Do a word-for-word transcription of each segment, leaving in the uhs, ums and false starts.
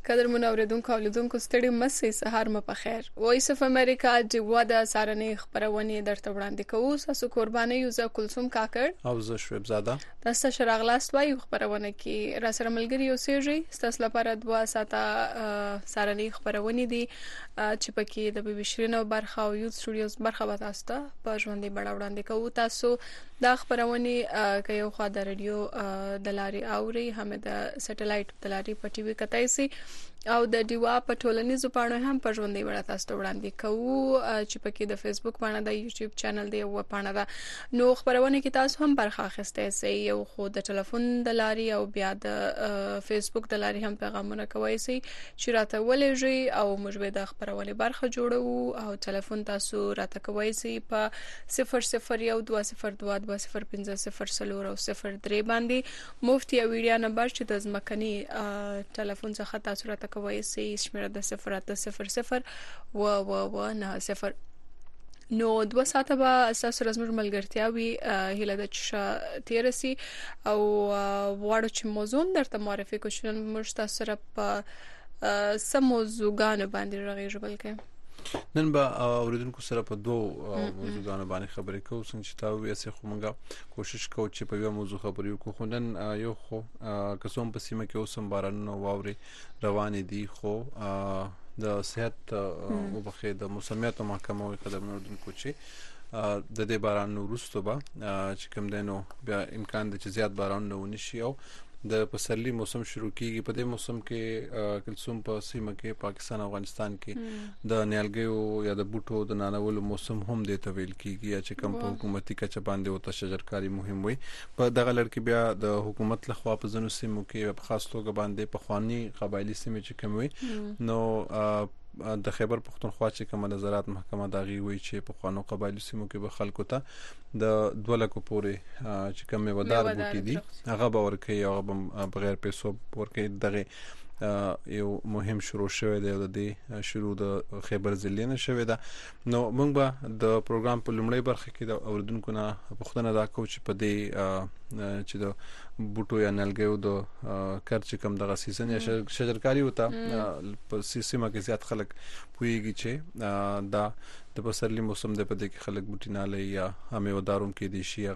قدر من اوریدونکو او لیدونکو ستړي مسئ سهار مو په خیر. وایس اف امریکا جوا د سارنې خبرونه درته وړاندې کوو. تاسو قرباني یو ز کلثوم کاکړ او زه شعیب زاده. تاسو شراغلاست وایي خبرونه کې را سره ملګری اوسېږي. تاسو لپاره دوا ساته سارنې خبرونه دي چې پکې د بي بي شيرینو برخه او یوت سټوډیوز برخه به تاسو ته په ژوندۍ بڼه وړاندې کوو. تاسو دا خبرونه کې یو خوا د رادیو د لارې اوري هم د سټلایټ د لارې په ټي وي کتای سي او د ډیوا په ټولنیزو پاڼو هم په ژوندۍ بڼه تاسو ته وړاندې کوو چې پکې د فیسبوک باندې د یوټیوب چینل دی او پاڼه ده. نو خبرونه کې تاسو هم برخه اخیسته سي یو خو د ټلیفون د لارې او بیا د فیسبوک د لارې هم پیغامونه کوي سي چې راته ولېږي او موږ به د خبرونه برخه جوړو او ټلیفون تاسو راته کوي سي په صفر صفر یو دوه صفر دوه دوه صفر پنځه صفر صفر او صفر درې باندې مفتی او ویډیو نمبر چې د ځمکني ټلیفون څخه تاسو راته کوي سي شمیره د صفر اته صفر صفر و و و نه صفر. نو دوه ساعته به تاسو رزمر ملګرتیا وي هله د چ تیرسي او واړو چې موضوع درته معرفي کوم موږ تاسو سره په سم موضوعګانو باندې راغی بلکې نن به اوریدونکو سره په دوه موضوعګانو باندې خبرې کوو. څنګه چې تاسو یې څه خو موږ کوشش کوو چې په یو موضوع خبرې وکړو. خو نن یو خو قسم په سیمه کې اوسم باران او واوري روان دي خو د صحت او بخې د موسمیات محکمه او قدم اوریدونکو چې د دې باران وروسته به چې کوم دینو بیا امکان د چې زیات باران نه ونشي او د پسرلی موسم شروع کیږي. په دې موسم کې کلثوم په سیمه کې پاکستان او افغانستان کې د نیالګیو یا د بوټو د نانولو موسم هم د تویل کیږي یا چې کوم په حکومتي کچه باندې او تشجرکاری مهم وي. په دغه لړ کې بیا د حکومت لخوا په ځینو سیمو کې په خاص توګه باندې په خواني قبایلی سیمې چې کوم وي نو د خیبر پختونخوا چې کوم نظارت محکمه داغي وی چې په خوانو قبایلی سیمو کې به خلکو ته د دوه لکو پورې چې کوم ودار بوټي دي هغه باور کوي او بغیر پیسو ورکې دغه یو مهم شروع شوی دی د دې شروع د خیبر ضلع نه شوی دا. نو موږ به د پروګرام په لومړی برخه کې د اوریدونکو نه پوښتنه دا کوو چې په دې چې د بوټو یا نلګیو د کار چې کوم دغه سیزن یا شجرکاری وته په سیمه کې زیات خلک پویږي چې دا د پسرلی موسم د پدې کې خلک بوټي نه لې یا همې وداروم کې دي شي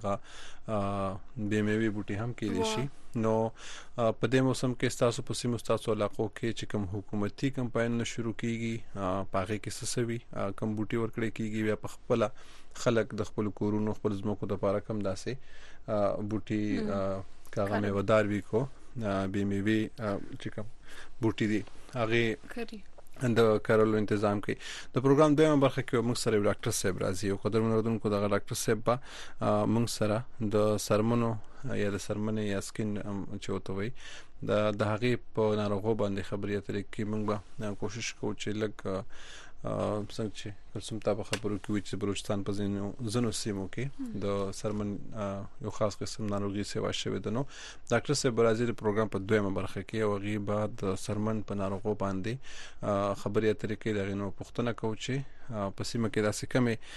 هغه به میوي بوټي هم کې دي شي. نو په دې موسم کې تاسو په سیمو تاسو علاقو کې چې کوم حکومتي کمپاین شروع کیږي پاغه کې سسوي کوم بوټي ورکړي کیږي بیا په خپل خلک د خپل کورونو خپل زموږ د لپاره کم داسې بوټي کاغه مې ودار وی کو به میوي چې کوم بوټي دي هغه د کارولو تنظیم کوي. د پروګرام دویمه برخه کې موږ سره ډاکټر صاحب راځي او قدر منوردونکو د ډاکټر صاحب موږ سره د سرمنو یا د سرمنې یا سکین چې وته وي د د هغه په ناروغو باندې خبرې اترې کې موږ به کوشش کوو چې لږ څنګه چې کوم تابع خبرو کې چې بلوچستان په ځینو زنو سیمو کې د سرمن یو خاص قسم ناروغي سیوا شوی ده. نو ډاکټر صاحب راځي د پروګرام په دویمه برخه کې او غیبه د سرمن په ناروغو باندې خبرې اترې کې دغه نو پوښتنه کوو چې په سیمه کې داسې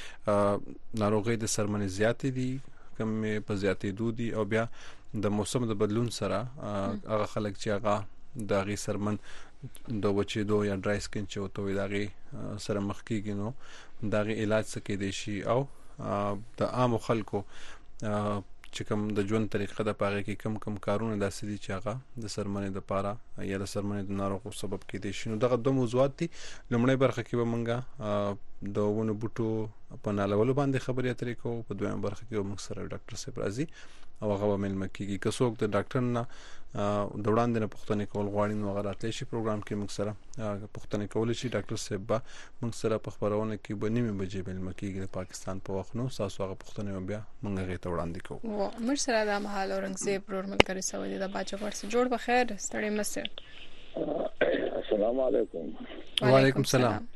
کمې ناروغي د سرمن زیات دي کمې په زیاتې دودي او بیا د موسم د بدلون سره هغه خلک چې هغه د غي سرمن د وچې دو یا ډرای سکین چې وته وي دغه سره مخ کیږي نو دغه علاج څه کې دي شي او د عام خلکو چې کوم د ژوند طریقه د پاره کې کم کم کارونه داسې دي چې هغه د سرمنې د پاره یا د سرمنې د ناروغو سبب کې دي شي. نو دغه دوه موضوعات دي. لومړی برخه کې به مونږه د ونه بوټو په نالولو باندې خبرې اترې کوو. په دویم برخه کې موږ سره ډاکټر صاحب راځي او هغه مل مکیږي که څوک د ډاکټر نه د وړاندې نه پوښتنه کول غواړي نو هغه راتلی شي پروګرام کې موږ سره پوښتنه کول شي. ډاکټر صاحب به موږ سره په خبرونه کې به نیمه بجې مل مکیږي د پاکستان په وخت نو تاسو هغه پوښتنه بیا موږ غي ته وړاندې کوو. موږ سره د محل اورنګزیب پروګرام کوي سوالي د باچا ورس جوړ بخیر ستړي مسه. السلام علیکم. وعلیکم السلام.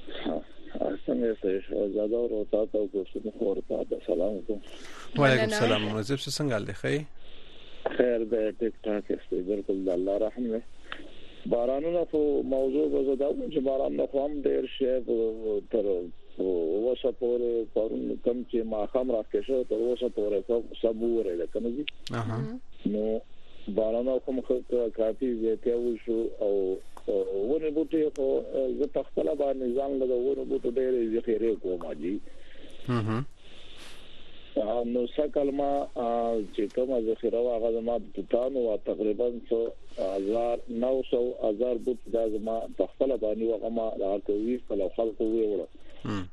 څنګه یې زاده او تاسو کو څه خبر تاسو سلام علیکم. وعلیکم السلام. مزيب څنګه حال دی؟ خیر خیر دی ټیک ټاک است بالکل د الله رحم دی. بارانونه خو موضوع به زده چې باران نه هم ډیر شی تر وسه پورې پرون کم چې ما خام راکې شو تر وسه پورې سب وره کوم دي. نو باران خو مخ کافي زیاته و شو او ونه بوټي خو زه په خپل باندې ځان له ونه بوټو ډېر ذخیره کوم اجي نو سکل ما چې کومه ذخیره واغه ما توتانو تقریبا هزار نو سو هزار بوټ دا ما په خپل باندې واغه ما راکوي په خلکو ویوړه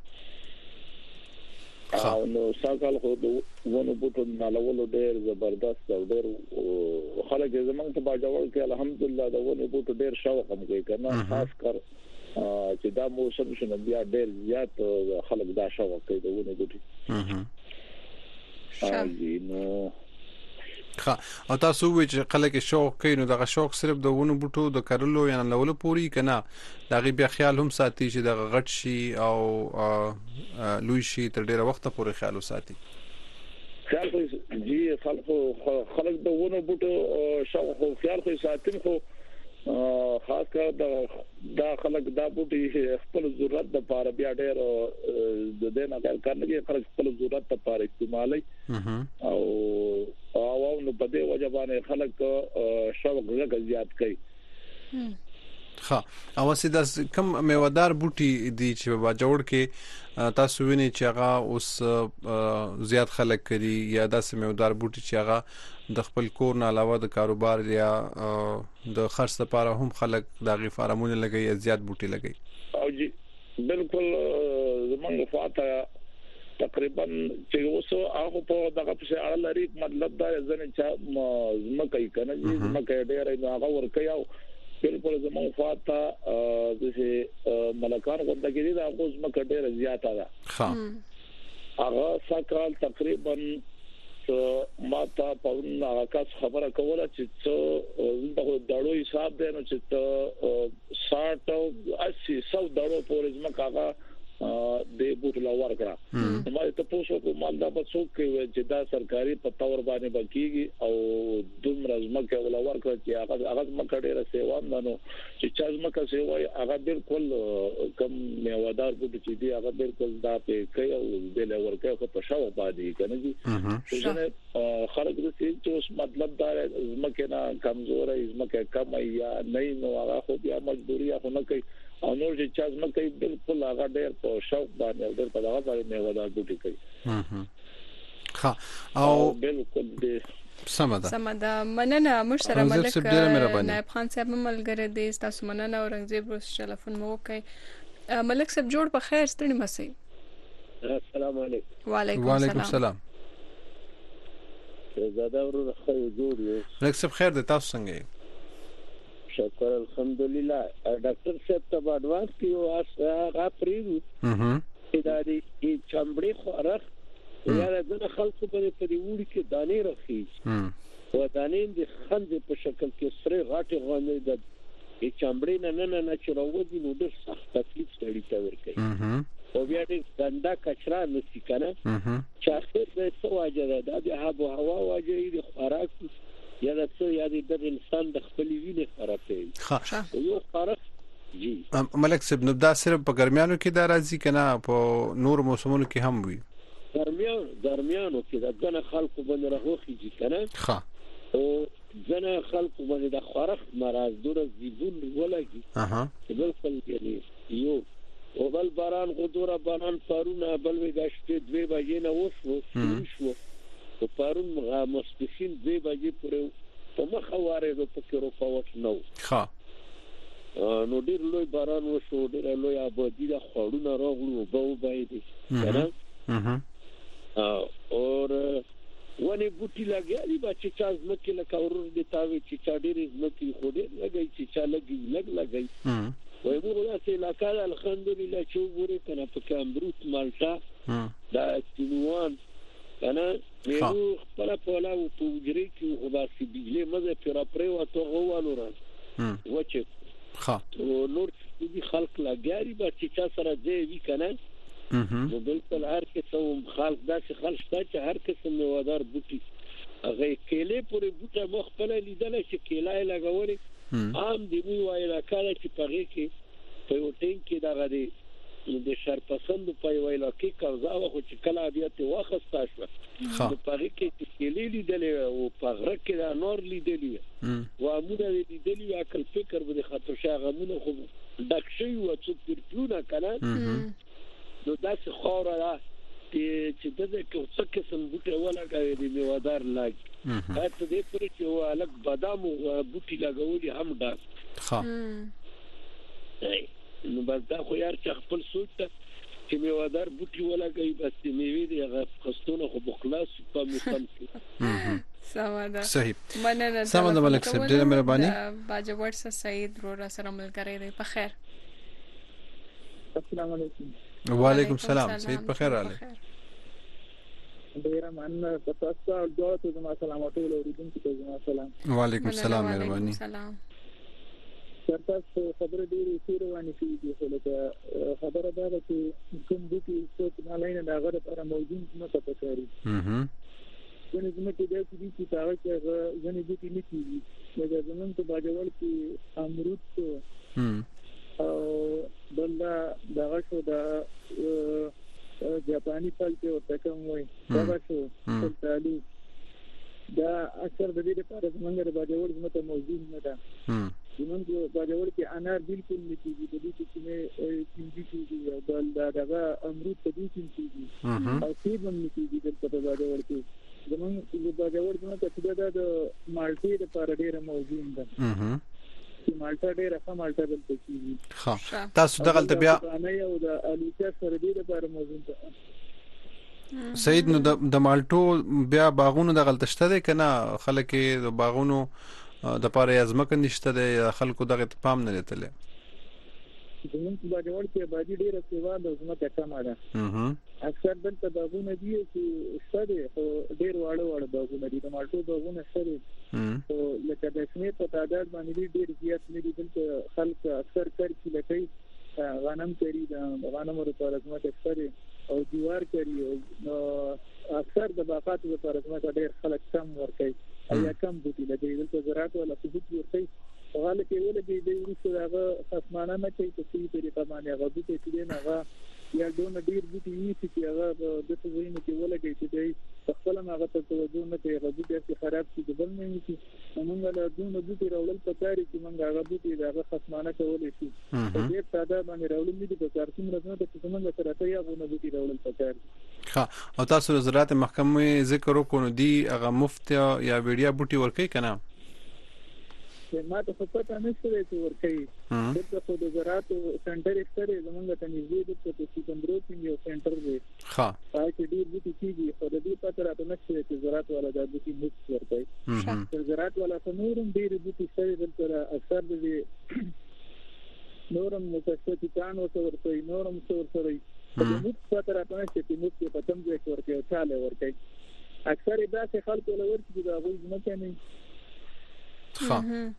او نو سکل خو ونه بوټو نالولو ډېر زبردست او ډېر خلک زمونږ په باجوړ کې الحمدلله دا ونه بوټو ډېر شوق هم کوي کنه خاص کر چې دا موسم شنه بیا ډېر زیات خلک دا شوق کوي دا ونه بوټي شاجي نو ها او تاسو وی چې خلک شوق کوي نو دا شوق صرف د ونه بوټو د کرلو یا لولو پوری کنه دا غي بیا خیال هم ساتي چې د غټ شي او لوی شي تر ډیره وخت پورې خیال وساتي خیال خو جی خلک خلک د ونه بوټو شوق خیال خو ساتي خو خاص کر دا خلک دا بوټي خپل ضرورت د پاره بیا ډېر د دې نه کار نه کوي خلک خپل ضرورت د پاره استعمالي او او نو په دې وجه باندې خلک شوق زیات زیات کوي ها او سیدا کم میوادار بوټي دي چې په جوړ کې تاسو ویني چې هغه اوس زیات خلک کوي یا داسې میوادار بوټي چې هغه د خپل کور نه علاوه د کاروبار یا د خرڅ لپاره هم خلک د غي فارمونه لګي یا زیات بوټي لګي او جی بالکل زمونږ فاته تقریبا چې اوسه هغه په دغه څه اړه لري مطلب دا ځنه چې زمکه یې کنه چې زمکه ډېر نه هغه ورکي او بالکل زمونږ فاته چې ملکان غونډه کې دي دا اوس مکه ډېر زیاته ده ها هغه سکال تقریبا ما ته په هغه کس خبره کوله چې څو دغه دړو حساب دی نو چې ساټ او اسی سو دړو پورې زمکه هغه د بوټ لا ورکړه ما ته پوښتنه کوم مالدا په څوک کې چې دا سرکاري په تور باندې بکیږي او دومره زمکه ولا ورکړه چې هغه هغه مکه ډیره سیوا نه چې چا زمکه سیوا هغه بالکل کم میوادار بوټ چې دی هغه بالکل دا په کوي او د له ورکه په شاو باندې کنه دي څنګه خلک د چې مطلب دا زمکه نه کمزور زمکه کم یا نه نو هغه خو بیا مجبوری خو نه کوي او نور چې چا زمکه بالکل هغه ډېر په شوق باندې ډېر په هغه باندې میوادار بوټي کوي ها او بالکل دې سمدا سمدا مننه مشره ملک نائب خان صاحب ملګری دې تاسو مننه اورنګزیب روس ټلیفون مو کوي ملک صاحب جوړ په خیر ستړي مسي السلام علیکم وعلیکم السلام زاده ورو خو جوړ یو ملک صاحب خیر دې تاسو څنګه شکر الحمدلله ډاکټر صاحب ته اډوانس کیو هغه پریدو چې دا دې چمړې خوراک یا د خلکو په دې وړي کې دانې راخي او دانې د خند په شکل کې سره غاټه غوندې د چمړې نه نه نه چې راوځي نو ډېر سخت تکلیف ستړي تا ورکوي او بیا دې ګندا کچرا نسی کنه چې اخر دې څه واجه ده د هوا هوا واجه دې خوراک یا د څه یا د انسان د خپل وینې خرابې ها یو خراب جی ملک صاحب نو دا صرف په ګرمیانو کې دا راځي کنه په نور موسمونو کې هم وي ګرمیان ګرمیانو کې د ځنه خلکو باندې راغوخي کنه ها او ځنه خلکو باندې د خرخ مرز دور زیبون ولګي اها بالکل یعنی یو او بل باران غدوره باران پرونه بل وګشته دوی بجې نه وشو شو په پرون ماسپخین دوی بجې پورې په مخه واره په کې رفاوت نو ها نو ډیر لوی باران وشو ډیر لوی آبادی د خړونه راغلو په وبایدي کنه اها اور ونی بوټي لګیالي با چې چا زمکه لکه ورور دي تاوي چې چا ډیر زمکه خو ډیر لګي چې چا لګي لګ لګي وای موږ راته علاقه الحمدلله چې وګورئ کنه په کامبروت مالټا دا سینوان کنه یو خپل په لاو په وجري کې خو باسي بجلی مزه پر پرې او تو غوالو را وچه ها نور دي خلق لګاري به چې چا سره دی وی کنه نو بالکل هر کس خلق داسې خلق شته چې هر قسم میوادار بوټي هغه کېلې پورې بوټه مخبل لیدل چې کېلای لګولې عام دی وی وای راکاله چې پغې کې په یو ټینګ کې دا غدي د شرپسند په یو علاقې قبضه وخت چې کله بیا ته واخستا شو ها په هغه کې کېلې لیدلې او په غره کې د انار لیدلې و امونه لیدلې عقل فکر به خاطر شاغمونه خو ډک شي او څو پرپلونه کنه نو داسې خاور را چې دغه څه قسم بوټي ولا کوي د میوادار لاګ هڅه دې پرې چې ولک بادام او بوټي لګولي هم دا ها نو بس دا خو یار چې خپل سوچ ته چې میوادار بوټي ولا کوي بس میوه دې هغه خستونه خو بخلاص په موسم کې سماده صحیح مننه سماده ملک صاحب ډیره مهرباني باجوړ سعید رو سره ملګری دی په خیر السلام علیکم وعلیکم السلام سعید په خیر راغلی ډیره مننه تاسو ته ډوړ ته زما سلام او ټول اوریدونکو ته زما سلام وعلیکم السلام مهرباني تاسو خبره ډیره ډیره وانه کیږي خو لکه خبره دا ده چې کوم بوټي څوک نه لاینه دا غره لپاره موجود نه پاتې اها ځنې زموږ د دې چې تاسو چې ځنې بوټي نه کیږي دا زمونږ په باجوړ کې امرود او بلدا دغه شو دا جاپاني فل چې ورته کوم وای دا شو تالو دا اکثر د دې لپاره زمونږ د باجوړ زموږ ته موجود نه ده زمونږ په باجوړ کې انار بالکل نه کیږي د دې چې مې کیږي کیږي او بلدا دغه امرود په دې کیږي او سیب هم نه کیږي د په باجوړ کې زمونږ د باجوړ زموږ ته د مالټې لپاره ډیره موجود ده مالټا ډېر ښه مالټا بلته کیږي ها تاسو دغه بیا نه یو د الوچا سره دې لپاره موجود ده سعید نو د مالټو بیا باغونو دغه تشته ده کنه خلک د باغونو د پاره ازمکه نشته ده خلکو دغه پام نه لته زمونږ په باجوړ کې آبادی ډیره سیوا د زمکه کمه ده اکثر دلته باغونه دي چې شته خو ډیر واړه واړه باغونه دي د مالټو باغونه شته او لکه د شمیر په تعداد باندې ډیر زیات نه دي دلته خلک اکثر کار چې لکه غنم کوي د غنمو لپاره زمکه شته او جوار کوي او اکثر د باغاتو لپاره زمکه ډیر خلک کم ورکوي یا کم بوټي لګي دلته زراعت ولا بوټي ورکوي غاله کې ولګي د ورسره هغه خصمانه نه کوي په دې طریقه باندې هغه بوټي چې نه هغه یا دون ډیر بوټي وي چې هغه د تزوینه کې ولګي چې دی خپل هغه ته توجه نه کوي هغه بوټي چې خراب شي د بل نه وي موږ له دون بوټي راولل پکاري چې موږ هغه بوټي هغه خصمانه کولای شي ډیر ساده باندې راولل دي په کار کې مرزنه ته چې موږ سره ته یا غو بوټي راولل پکاري ها او تاسو د زراعت محکمې ذکر وکړو دی هغه مفت یا ویډیا بوټي ورکي کنه ما ته پته نشته چې ورکي دغه خو د زراعت سنټر سره زمونږ ته نږدې د سکندرو کې یو سنټر دی ها پای کې ډیر بوټي کیږي خو د دې پته راته نشته چې زراعت والا د بوټي مفت ورکي زراعت والا په نورم ډیر بوټي سره دلته اکثر د نورم متشکتان او ورته نورم ورته د مفت پته راته نشته چې مفت په تم ځای کې ورکي او چاله ورکي اکثر دا څه خلکو لور چې دا غوښ نه کوي ها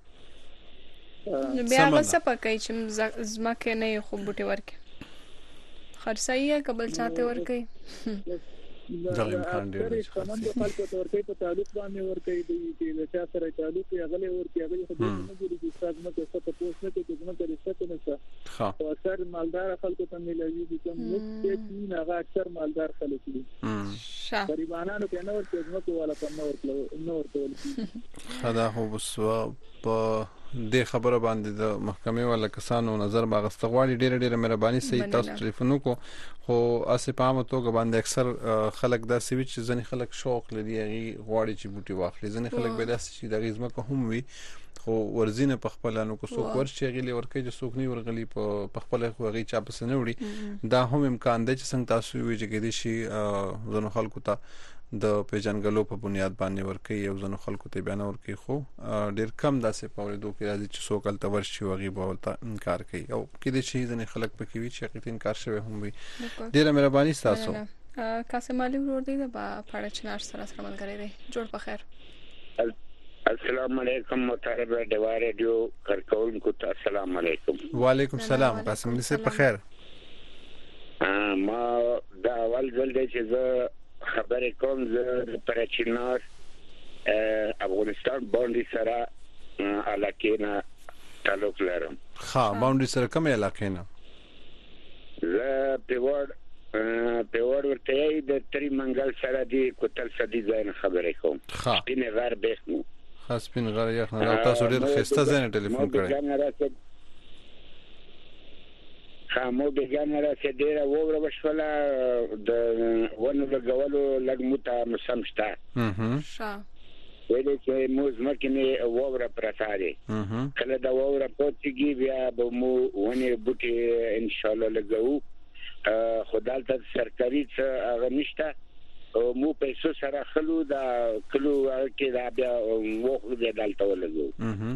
بیا غوسه پکای چې زمکه نه خو بوټي ورکي خرڅایي قبل ساته ورکي دغه امکان ډیر دی کومند خلکو ته ورکي په تعلق باندې ورکي د چا سره تعلق یې غلې ورکي هغه خو نه ګوري چې څنګه څه په پوښتنه کې چې څنګه رښتیا نه څه او اکثر مالدار خلکو ته ملوي دي چې موږ چې هغه اکثر مالدار خلک دي غریبانو کې نه ورته ځمکه ولا په نور نور ټول خدا هو بسوا په د خبره باندې د محکمې ولا کسانو نظر باغستغواړي ډېر ډېر مهرباني سي تاسو ټلیفون کو خو اسه پامه توګه باندې اکثر خلک دا سوي چې ځنې خلک شوق لري هغه غواړي چې بوټي واخلي ځنې خلک به داسې چې د غیزمکه هم وي خو ورزینه په خپل انو کو څوک ورشي غلي ورکه چې څوک نه ورغلي په خپل خو غي چا پس نه وړي دا هم امکان دی چې څنګه تاسو وی چې کې دي شي زنو خلکو ته د پیژنګلو په بنیاد باندې ورکه یو زنو خلکو ته بیان ورکه خو ډیر کم داسې په ورېدو کې راځي چې څوک تل ورشي وغي بولته انکار کوي او کې دي شي ځنې خلک پکې وی چې حقیقت انکار شوی هم وي ډیر مهرباني تاسو قاسم علي ورور دی د پاړه چنار سره سره ملګری دی جوړ په خیر السلام علیکم محترم ډیوار ریډیو کارکونکو ته السلام علیکم وعلیکم السلام قاسم علي سره په خیر ما دا اول ځل دی چې زه خبرې کوم زه پر چینار افغانستان باندې سره علاقه نه تعلق لرم ها باندې سره کومه علاقه نه زه پیوړ پیوړ ورته د تری منګل سره دی کوتل سدي ځای خبرې کوم سپینې غار بخمو خاص سپین غار یخ نه تاسو ډیر خسته ځای ټلیفون کړی خامو بګان را چې ډیره وره وشوله د ونه لګولو لګ مت مسمشتا اها شا ویل چې موږ مکه وره پرتاري کله دا وره پوتګي بیا به مو ونه بوټي ان شاء الله لګو خدای ته سرکاري څه هغه نشته مو پیسو سره خلو دا کلو کې دا بیا وخت دې دالته ولګو اها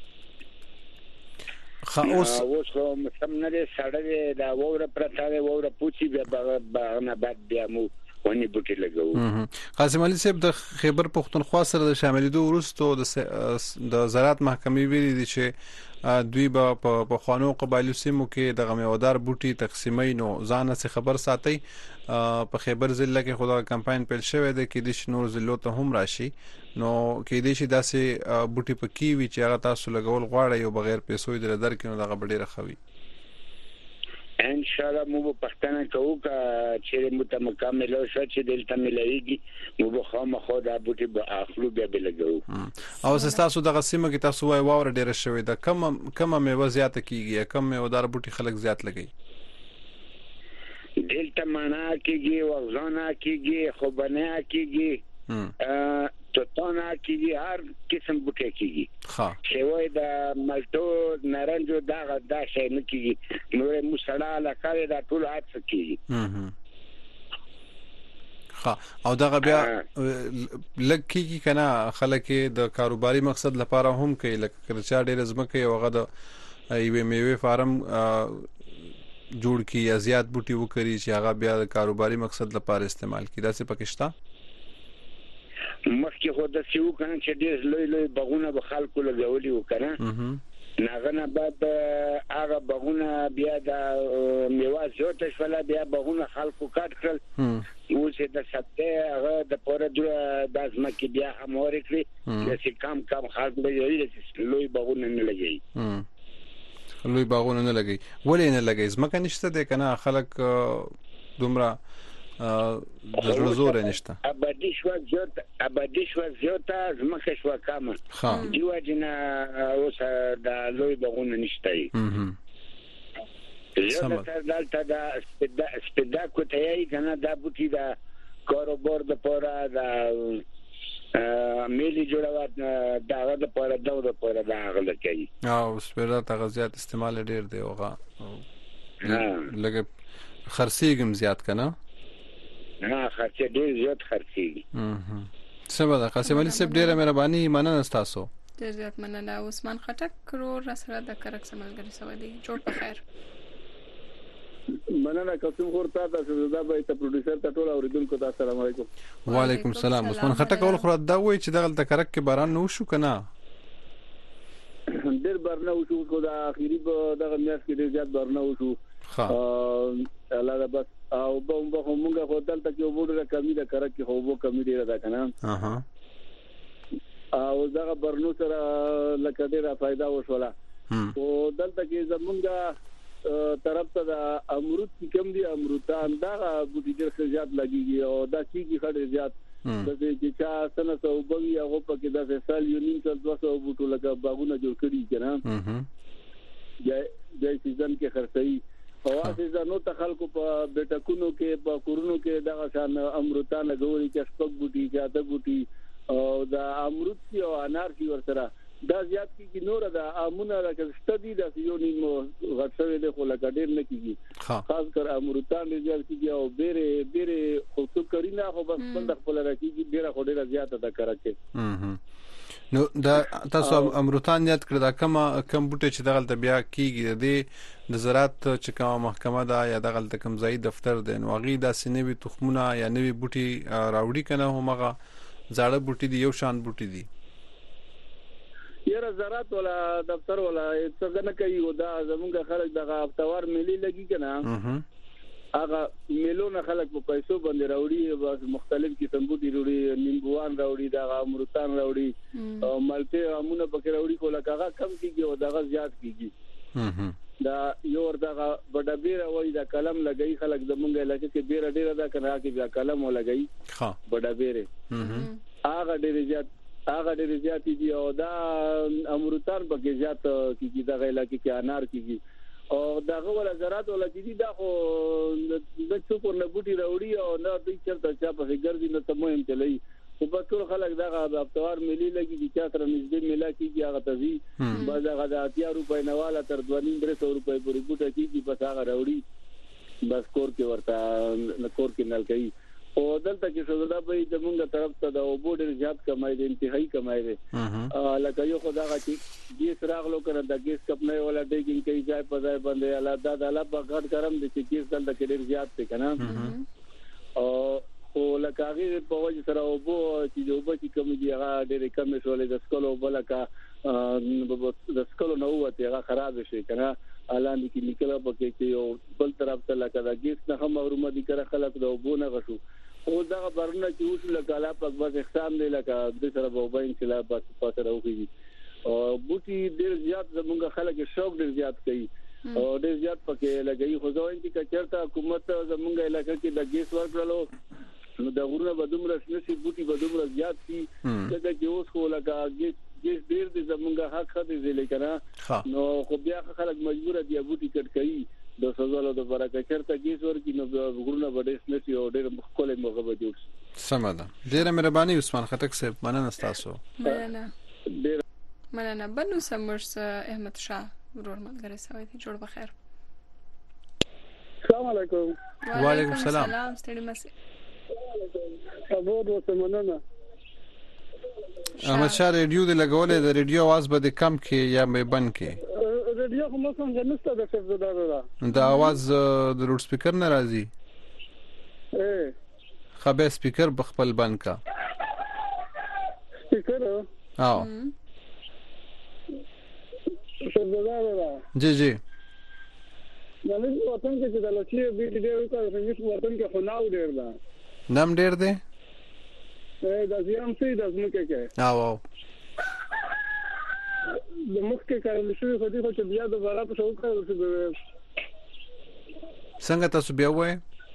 خا اوس اوس کوم سم نه دي سړی دا وره پرتاره وره پوچی بیا باغ بعد بیا مو ونی بوټي لګو قاسم علي صاحب د خیبر پختونخوا سره د شاملېدو وروسته د زراعت محکمې ویلي دي چې دوی په خوانو قبایلو سیمو کې د غمیودار بوټي تقسیمي نو ځان څخه خبر ساتي په خیبر ضلع کې خدا کمپاین پیل شوی دی کې د شنور ضلعو ته هم راشي نو کې د شي داسې بوټي پکې وی چې هغه تاسو لګول غواړي او بغیر پیسو یې در کې نو دغه ډیره خوي ان شاء الله مو په پښتنه کوو چې متمکمل شو چې دلته ملایږي مو به خامخا د بوټي به اخلو بیا بلګو او تاسو د قسمه کې تاسو وای واور ډیره شوی دا کم کم میوه زیات کیږي کم میوه دار بوټي خلک زیات لګي دلته معنا کیږي وغزانا کیږي خوبنه کیږي توتانا کیږي هر قسم بوټي کیږي ها شوی د مالټو نارنجو دا دا شي نه کیږي نو مسړه لکه دا ټول هات کیږي ها او دا بیا لګ کیږي کنه خلک د کاروباري مقصد لپاره هم کوي لکه چا ډیر زمکه یو غد ایوه میوه فارم جوړ کی یا زیات بوټي وکړي چې هغه بیا د کاروباري مقصد لپاره استعمال کړي دا څه پکشتا مخکې خو د سیو کنه چې ډېر لوی لوی بغونه به خلکو لګولي وکنه ناغنه بعد هغه بغونه بیا د میوه زوته شوله بیا بغونه خلکو کټ کړل اوس د سپته هغه د پوره د ازمکه بیا هم ورکړي د سې کم کم خلک لګي لوی بغونه نه لګي لوی بغونه نه لګي ولې نه لګي ځمکه نشته د کنه خلک دومره د زړه نشته ابدي شو زیات ابدي شو زیات زمکه شو کم دیو جنا اوس د لوی بغونه نشته زیات دلته دا سپیدا کوتای کنه دا بوټي دا کاروبار د پورا دا ملي جوړوات دا د پورا د پورا دا غل کوي او سپیدا تغذیات استعمال ډیر دی اوغه لکه خرسيګم زیات کنه نه خرڅه ډیر زیات خرڅيږي اها سبا د قاسم علي صاحب ډیره مهرباني مننه تاسو ډیر زیات مننه عثمان خټک کرور را سره د کرک سملګری سو دی جوړ په خیر مننه قسم خورتا تاسو دا به ته پروډوسر ته ټول اوریدونکو ته السلام علیکم وعلیکم السلام عثمان خټک اول خو دا وای چې دغه کرک کې باران نو شو کنه ډیر بارنه وشو خو دا اخیری به دغه میاس کې ډیر زیات بارنه وشو ها الله دا بس او به موږ خو دلته کې وګورو کمی ده کرک کې خو وو کمی دی را کنه اها او دا برنو سره لکه ډیره فائدہ وشوله او دلته کې زمونږه طرف ته د امرود کم دي امروتان دا بوټي ډیر زیات لګيږي او دا کیږي خډ زیات د دې چې چا سنه سو بوي هغه په کې د سال یو نیم څل دوه سو بوټو لګا باغونه جوړ کړي کنه اها د سیزن کې خرڅي او اساسا نو ته خلکو په بیٹکونو کې په کورونو کې دغه شان امروتان غوړي چې سپک بوټي جاده بوټي او د امرود او انار کی ورسره دا زیات کی نور د امونه راکړ ستدي د یو نیم غټوي له خو لګ ډیر نه کیږي خاص کر امروتان زیات کیږي او بیره بیره خو څو کرینا خو بس بند خپل راکیږي ډیره خو ډیره زیاته د کرکه نو دا تاسو امروتان یاد کړی دا کوم کم بوټي چې دغه بیا کیږي د د زراعت چې کومه محکمه ده یا دغه کم ځای دفتر دی نو غي دا سنوي تخمونه یا نوي بوټي راوړي کنه همغه زاړه بوټي دی یو شان بوټي دی یره زراعت ولا دفتر ولا څنګه نه کوي او دا زمونږ خلک دغه افتوار ملي لګي کنه هغه میلونه خلک په پیسو باندې راوړي بس مختلف قسم بوټي راوړي نیمبوان راوړي دا امروتان راوړي او مالټه امونه پکې راوړي کوله هغه کم کیږي او دغه زیات کیږي دا یو ورته بډا بیره وای دا کلم لګئی خلک زمونږه لکه چې بیره ډیره دا کنه کې بیا کلم ولګئی ها بډا بیره هغه ډیر زیات هغه ډیر زیات دي او دا امرتان بګی زیات کیږي دا غیلا کې انار کیږي او داغه ولا زراعت ولا دي دا خو د څوکور نه بوټي راوړي او نه دوی چرته چا په ګرځي نه تمهم چلی خو په ټول خلک دا ابتوار ملي لګي چې چا تر نږدې ملا کیږي هغه تزي باز هغه د اتیا روپۍ نه والا تر دوه نیم درې سو روپۍ پورې بوټه کیږي بس هغه راوړي بس کور کې ورته کور کې نل کوي او دلته کې شوزدا به د مونږه طرف ته د وبوډر زیات کمای دي انتهایی کمای دي لکه یو خدای غتی ګیس راغلو کنه د ګیس کپ نه ولا ډیګینګ کوي ځای په ځای باندې الله دا د الله په غړ کرم دي چې ګیس دلته کې ډیر زیات دي کنه او خو لکه هغه په وجه سره وبو چې د وبو چې کوم دی هغه ډیر کم شولې د سکلو بلکه د سکلو نو وته هغه خراب شي کنه اعلان کې نکله پکې چې یو بل طرف ته لکه د ګیس نه هم اورومه دي کړه خلک د وبو نه غشو او دا برنه چې اوس لکه الله پاک بس احسان دی لکه د سره وبو انقلاب بس پاتره وږي او بوټي ډیر زیات زمونږ خلک شوق ډیر زیات کوي او ډیر زیات پکې لګي خو ځوان چې کچرته حکومت زمونږ علاقې کې د ګیس ورکړلو نو دا غوړه بدومره شنسي بوټي بدومره زیات دي دا چې اوس خو لکه ګیس ګیس ډیر دي زمونږ حق خدي دي لیکنه نو خو بیا خلک مجبور دي بوټي کټ کوي د سوزالو د برکه چرته ګیس ورکی نو غوړه بډې شنسي او ډیر مخکله موږ به جوړ سماده ډیره مهرباني عثمان خټک صاحب مننه تاسو مننه ډیر مننه بنو سمرس احمد شاه ورور ملګری سوي دي جوړ بخیر السلام علیکم وعلیکم السلام سلام ستړي مسي ابو دوه مننه احمد شاه ریډیو د لګولې د ریډیو आवाज به کم کې یا مې بند کې ریډیو هم څنګه نشته د څه زړه د आवाज د لوډ سپیکر نه راځي اے خبر سپیکر بخپل بند کا سپیکر او څه زړه جی جی نن وطن کې د لچې بي ډي ډېر کار څنګه وطن کې خناو ډېر ده نام ډېر دی اے د ځم سي د زمکه کې او او د مخ کې کارل شوی خو دې چې بیا د بارا په شو کار وشي څنګه تاسو بیا وای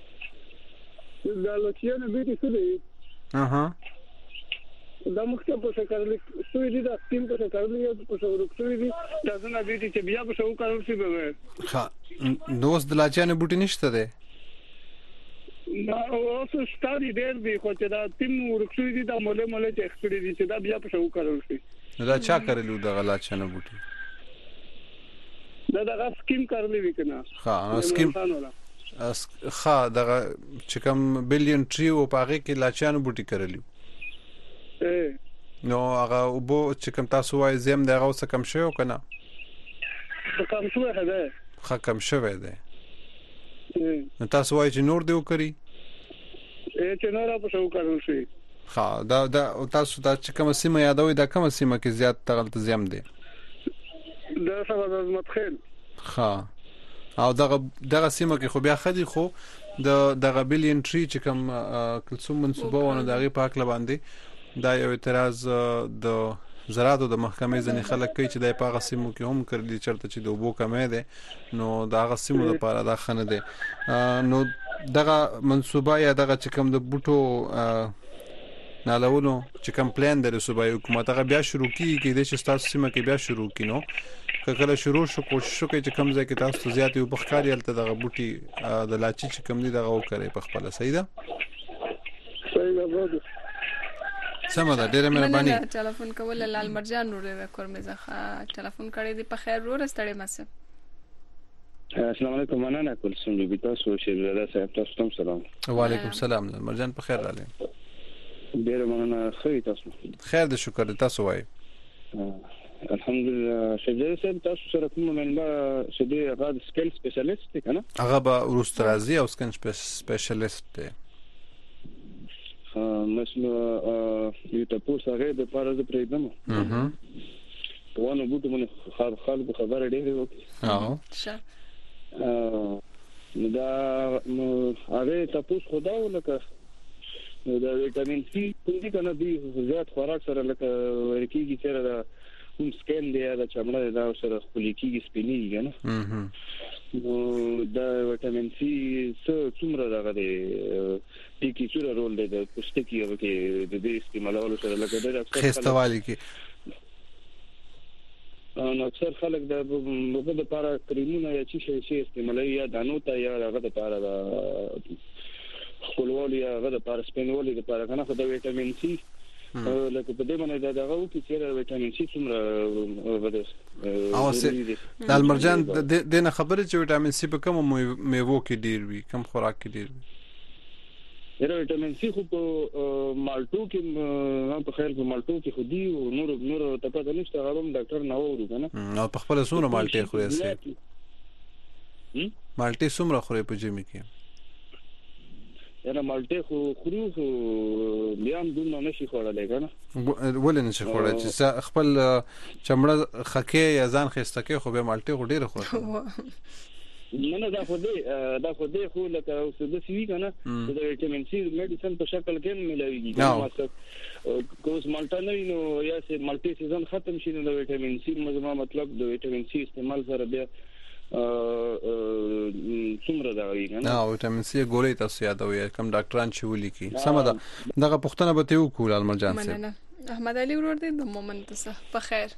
د لچې نه بي ډي سړي اها دا مخ ته په شکل شوی دي د سپین په شکل یو په شو ورکوي دي دا څنګه بي ډي چې بیا په شو کار وشي به ها دوست د لاچانه بوټي نشته ده دا اوس ستاري ډېر دی خو چې دا تیم ورکوي دي دا مولا مولا چې خپل دي چې دا بیا په شو کار وشي دا چا کړلو د لاچانه بوټي دا دا سکیم کړلې وکنه ها سکیم ها دا چې کوم بلین ټری او پاغه کې لاچانه بوټي کړلو نو هغه وبو چې کوم تاسو وای زم دغه اوس کم شوی کنه کم شوی ده ښه کم شوی ده نو تاسو وای چې نور دی وکړي اے چې نور په شو کارو شي ها دا دا تاسو دا چې کوم سیمه یادوي دا کوم سیمه کې زیات تغلط زم دی دا سبا د متخیل ها او دغه دغه سیمه کې خو بیا خدي خو د دغه بلین ټری چې کوم کلسوم منسوبه ونه دغه پاک لباندې دا یو اعتراض د زراعتو د محکمې ځنې خلک کوي چې د پاغه سیمو کې هم کړلي چرته چې د وبو کمې ده نو دغه سیمو لپاره دا خنه ده نو دغه منسوبه یا دغه چې کوم د بوټو نالولو چې کمپلین د صوبایي حکومت هغه بیا شروع کیږي د چې تاسو سیمه کې بیا شروع کینو کله شروع شو کوشش وکړي چې کم ځای کې تاسو زیات یو بخکاری الته دغه بوټي د لاچی چې کم دي دغه وکړي په خپل صحیح ده صحیح ده سمه ده ډیره مهرباني ټلیفون کول لال مرجان ورو کورمزه ټلیفون کړی دی په خیر ورو ستړي مسه السلام علیکم مننه کلسوم بي تاسو شهزاده صاحب تاسو ته سلام وعلیکم السلام مرجان په خیر راغلی ډیره مننه خیر تاسو خیر د شکر تاسو وای الحمدلله شهزاده صاحب تاسو سره کوم منبع شدي غاد سکیل سپیشلیست کنه هغه به روسترازي او سکن سپیشلیست دی مثلا یو تاسو هغه د پاره د پریدم اها ونه بوته مونږ خلکو خبره ډیره وکړه او شه دا هغه تاسو خدا ولکه دا وټامین سي کوم دي کنه دی زیات خوراک سره لکه ورکیږي چې دا کوم سکین دی دا چمړه دا سره خپل کیږي سپینیږي نه نو دا وټامین سي څه څومره راغلي دي کی څومره رول دی د پوستکي او کې د دې استعمالولو سره لکه دا اکثر خستوالي کې نو اکثر خلک د په د لپاره کریمونه یا چې شي استعمالوي یا دانو ته یا هغه د لپاره د خپلوالي یا هغه د لپاره سپینولي د لپاره کنه خو د وټامین سي لکه په دې باندې دا دغه او کې چې وټامین سي څومره وده او سه د المرجان د نه خبره چې وټامین سي په کوم میوه کې ډیر وي کم خوراک کې ډیر وي یره وټامین سي خو په مالټو کې هم په خیر په مالټو کې خو دی او نور نور ته پته نشته غواړم ډاکټر نه وورو کنه نو په خپل سونه مالټي خوري سي مالټي څومره خوري په جمی کې یره مالټي خو خوري خو بیا هم دونه نشي خوړلای کنه ولې نشي خوړلای چې خپل چمړه خکې یا ځان خستکه خو به مالټي خو ډیره خوري نه نه دا خو دې دا خو دې خو لکه اوس د سی کنه د وټامین سي میډیسن په شکل کې ملويږي نو کوس مالټا نه نو یا سي مالټي سیزن ختم شي نو د وټامین سي مزما مطلب د وټامین سي استعمال سره بیا څومره دا وی کنه نو وټامین سي ګولې تاسو یادوي کوم ډاکټران چې ولیکي سم ده دغه پښتنه به ته وکول المرجان سي احمد علي ورور دې د مومنت څخه په خیر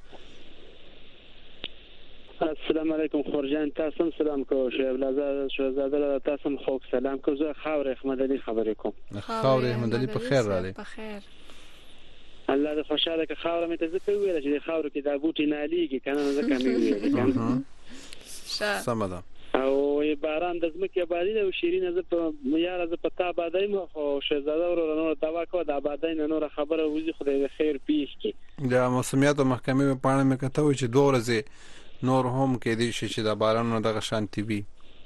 السلام علیکم خورجان تاسو سلام کو شهزاده شهزاده تاسو خو سلام کو زه خاور احمد علي خبرې کوم خاور احمد علي په خیر را دي په خیر الله دې خوشاله که خاور مې ته ذکر ویل چې خاور کې د بوټي ناليږي کنه ځکه مې ویل کنه سمه او باران د زمکه بادي د شیرین ز په یار ز په تا بادای مو خو شهزاده ورور نور دوا کو د بادای نور خبره وځي خدای خیر پیښ کی د موسمیات محکمې په اړه مې کته و چې دوه ورځې نور هم کې دي چې د بارانونو دغه شانتي وي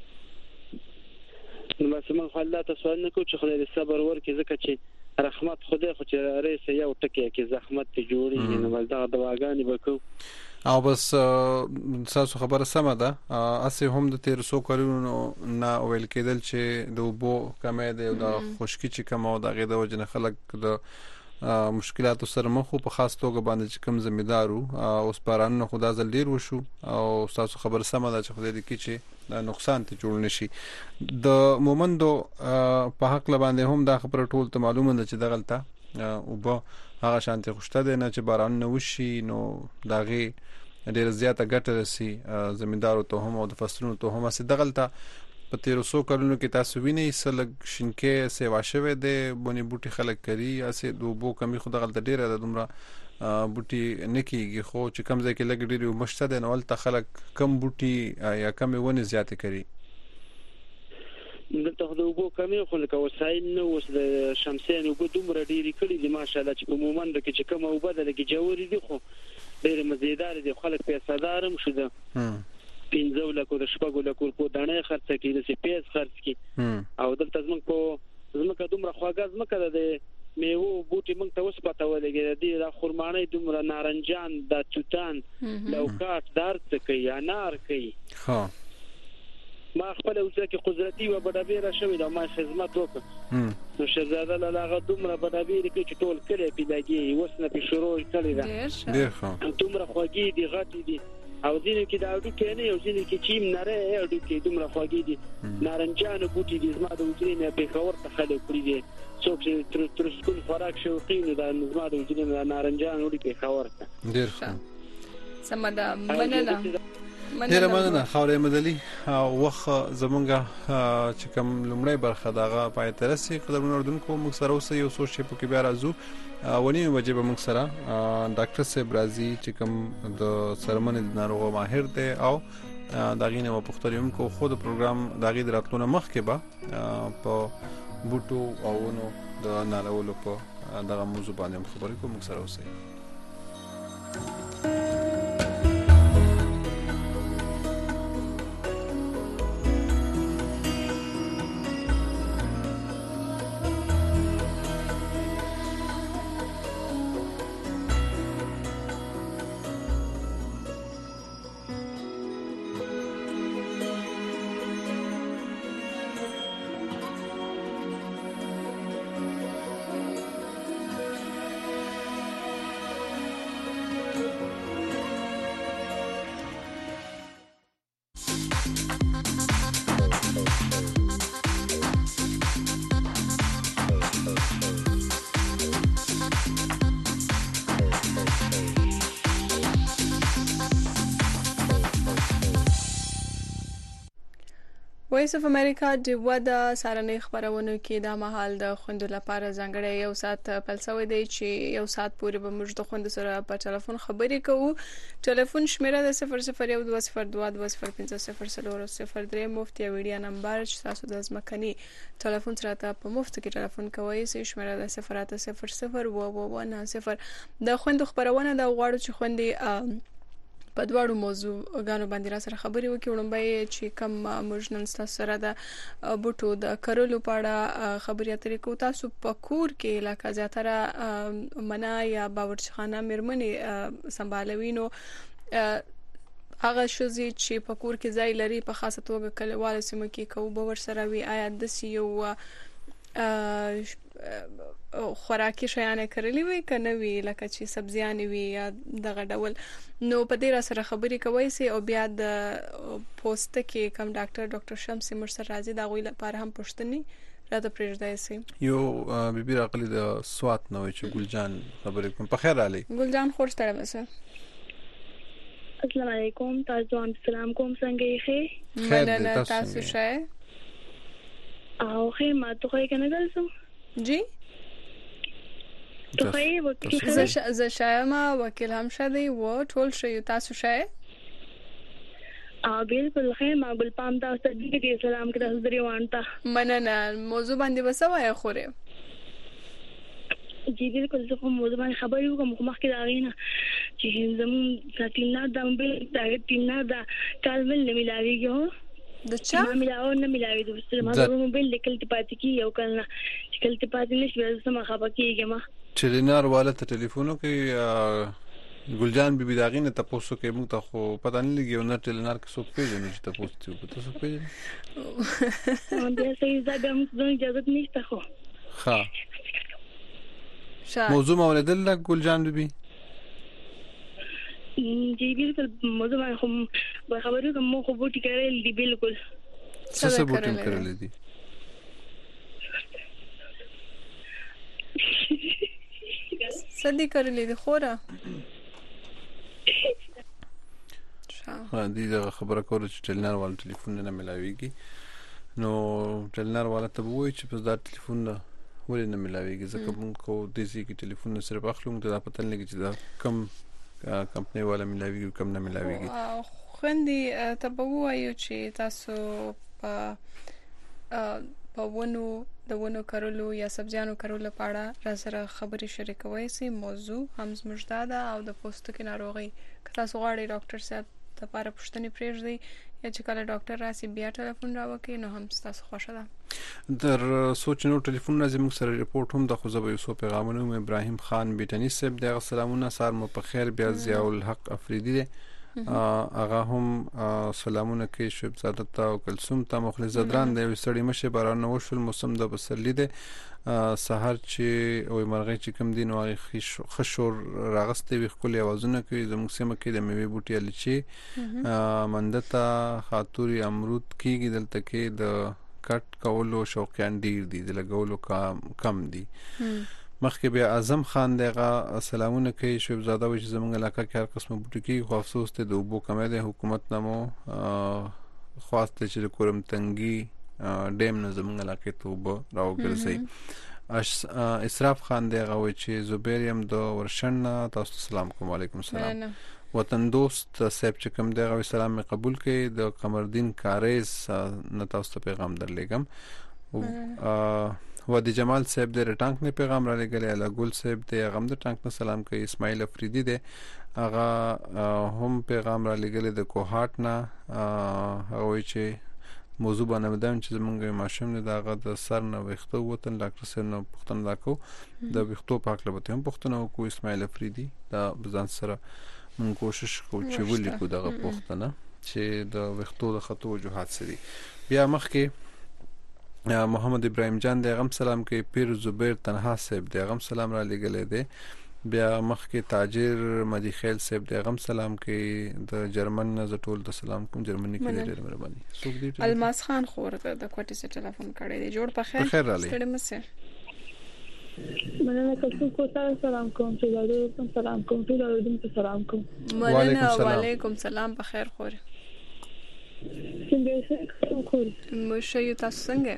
نو مسلمان خو الله تاسو نه کو چې خدای صبر ورکړي ځکه چې رحمت خدای خو چې رئیس یو ټکی کې زحمت ته جوړي نو دا دواګانی وکړو او بس تاسو خبره سمه ده اسه هم د تیر سو کلونو نه ویل کېدل چې د وبو کمې ده او د خشکی چې کوم او دغه د وجنه خلک د مشکلات سره مخ په خاص توګه باندې چې کوم ځمېدارو اوس باران نه خدا زل ډیر وشو او تاسو خبر سمه ده چې خدای دې کې چې نقصان ته جوړ نشي د مومندو په حق باندې هم دا خبره ټول ته معلومه ده چې دغلطه او به هغه شانتي خوشته ده نه چې باران نه وشي نو داغه ډیر زیاته ګټه رسي ځمېدارو ته هم او د فصلونو ته هم اسې دغلطه په تیرو سو کلونو کې تاسو وینئ سلګ شینکې سیوا شوه د بونی بوټي خلک کوي اسې دوبو کمی خو دغلطه ډیره د دومره بوټي نکیږي خو چې کم ځای کې لګ ډیره مشته ده نو ولته خلک کم بوټي یا کم ونه زیات کوي دلته خو د وګو کمی خو لکه وسایل نو وس د شمسین وګو دومره ډیری کړي دي ماشاءالله چې په مومند کې چې کوم وبدل کې جوړي دي خو ډیر مزیدار دي خلک پیسې دارم شوه پینځو لکو د شپږو لکو په دانه خرڅ کې د سپیس خرڅ کې او دلته زموږ په زموږ دومره خواګاز مکه د میوه بوټي موږ ته وس پته ولګي د د خرمانه دومره نارنجان د توتان لوکات دارت کوي انار کوي ها ما خپل اوسه قدرتي و بډابیره شوی د ما خدمت وکړ نو شهزاده لاله دومره بډابیره کې چې ټول کړي پیداګي وسنه په شروع کړی دا ډیر ښه دومره خوږی دي غټي دي او ځینې کې دا اډو کې نه یو ځینې کې چیم نره اډو کې دومره خوږی دي نارنجان بوټي دي زما د وزري نه په خبر ته خلک کړی دي څوک چې تر تر سکول خوراک شوقین دا زما د وزري نه نارنجان وړي په خبر ته ډیر ښه سمدا مننه ډیر مننه خوري مدلي وخ زمونږه چې کوم لمړی برخه دغه پای ترسي قدرمن اردوونکو موږ سره اوس یو سوچ په کې بیا راځو ونی وجه به موږ سره ډاکټر صاحب راځي چې کوم د سرمن ناروغ ماهر دی او دغه نه پختریوم کو خود پروګرام دغه دراتلو مخ کې به په بوټو او نو د نارولو په دغه موضوع باندې خبرې کوم موږ سره اوسئ وایس اف امریکا د ودا سارنې خبرونو کې د مهال د خوندو لپاره ځانګړی یو ساعت پلسوي دی چې یو ساعت پورې به موږ د خوند سره په ټلیفون خبرې کوو. ټلیفون شمیره د صفر صفر یو دوه صفر دوه دوه صفر پنځه صفر څلور صفر درې مفت یا ویډیو نمبر چې تاسو د ځمکني ټلیفون سره ته په مفت کې ټلیفون کوئ. سې شمیره د صفر اته صفر صفر و و و نه صفر. د خوند خبرونه د غواړو چې خوندې په دواړو موضوع غانو باندې را سره خبرې وکړو. وړاندې چې کوم موږ نن تاسو سره د بوټو د کرلو په اړه خبرې اترې کوو. تاسو په کور کې لکه زیاتره منا یا باورچخانه مېرمنې سمبالوي، نو هغه شوزي چې په کور کې ځای لري په خاصه توګه کلیوالو سیمو کې کوو به ورسره وي، آیا داسې یو خوراکي شیان کرلی وي کنه وی لکه چې سبزیان وي یا دغه ډول، نو په دې را سره خبرې کوي سي او بیا د پوسټ کې کوم ډاکټر ډاکټر شمس مرسل راځي دا غوي لپاره هم پښتني راته پرېږدای سي. یو بیبي راغلی د سوات نو چې ګلجان خبرې کوم. په خیر علي ګلجان خور ستړی مسه. السلام علیکم، تاسو هم سلام کوم، څنګه یې ښه؟ مننه، تاسو ښه؟ او ښه ما ته خو کنه درسم جی ته خو وکیل ز شایما وکیل هم شدی و ټول شي تاسو شای ا بالکل خیر ما ګل پام تاسو ته دې سلام کړه حضرت وانتا مننه. موضوع باندې وسوای خوره جی بالکل زه کوم موضوع باندې خبرې وکم خو مخکې دا غینه چې زمون ساتینا د موبایل دا تینا دا کال ول نه ملاویږي د چا ما ملاو نه ملاوي د وسره ما د موبایل لیکل ته پاتې کی یو کله لیکل ته پاتې نشي زما خبر کیږي ما چلینار والا ته ټلیفونو کې ګلجان بیبي داغینه تاسو کې موږ ته خو پته نه لګي نو ټلینار کې څوک پیژني چې تاسو ته تاسو پیژني نو بیا صحیح دا به موږ ته اجازه نشته خو ها موضوع مولدل ګلجان بیبي جی بالکل موضوع باندې خو خبرو کوم خو بوټي کړل دي بالکل څه څه بوټي کړل دي سدي کړل دي خورا ها دي دا خبره کوله چې ټلنار وال ټلیفون نه ملاويږي، نو ټلنار والا ته وایي چې په دا ټلیفون نه ولې نه ملاويږي ځکه موږ کو د دې کې ټلیفون سره اخلو موږ دا پته نه لګي چې دا کم کمپنی والا ملاويږي کم نه ملاويږي. خوندې ته به وایو چې تاسو په په ونو د ونو کرلو یا سبزیانو کرلو په اړه را سره خبرې شریکوي سي. موضوع هم زموږ دا او د پوستکي ناروغي که تاسو غواړئ ډاکټر صاحب ته لپاره پوښتنې پرېږدئ یا چې کله ډاکټر راسي بیا ټلیفون راوکړي نو هم تاسو خوښه ده. در سوچ نو ټلیفون راځي موږ سره ریپورت هم د خو زبې یو پیغامونه ابراهیم خان بیٹنی صاحب د سلامونه سار مو په خیر بیا ضیاء الحق افریدی دی هغه هم سلامونه کوي شعیب زاده ته او کلثوم ته مخلص زدران د وسړی مشه باران وشول موسم د بسرلی دی سحر چې او مرغی چې کم دین او خشور راغسته وي خپل اوازونه کوي زموږ سیمه کې د میوه بوټي لچی مندتا خاطوري امرود کېږي دلته کې د کټ کولو شوقیان ډیر دي د لګولو کم دي. مخکې بیا اعظم خان دغه سلامونه کوي شعیب زاده و چې زموږ علاقه کې هر قسم بوټي کې خو افسوس ته د اوبو کمه ده حکومت نامو خواسته چې د کورم تنګي ډیم نه زموږ علاقه ته وب راوګرځي. اسراف خان دغه و چې زبیر يم د ورشن تاسو سلام کوم علیکم السلام وطن دوست صاحب چې کوم دغه سلام قبول کړي د قمردین کاریز نه تاسو پیغام درلېګم و د جمال صاحب د ټانک نه پیغام را لګلې اله ګل صاحب د غم د ټانک نه سلام کوي. اسماعیل افریدی د هغه هم پیغام را لګلې د کوهات نه هغه چې موضوع باندې مدام چې زمونږ ماشوم نه دغه د سر نه وختو وطن ډاکټر سره نه پښتون لاکو د وختو پاک لبته هم پښتون کو اسماعیل افریدی دا بزان سره مونږ کوشش کوو چې ولې کو دغه پښتنه چې د وختو د خطو وجوهات سری. بیا مخکې محمد ابراهیم جان د غم سلام کوي. پیر زبیر تنها صاحب د غم سلام را لګلې دی. بیا مخکې تاجر مدی خیل صاحب د غم سلام کوي. د جرمن نه ټول د سلام کوم جرمني کې ډېر مهرباني. څوک دی؟ الماس خان خور د کوټې څخه ټلیفون کړی دی. جوړ په خیر خیر علي ستړي مسه مننه تاسو کو سلام کوم چې لاله سلام کوم چې لاله دې سلام کوم. مننه وعلیکم سلام په خیر خور. څنګه خوري مشه یو تاسو څنګه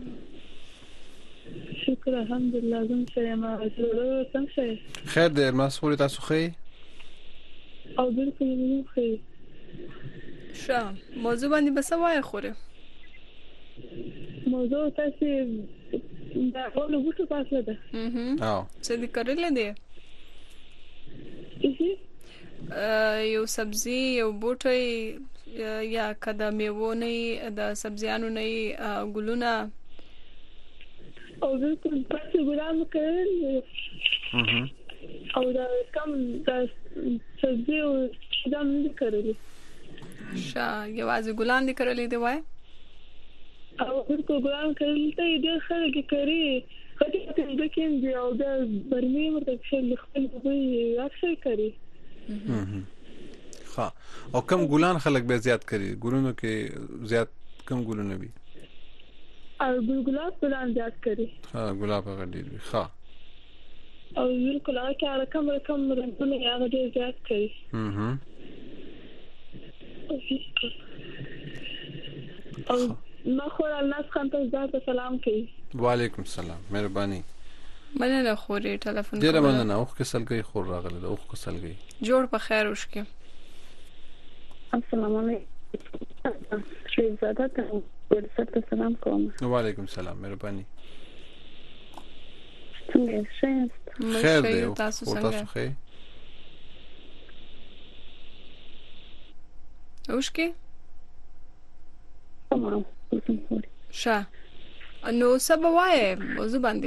شکر الحمدلله زم سره ما زړه څنګه خیر دې ما سوري تاسو خې او بالکل مو خې ښه موضوع باندې بس وای خوره موضوع تاسو دا ټول وګورئ تاسو ده اها او څه دې کړل دي یو سبزی یو بوټي یا کده میوونه د سبزیانو نه ګلونه او بالکل تاسو ګلان کړل او دا کم د سبزی او دا نه کړل شا یوازې ګلان دي کړل دي وای او بالکل ګلان کړل ته دې خلک کوي خدای دې کې دی او دا برمي مرته شل خپل وي اکثر کوي ها او کم ګلان خلک به زیات کوي ګلونو کې زیات کم ګلونه وي او ګلاب ګلان زیات کوي ها ګلاب هغه ډیر وي ها او بالکل هغه کار کم کم رنگونه هغه ډیر زیات کوي اها او ما خو الناس خان ته زړه سلام کوي وعلیکم السلام مهرباني مننه خوري ټلیفون ډیر مننه اوخ کې سلګي خور راغله د اوخ کې سلګي جوړ په خیر وشکه السلام علیکم شریف زاده ته ورته سلام کوم وعلیکم السلام مهرباني څنګه ښه خیر دی تاسو څنګه ښه اوشکه تمام ښه نو سبا وای موضوع باندې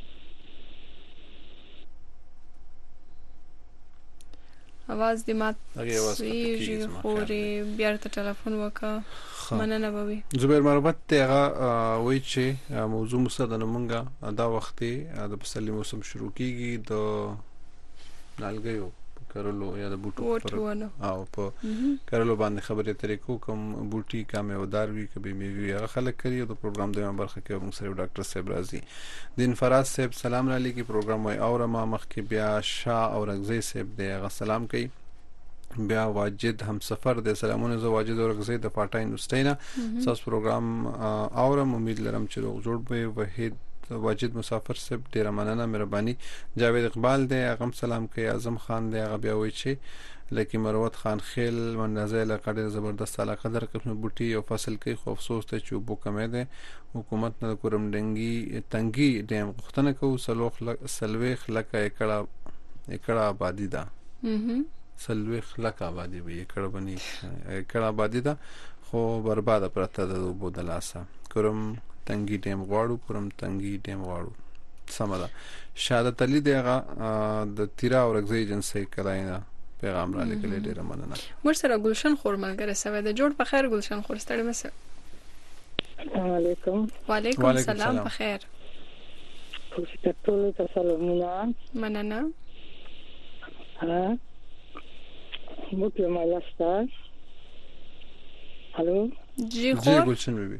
اواز دې مات سوي خوري بیا ته ټلیفون وکا مننه بوي زبیر مربت ته هغه وای چې موضوع مستدنه مونږه دا وختي د پسلي موسم شروع کیږي د نالګیو کرلو یا د بوټو پر او په کرلو باندې خبرې طریقو کوم بوټي کامیابدار وي کبي میوي هغه خلک کوي د پروګرام د برخه کې موږ سره ډاکټر صاحب راځي دین فراز صاحب سلام علیکم پروګرام وای اور ما مخ کې بیا شاه او رغزي صاحب دی هغه سلام کوي بیا واجد هم سفر د سلامونه زو واجد او رغزي د پټاین واستینا تاسو پروګرام اور امید لرم چې روغ جوړ به وحید واجد مسافر صاحب ډیر مننه مهرباني جاوید اقبال دی اغم سلام کوي اعظم خان دی هغه بیا وایي چې لکه مروت خان خیل منځه لکه ډیر زبردست علاقه در کوم بوټي او فصل کې خو افسوس ته چې بو کمې ده حکومت نه کورم ډنګي تنګي ډیم غختنه کو سلوخ سلويخ لکه اکړه اکړه آبادی ده سلويخ لکه آبادی وي اکړه بني اکړه آبادی ده خو برباد پرته ده بو دلاسه کورم تنګي ټیم غواړو پرم تنګي ټیم غواړو سمدا شهادت علي دغه د تیرا او رغزي ایجنسی کلاینه پیغام را لیکل ډیر مننه مرسره گلشن خور ملګری سوي د جوړ په خیر گلشن خور ستړي مسه السلام علیکم وعلیکم السلام په خیر تاسو ټول ته سلامونه مننه ها مو په مالاستا هالو جی خور گلشن بيبي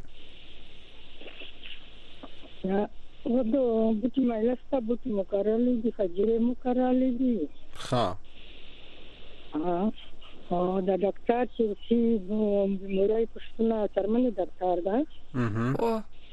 ودو بوټي مالستا بوټي مکرالي دي خجره مکرالي دي ها ها او دا ډاکټر چې سي مورای پښتنه ترمنه ډاکټر دا اها او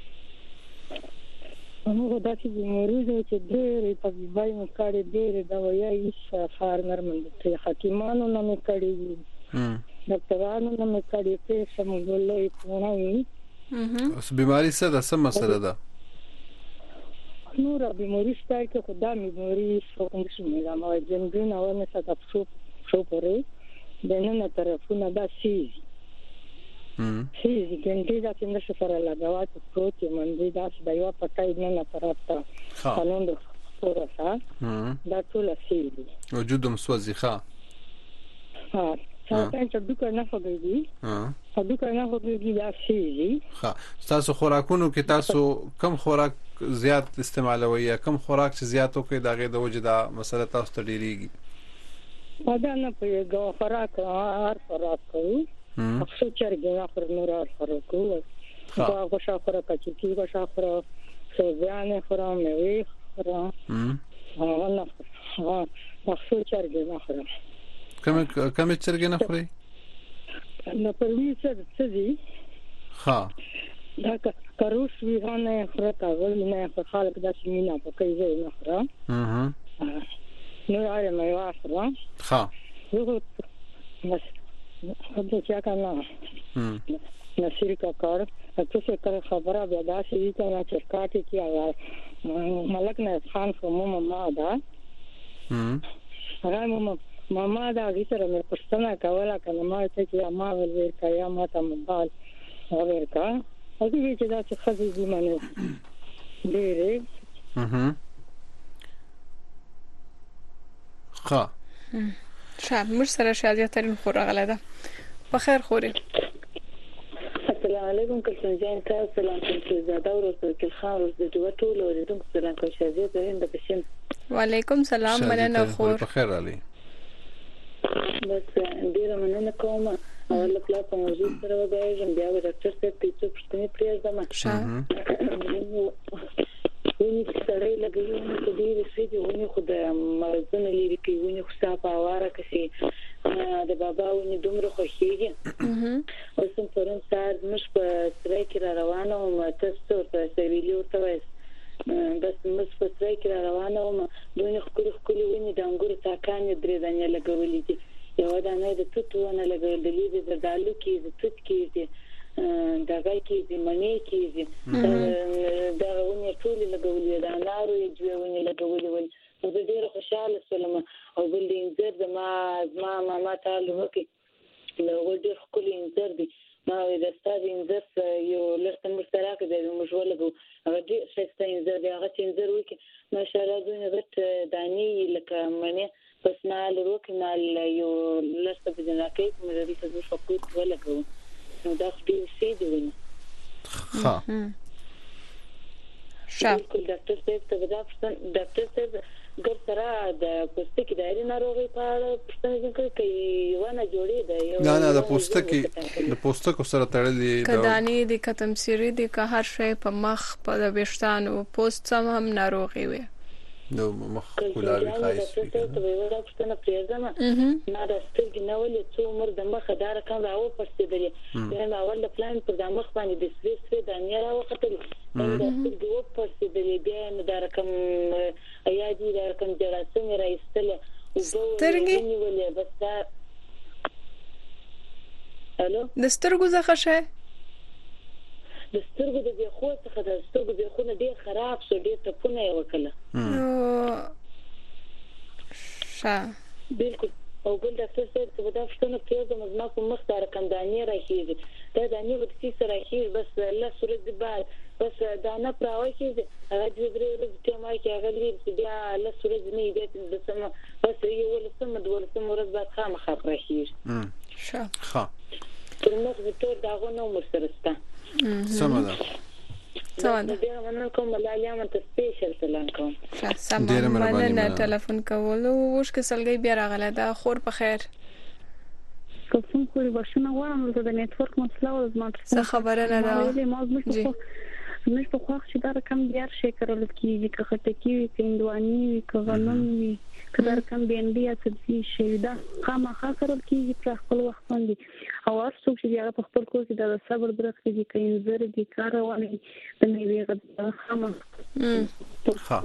نو دا چې مریض چې ډېر په بای مو کړي ډېر دا وایي فارمر مند ته حکیمانو نه مې کړي ډاکټرانو نه مې کړي ته سمګولې پونای اها اوس بیماری څه ده څه مسله ده نور بیماری ستای که خدا بیماری څنګه شمېلا ما جنګین او نه ستاسو شو شو پرې دنه طرفونه دا سی هم سی ګنټي دا څنګه سره لګاوات پروت منځي دا د یو پټای نه طرفته قانون د فورسا دا ټول سی وجودم سوځي ښا ها څنګه د کنه فګي ها د کنه فګي دا سی ښا تاسو خوراکونو کې تاسو کم خوراک زیات استعمالوي یا کم خوراک چې زیاتو کې داغه د وجدا مسله تاسو ته ډیریږي دا نه پیګه خوراک هر خوراک کوي اکثر چرګ نه پر نور خوراک کوي دا غوښه خوراک چې کی غوښه خوراک سوزانه خوراک مې خوراک هم ها نه ها اکثر چرګ نه خوراک کوم کوم چرګ نه خوري نه پرې څه څه دي ها دا کروش وی نه خره کاغل نه په خالق د سیمینه په کې زه نه خره اها نو راځي مې واسره ها یو بس هدا چا کنه هم نصیر کا کار ته څه کار خبره بیا دا شي چې نه چرکاټي کی ملک نه خان کومه ما دا هم هغه مو ماما دا غي سره مې پښتنه کوله کنه ما ته چې ما ور کایا ما ته موبایل ورکا هغه چې دا څه خزي دي مانه ډېرې اها ښه شاب مر سره شادیه ترين خور غله ده په خیر خوري السلام علیکم کلسن جان تاسو سلام کوم زاده ورسره کې خاور د دوه ټول اوریدونکو سلام کوم شادیه ته هند بشم وعلیکم سلام مننه خور په خیر علي بس ډیره مننه کوم اول په په موضوع سره وګورم بیا د ډاکټر صاحب ته څه پوښتنه پریږدم ښه ونی ستړی لګوي نو دې رسېږي ونی خو د مرزونه لري کې ونی خو صاحب اواره کسي د بابا ونی دومره خوشيږي اوس هم پرون سار مش په سره کې روانه او تاسو ته سویلو ته وایي بس مس په سره کې روانه او دونه خوري خوري ونی د انګور تاکان درې دانې لګولې دي یو دانه د توتونه لګولې دي د دالو کې د توت کې دي دا غي کې دي منی کې دي دا ونی ټول لګولې دا نارو یې جوړونه لګولې ول او د ډېر خوشاله سلام او بل انځر د ما ما ماما تعالی وکي نو ډېر خولي انځر دي ما د ستاسو انځر یو لږ مشترک دی موږ ولګو هغه دې څه انځر دی هغه انځر وکي ماشاءالله دونه غټ دانی لکه منی بس مال وکي مال یو لږ په جنکه مې د دې څه فقط ولګو نو دا خپل سي دی ونه ها شاب ډاکټر صاحب ته دا ډاکټر صاحب ګر سره د پوستکي دایره ناروغي په اړه پوښتنه کوي ونه جوړې ده نه نه د پوستکي د پوستکو سره تړلې د کدانې د ختم سری د که هر شی په مخ په د وشتانو پوست سم هم ناروغي وي نو مخ کولاوي خایس ته به ودا پښتنه پریزما ما د سترګې نه ولې څو عمر د مخ دار کم راو پرسیدلې دا اول د پلان پر د مخ باندې د سوي سوي د نه راو خطر دا سترګې و پرسیدلې بیا نو دا رقم ایا دي دا رقم جراسم راځتله سترګې ولې بس دا الو د سترګو څخه شه د سترګو د بيخو څخه د سترګو بيخونه ډېر خراب شو ډېر ټپونه یې وکړه نو ښه بالکل او بل ډاکټر صاحب ته دا څنګه پیدا مزما په مخ سره کندانې راکېږي دا دانی ورته سره راکېږي بس الله سره دې بعد بس دا نه پراوي کېږي هغه دې درې ورځې ته ما کې هغه دې بیا الله سره دې نه دې د سم بس یو ول سم د ول سم ورځ بعد خامخ راکېږي ښه ښه تر نو د ټول داغه نو مرسته سمه سمه ډیر مننه کوم ملالیا مته سپیشل سلام کوم سمه مننه ټلیفون کولو وښ کې سلګي بیا راغله دا خور په خیر کوم خوري بښنه غواړم د نتورک مسله او زما څه خبره نه ده جی مش په خو چې دا رقم بیا شي کړل کیږي که خټکی وي کیندوانی وي که غنم وي که دا رقم بینډي یا سبزي شي دا خامخا کړل کیږي پر خپل وخت باندې او ارڅو چې هغه په خپل کور کې د صبر برخه دي کین زر دي کار وانه د میوه غد خامخا ها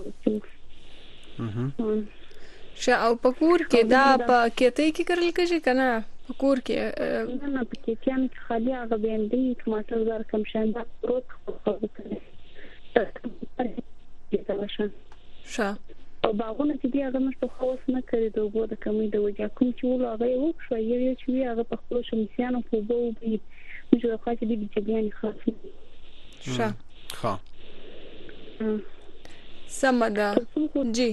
شه او پکور کې دا په کېته کې کړل کېږي کنه پکور کې نه نه پکې چې ان خالي هغه بینډي ټماټر زر کم شاندا پروت خو شه او باغونه چې دی هغه مش په خواص نه کړی د وګړو د کمی د وجه کوم چې ول هغه یو شو یو یو چې هغه په خپل شمسيانو په وګو به موږ راځي د دې بیان خاص شه ها سمدا جی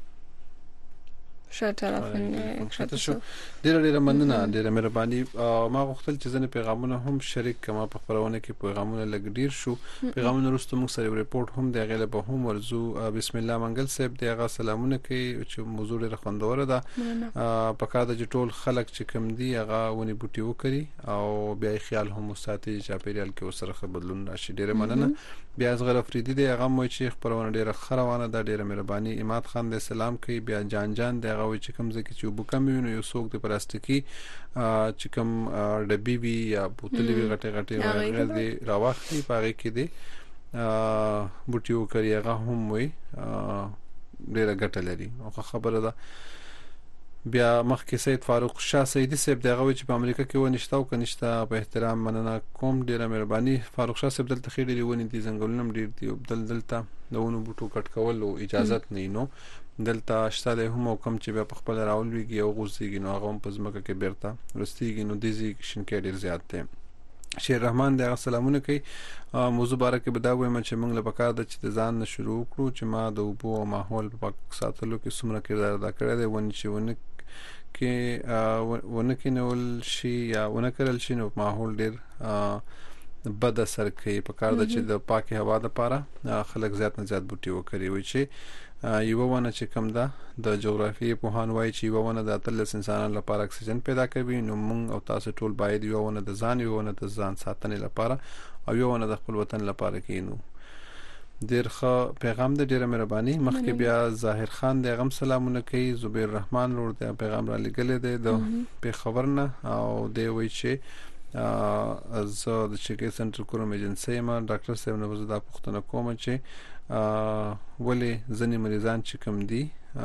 شاترافن شاته شو ډیر ډیر مننه ډیر مهرباني ما غوښتل چې زنه پیغامونه هم شریک کما په خبرونه کې پیغامونه لګ ډیر شو پیغامونه وروسته موږ سره ریپورت هم دی غیله به هم ورزو بسم الله منګل صاحب دی هغه سلامونه کوي چې موضوع ډیر خوندوره ده په کار د ټول خلک چې کم دی هغه ونی بوټي وکړي او بیا خیال هم ساتي چې پیریال کې وسره بدلون راشي ډیر مننه بیا زغر افریدي دی هغه مو چې خبرونه ډیر خروانه ده ډیر مهرباني اماد خان دی سلام کوي بیا جان جان دی هغه وي چې کوم ځکه چې وب کم وي نو یو څوک د پلاستیکي چې کوم ډبي وي یا بوتلې وي غټه غټه غیر دي راوخلي پاره کې دي بوټیو کوي هغه هم وي ډیره ګټه لري او خبره ده بیا مخکې سید فاروق شاه سیدی صاحب دغه چې په امریکا کې ونشته او کنيشته په احترام مننه کوم ډیره مهرباني فاروق شاه صاحب دلته خېډې لري دي ځنګلونه ډیر دي دل دلته دونو بوټو کټ کول او اجازه نه نو دلته شته هم کوم چې په خپل راول ویږي او غوځيږي نو هغه په ځمکه کې بیرته ورستيږي نو د دې شینکې ډیر زیات دي شیر رحمان دغه سلامونه کوي موضوع باره کې بدا وایم چې موږ له پکار د چې ځان شروع کړو چې ما د اوبو او ماحول په پاک ساتلو کې څومره کردار ادا کړی دی ونی چې ونه کې ونه کې نول شي یا ونه کړل شي نو ماحول ډیر بد اثر کوي په کار د چې د پاکي هوا لپاره خلک زیات نه زیات بوټي وکړي وي چې یو ونه چې کم ده د جغرافي په هان وای چې یو ونه د اتلس انسانانو لپاره اکسیجن پیدا کوي نو موږ او تاسو ټول باید یو ونه د ځان یو ونه د ځان ساتنې لپاره او یو ونه د خپل وطن لپاره کینو ډیر ښه پیغام د ډیره مهرباني مخکې بیا ظاهر خان د غم سلامونه کوي زبیر رحمان ورور د پیغام را لګلې دی د په خبرنه او دی وی چې از د چیکې سنټر کوم ایجنسی ما ډاکټر صاحب نو زدا پښتنه کوم چې ولې ځنې مریضان چې کم دي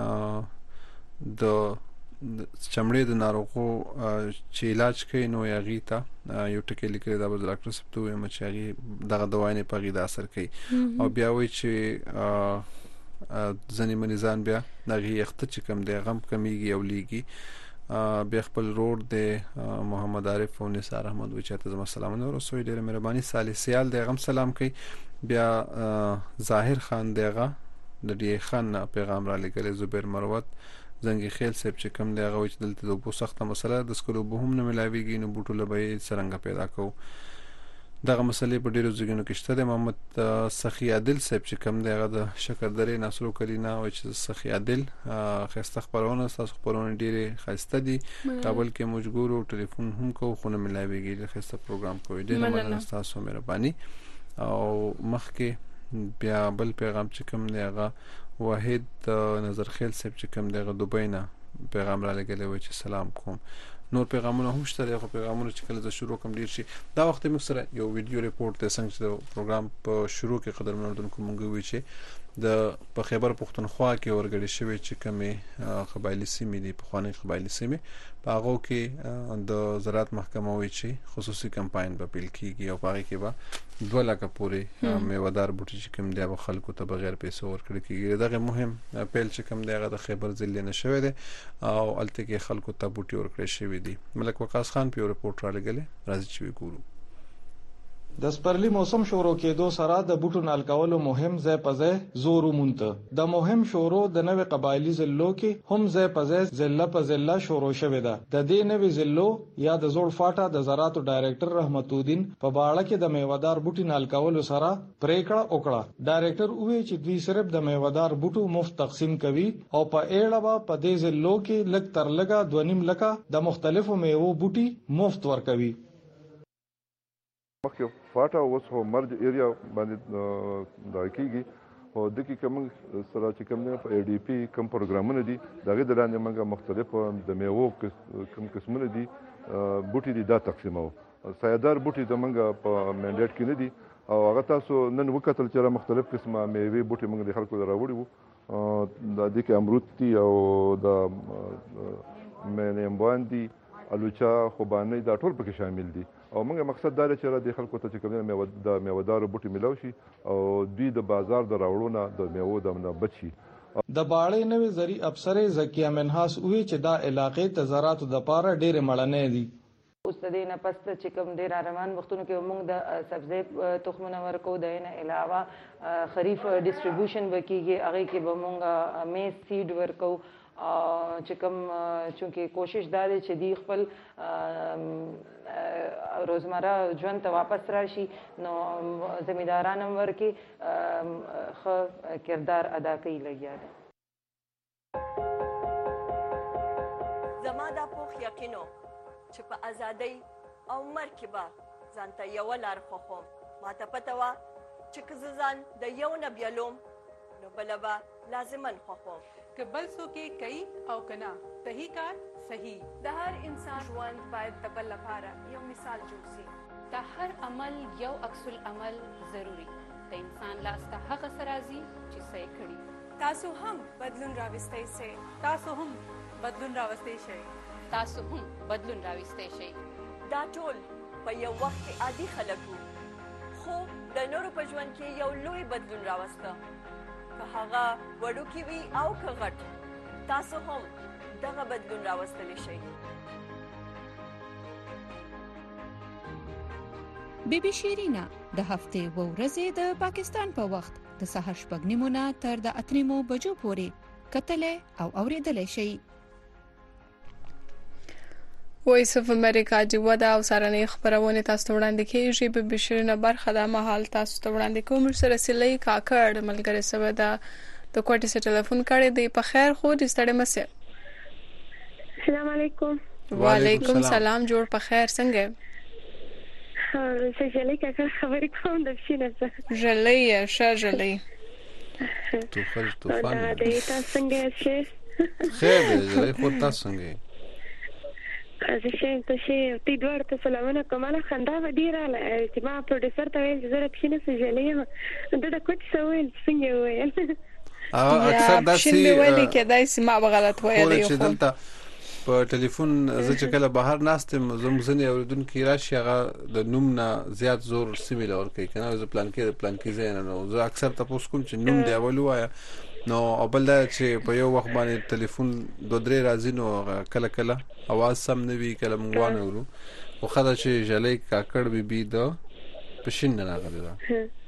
د چمړې د ناروغو چې علاج کوي نو یغی ته یو ټکی لیکل دا به ډاکټر صاحب ته وایم چې هغه دغه دوايانې په غي د اثر کوي او بیا وایي چې ځنې مریضان بیا دغه یخته چې کم دی غم کمیږي او لیږي بیا خپل روډ د محمد عارف او نثار احمد وچاته زما سلامونه ورسوي ډیره مهرباني صالح سیال د غم سلام کوي بیا ظاهر خان دغه د ډی خان پیغام را لګل زبیر مروت زنګي خیل صاحب چې کوم دی هغه چې دلته د بو سخته مسله د سکولو به هم نه ملاويږي نو بوټو لبه څنګه پیدا کو دغه مسلې په ډیرو ځګونو کې شته د محمد سخی عادل صاحب چې کوم دی هغه د شکردرې نصرو کلینا او چې سخی عادل خسته خبرونه تاسو خبرونه ډیره خسته دي کابل کې مجبور او ټلیفون هم کو خو نه ملاويږي خسته پروګرام کوي ډیره مننه تاسو مهرباني او مخکې بیا بل پیغام چې کوم دی هغه واحد نظر خیل صاحب چې کوم دی هغه دوبۍ نه پیغام را لګلې و چې سلام کوم نور پیغامونه هم شته خو پیغامونه چې کله ز شروع کوم ډیر شي دا وخت موږ سره یو ویډیو ریپورت ته څنګه چې پروګرام په شروع کې قدر منوردونکو مونږ وی چې د په خیبر پختونخوا کې ورګړې شوی چې کومه قبایلی سیمې دي په خواني قبایلی سیمې په هغه کې د زراعت محکمه وی چې خصوصي کمپاین په پیل کیږي او هغه کې به دوه لکه پورې میوادار بوټي چې کوم دی په خلکو ته بغیر پیسو ورکړي کیږي دغه مهم پیل چې کوم دی هغه د خیبر ضلع نه شوی دی او الته کې خلکو ته بوټي ورکړي شوی دی ملک وقاص خان په ریپورت را لګلې راځي چې وګورو د سپرلی موسم شروع کېدو سره د بوټو نال کولو مهم ځای په ځای زور ومونته د مهم شروع د نوې قبایلی ضلعو کې هم ځای په ځای ضلع په ضلع شروع شوه ده د دې نوې ضلعو یا د زوړ فاټا د زراعت ډایریکټر رحمت الدین په باړه کې د میوادار بوټي نال کولو سره پریکړه وکړه ډایریکټر وویل چې دوی صرف د میوادار بوټو مفت تقسیم کوي او په ایړه په دې ضلعو کې لګ تر لګه دوه نیم لکه د مختلفو میوو بوټي مفت ورکوي مخکې فاټا اوس هو مرج ایریا باندې دا کیږي او د کې کوم سره چې کوم نه په ای ډی پی کوم پروګرامونه دي دغه د لاندې موږ مختلف د میوو کوم قسمونه دي بوټي دي دا تقسیمو سایدار بوټي د موږ په منډیټ کې نه دي او هغه تاسو نن وکتل چې مختلف قسمه میوې بوټي موږ د خلکو راوړي وو د دې کې امرود دي او د مېنېمبان دي الوچا خوبانه دا ټول پکې شامل دي او موږ مقصد دا چې د خلکو ته چې کوم میوه د میوهدار بوټي ملو شي او دوی د بازار د راوړونه د میوه د نه بچي د باړې نوې زری افسر زکیه منحاس وی چې دا علاقې ته زراعت د پاره ډېر مړنې دي اوس د دې نه پس چې کوم ډیر روان وختونو کې موږ د سبزی تخمونه ورکو د نه علاوه خریف ډیسټریبیوشن وکیږي هغه کې به موږ میز سیډ ورکو چې کوم چونکه کوشش دا دی چې دی خپل روزمره ژوند ته واپس راشي نو زمینداران هم ورکې ښه کردار ادا کوي لګیا دي زما دا پوخ یقینو چې په ازادۍ او مرګ کې به ځان ته یوه لار خوښوم ما ته پته وه چې که زه ځان د یو نه بیلوم نو بله به لازمن خوښوم که بل څوک یې کوي او که نه صحیح کار صحیح. د هر انسان ژوند باید د بل لپاره یو مثال جوړ شي. د هر عمل یو عکس العمل ضروري. د انسان لاس ته هغه څه راځي چې څه یې کړي. تاسو هم بدلون راوستی شئ. تاسو هم بدلون راوستی شئ. تاسو هم بدلون راوستی شئ. دا ټول په یو وخت کې عادي خلک وو، خو د نورو په ژوند کې یو لوی بدلون راوسته، که هغه وړوکی وي او که غټ. تاسو هم دغه بدلون راوستلی شئ. بی بی شیرینا د هفتې و ورځې د پاکستان په وخت د سهار شپږ نیمو نه تر د اته نیمو بجو پورې کتلې او اورېدلې شي. وایس اف امریکا جوړه او سارنې خبرونه تاسو وړاندې کیږي. بی بی شیرینا برخه د مهال تاسو وړاندې کوم سره سلی کاکړ ملګری سره د د کوټې سره ټلیفون کړی دی. په خیر خو دې ستړي مسه. السلام علیکم. وعلیکم السلام. جوړ په خیر څنګه؟ زه جلې کاکړ خبرې کوم د شینه څه. جلې شه جلې. توفل طوفان. دا دې تاسو څنګه شې؟ خیر دې خو تاسو څنګه؟ زه شم ته شي تی دوړ ته سلامونه کومه خندا و ډیره چې ما پروډوسر ته ویل زه رښتینه سجلې ما دا د کوټ سوال څنګه ویل او اکثر داسې شنه ویلي کې داسې ما غلط ویل یو چې دلته په ټلیفون زه چې کله بهر ناستم زموږ ځنې اوریدونکو راشي هغه د نوم نه زیات زور سیمه لور کوي کنه زه پلان کې پلان کې زین نه زه اکثر تاسو کوم چې نوم دی اول وایا نو اول دا چې په یو وخت باندې ټلیفون دوه درې راځي نو کله کله اواز سم نه وی کله مونږ وانه ورو خو خدای چې جلې کاکړ بي بي دا پښین نه راغلی دا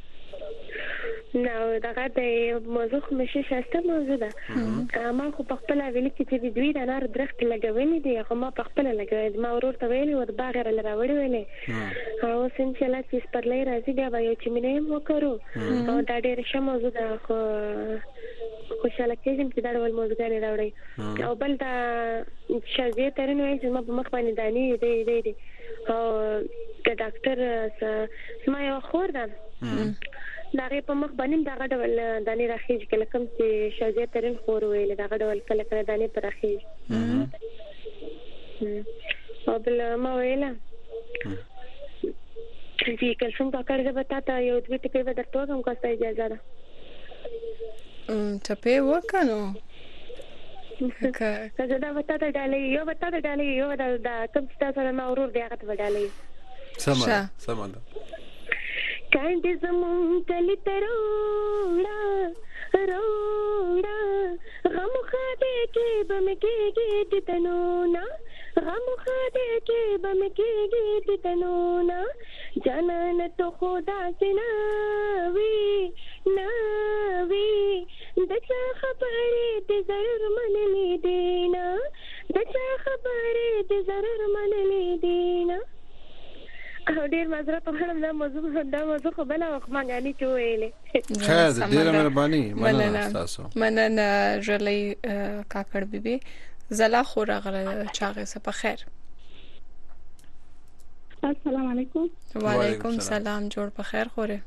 نو دا د موضوع مشه شاسته موضوع ده ما خو په خپل ویل کې چې دوی د نار درخت لګولې دي خو ما په خپل لګولې ما ورور ته ویلې ور باغ را لراوړې ویلې او سن چې لا چې پرلې راځي بیا به یو چې مینه مو کړو او دا ډېر ښه موضوع ده خو خوشاله کېږم چې دا ډول موضوعونه راوړي او بل دا شاذې ترنه وایي چې ما په مخ باندې دانی دی دی دی او د ډاکټر سما یو خور ده دا په مخ باندې دا ډول دانی راخیږي کله کوم چې شاذې ترن خور ویل دا ډول کله کله دانی پر راخیږي او بل ما ویل چې کلسم کا کړه بتا ته یو دوی ټکی به درته کوم کوسته اجازه ده ته په وکانو که زه دا وتا ته ډالې یو وتا ته ډالې یو دا کوم څه سره ما ورور دی هغه ته ډالې سم سم ده کاندې زمون کلی تروړا روړا غم خاطه کې بم کېږي د تنونا غم خاطه کې بم کېږي د تنونا جانان ته خدا سينا وي ناوي دچا خبرې د ضرر منلې دینا دچا خبرې د ضرر منلې دینا او ډیر معذرت غواړم دا موضوع دا موضوع خو بل وخت ما غاني چويلې خیر ډیر مهرباني مننه تاسو مننه جلې کاکړ بیبي زلا خو راغله چاغه سه په خیر السلام علیکم وعلیکم السلام جوړ په خیر خوره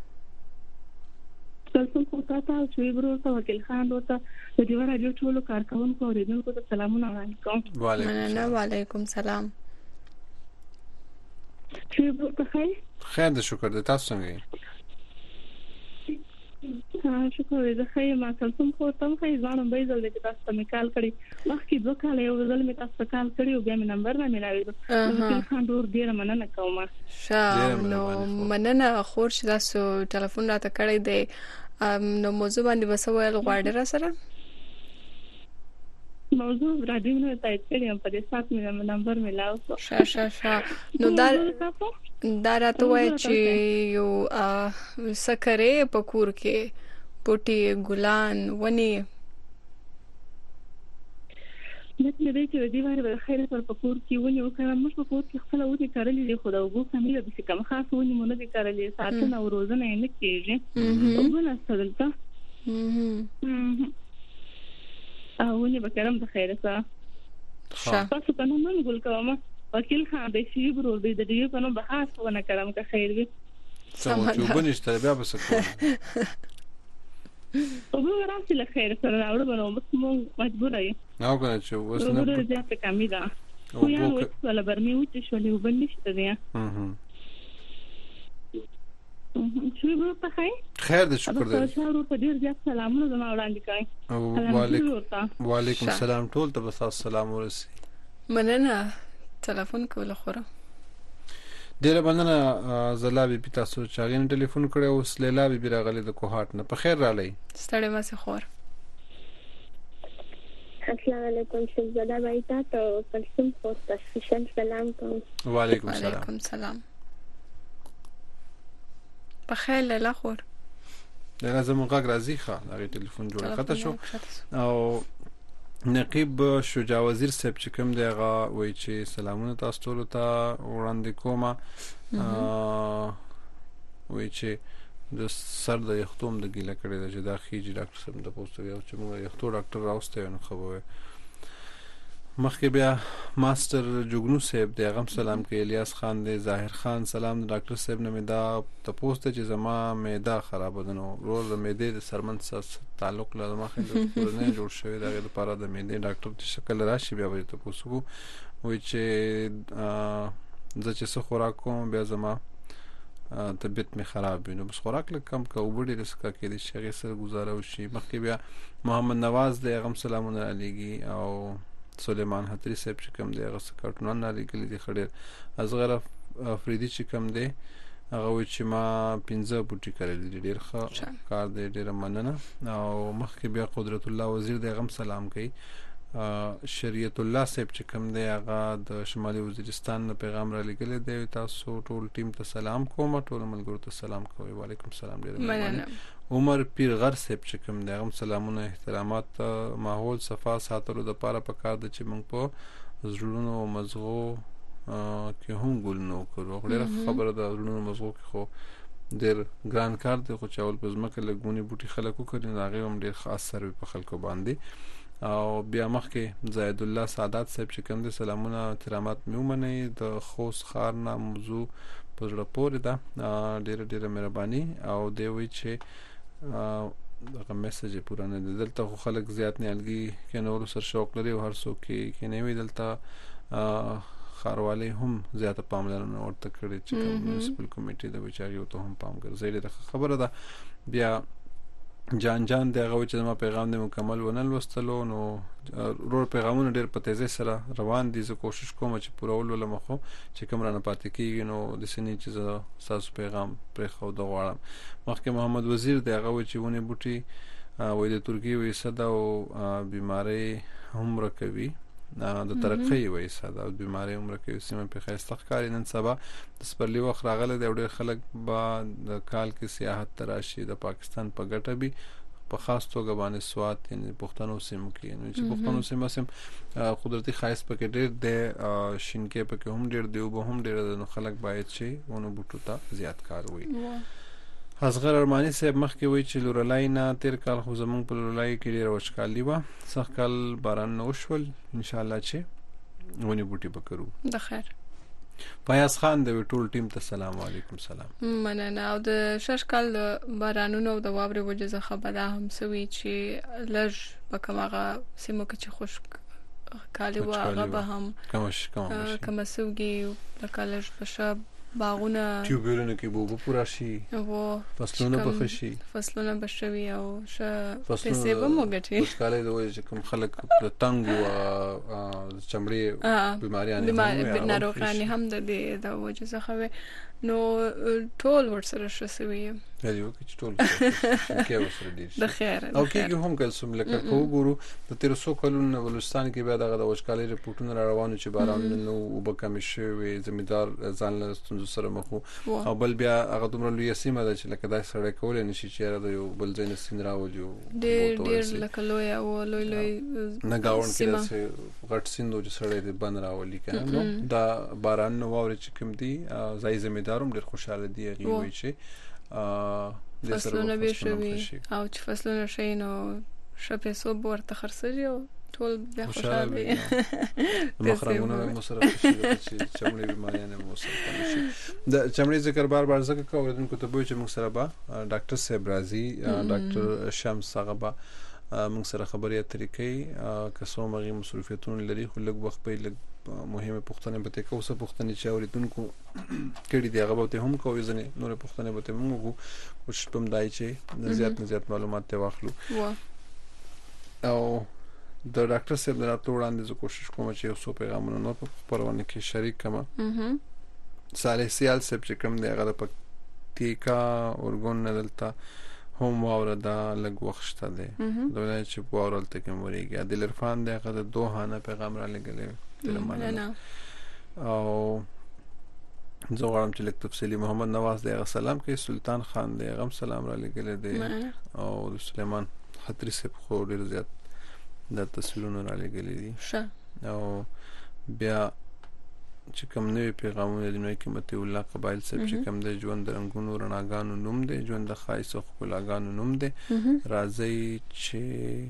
تاسو خو تاسو چې برو ته وکیل خان ورته د دې راډیو ټولو کارکونکو اوریدونکو ته سلامونه وعلیکم مننه وعلیکم السلام چې په خیر خیر د شکر د تاسو څنګه ها شکر دې خیر ما تاسو خو تم خیر ځانم به ځل دې تاسو ته کال کړی مخکې دوه کال یو ځل مې تاسو کال کړی او بیا مې نمبر نه ملاوي نو خان ډور ډیر مننه کوم شاه نو مننه خور چې تاسو ټلیفون راته کړی دی نو موضوع باندې وسوال غواړی را سره موضوع راډیو نو تایید کړم په دې سات مې نمبر ملاو شاه شاه شاه نو دا دا راته وای چې یو سکرې پکور کې پټي ګلان ونی نن دې چې دې واره خیر پر پکور کې ونی او کله موږ پکور کې خپل ودی کارلې دي خو دا وګو کمیله به کوم خاص ونی مونږ دې کارلې ساتنه او روزنه نه کېږي وګونه ستلته او ونی به کرم د خیره سره تاسو کنه من ګل کومه وکیل خان دې شی برو دې دې کنه به خاص ونه کرم که خیر وي سم چې وبنشته بیا به سکو او به راځي له خیر سره راوړو بنو بس مو مجبور یې نو کنه چې اوس نه ورته ځکه کمی ده خو یا وڅ ولا برمي وچ شولې وبنشته دی ها ها شو به په خیر خیر دې شکر دې تاسو ته ډیر زیات سلامونه زما وړاندې کوي وعلیکم وعلیکم السلام ټول ته بس السلام ورسي مننه ټلیفون کوله خوره ډیره مننه زلابي په تاسو چاغین ټلیفون کړو اوس لیلا بي راغلي د کوهات نه په خیر را لې ستړي ما سي خور السلام علیکم زدا بھائی تاسو کلسم خو تاسو سلام کوم وعلیکم السلام وعلیکم السلام په خیر لیلا خور دا زموږ غږ راځي ښه هغه ټلیفون جوړ کړه شو او نقیب شجاع وزیر صاحب چې کوم دی هغه وایي چې سلامونه تاسو ټول ته وړاندې کوم وایي چې د سر د یختوم د ګیله کړی د جدا خيجي ډاکټر صاحب د پوسټوي او چې موږ یختو ډاکټر راوسته نو خبره مخکې بیا ماستر جوګنو صاحب د غم سلام کې الیاس خان دی ظاهر خان سلام ډاکټر صاحب نه مدا ته پوسټ چې زما معده خراب ده نو رول د معده د سرمن سره تعلق لري مخه د نه جوړ شوی دغه لپاره د معده ډاکټر چې شکل راشي بیا به ته پوسټو وای چې د چې څه خوراک کوم بیا زما طبیعت می خراب وي نو بس خوراک لکه کم کا وبړي رسکا کې د شغې سره گزاره وشي مخکې بیا محمد نواز د غم سلامونه علیږي او سلیمان حتری صاحب چې کوم دی هغه سکاټونان علی کلی دی خړې ازغره افریدی چې کوم دی هغه و چې ما پنځه بوټي کړل دي ډیر ښه کار دی ډیر مننه او مخکې بیا قدرت الله وزیر د غم سلام کوي شریعت الله صاحب چې کوم دی هغه د شمالي وزیرستان نه پیغام را لګل دی تاسو ټول ټیم ته سلام کوم ټول ملګرو ته سلام کوي وعلیکم السلام ډیر مننه عمر پیرغر صاحب چې کوم دی هغه سلامونه احترامات ماحول صفا ساتلو د پاره پکار د چې موږ په زړونو مزغو کې هم ګل نو کړو ډیره خبره د زړونو مزغو کې خو ډیر ګران کار دی خو چاول په ځمکه لګونی بوټي خلکو کړي نه هغه هم ډیر خاص سر په خلکو باندې او بیا مخکې زید الله سعادت صاحب چې کوم دي سلامونه احترامات میومنه د خوست خار نه موضوع په ځړ پورې ده ډیره ډیره مهرباني او دی وی چې دغه میسج پورا نه دلته خو خلک زیات نه الګي کې نور سر شوق لري او هر څوک کې نه وی دلته خاروالي هم زیاته پاملرنه ورته کړی چې میونسپل کمیټې د وچاري ته هم پام ګرځي ډیره خبره ده بیا جان جان دغه چې ما پیغام دې مکمل ونل وستلو نو رور پیغامونه ډېر په تیزه سره روان دي زه کوشش کوم چې پوره ول مخو چې کوم رانه پاتې کیږي نو د سنې چې تاسو پیغام پر خو د غواړم مخکې محمد وزیر دغه چې ونه بوټي وې د ترکی وې صدا او بیماری هم رکوي د ترقی وې صدا او بیماری هم رکوي سیمه په خاصه ښکاری نن سبا د سپرلی وخت راغله د ډېر خلک با د کال کې سیاحت تراشي د پاکستان په ګټه به په خاص توګه باندې سوات یعنی پښتنو سیمو کې نو چې پښتنو سیمه سم قدرتي خاص پکې ډېر د شینکې پکې هم ډېر دی او هم ډېر د خلک باید شي ونه بوټو ته زیات کار وي اصغر ارمانی صاحب مخکې وی چې لورلای نه تیر کال خو زمونږ په لورلای کې ډېر وشکالي و سخت کال باران نه وشول ان شاء الله چې ونی بوټي بکرو د خیر پیاس خان د ټول ټیم ته سلام علیکم سلام مننه او د شش کال بارانونو او د واورې وجه څخه بدا هم سوي چې لږ پکماغه سیمو کې چې خوش کالي واغه به هم کمش کمسوږي د کالج بشاب باغونه ټیوبونه کې بوبو پورا شي او فصلونه بخشي فصلونه بشوي او ش پیسې به موګټي وسکاله د وجه کوم خلک د تنګ او چمړي بیماریاں نه ناروغاني هم د د وجه څخه نو ټول ورسره شوي یو کې ټول کې ورسره دي د خیر او کې هم کلسم لکه کو ګورو د تیر څو کلونو بلوچستان کې بیا دغه د وچکالي رپورټونه را روانو چې باران نو وبکم شوی زمیدار ځان له ستونزو سره مخ او بل بیا هغه دومره لوی سیمه ده چې لکه دای سره کول نشي چې را د یو بل ځای نه سین راوځو ډېر ډېر لکه لوی او لوی لوی نه گاون کې چې غټ سیندو چې سره دې بند راولي کنه نو دا باران نو ووري چې کوم دي ځای زمیداروم ډېر خوشاله دي هغه چې فصلونه به شوي او چې فصلونه شي نو شپه صوب ورته خرڅي او ټول بیا خوشاله وي مخرجونه مو سره شي چې چمړې بیماریاں مو سره شي د چمړې ذکر بار بار ذکر کوو د کوته به چې موږ سره با ډاکټر صاحب راضي ډاکټر شمس هغه با موږ سره خبرې اترې کوي که څو مغي مصروفیتونه لري خو لږ وخت په لږ مهمه پوښتنه به تاسو څه پوښتنه چې اوریدونکو کړي دی هغه به هم کوي ځنه نور پوښتنه به موږ کوشش کوم دای چې زیات زیات معلومات ته واخلو او د ډاکټر صاحب درته وړاندې زه کوشش کوم چې اوسو پیغامونه نور په خبرونه کې شریک کما صالح سیال صاحب چې کوم دی هغه د پکتیکا اورګون دلته هم واوردا لګ وخت ده دوی چې واورلته کې موريږي عادل عرفان دی هغه د دوه پیغام را لګلې تلمانه او زه غواړم چې لیک تفصیلی محمد نواز دی سلام کوي سلطان خان دی غم سلام را لګلې دی او سليمان خطری صاحب خو ډیر زیات د تصویرونو را لګلې دي او بیا چې کوم نوې پیغامونه د نوې قیمتي الله قبایل صاحب چې کوم د ژوند رنگونو رڼاګانو نوم دی ژوند د خایس او خپلګانو نوم دی راځي چې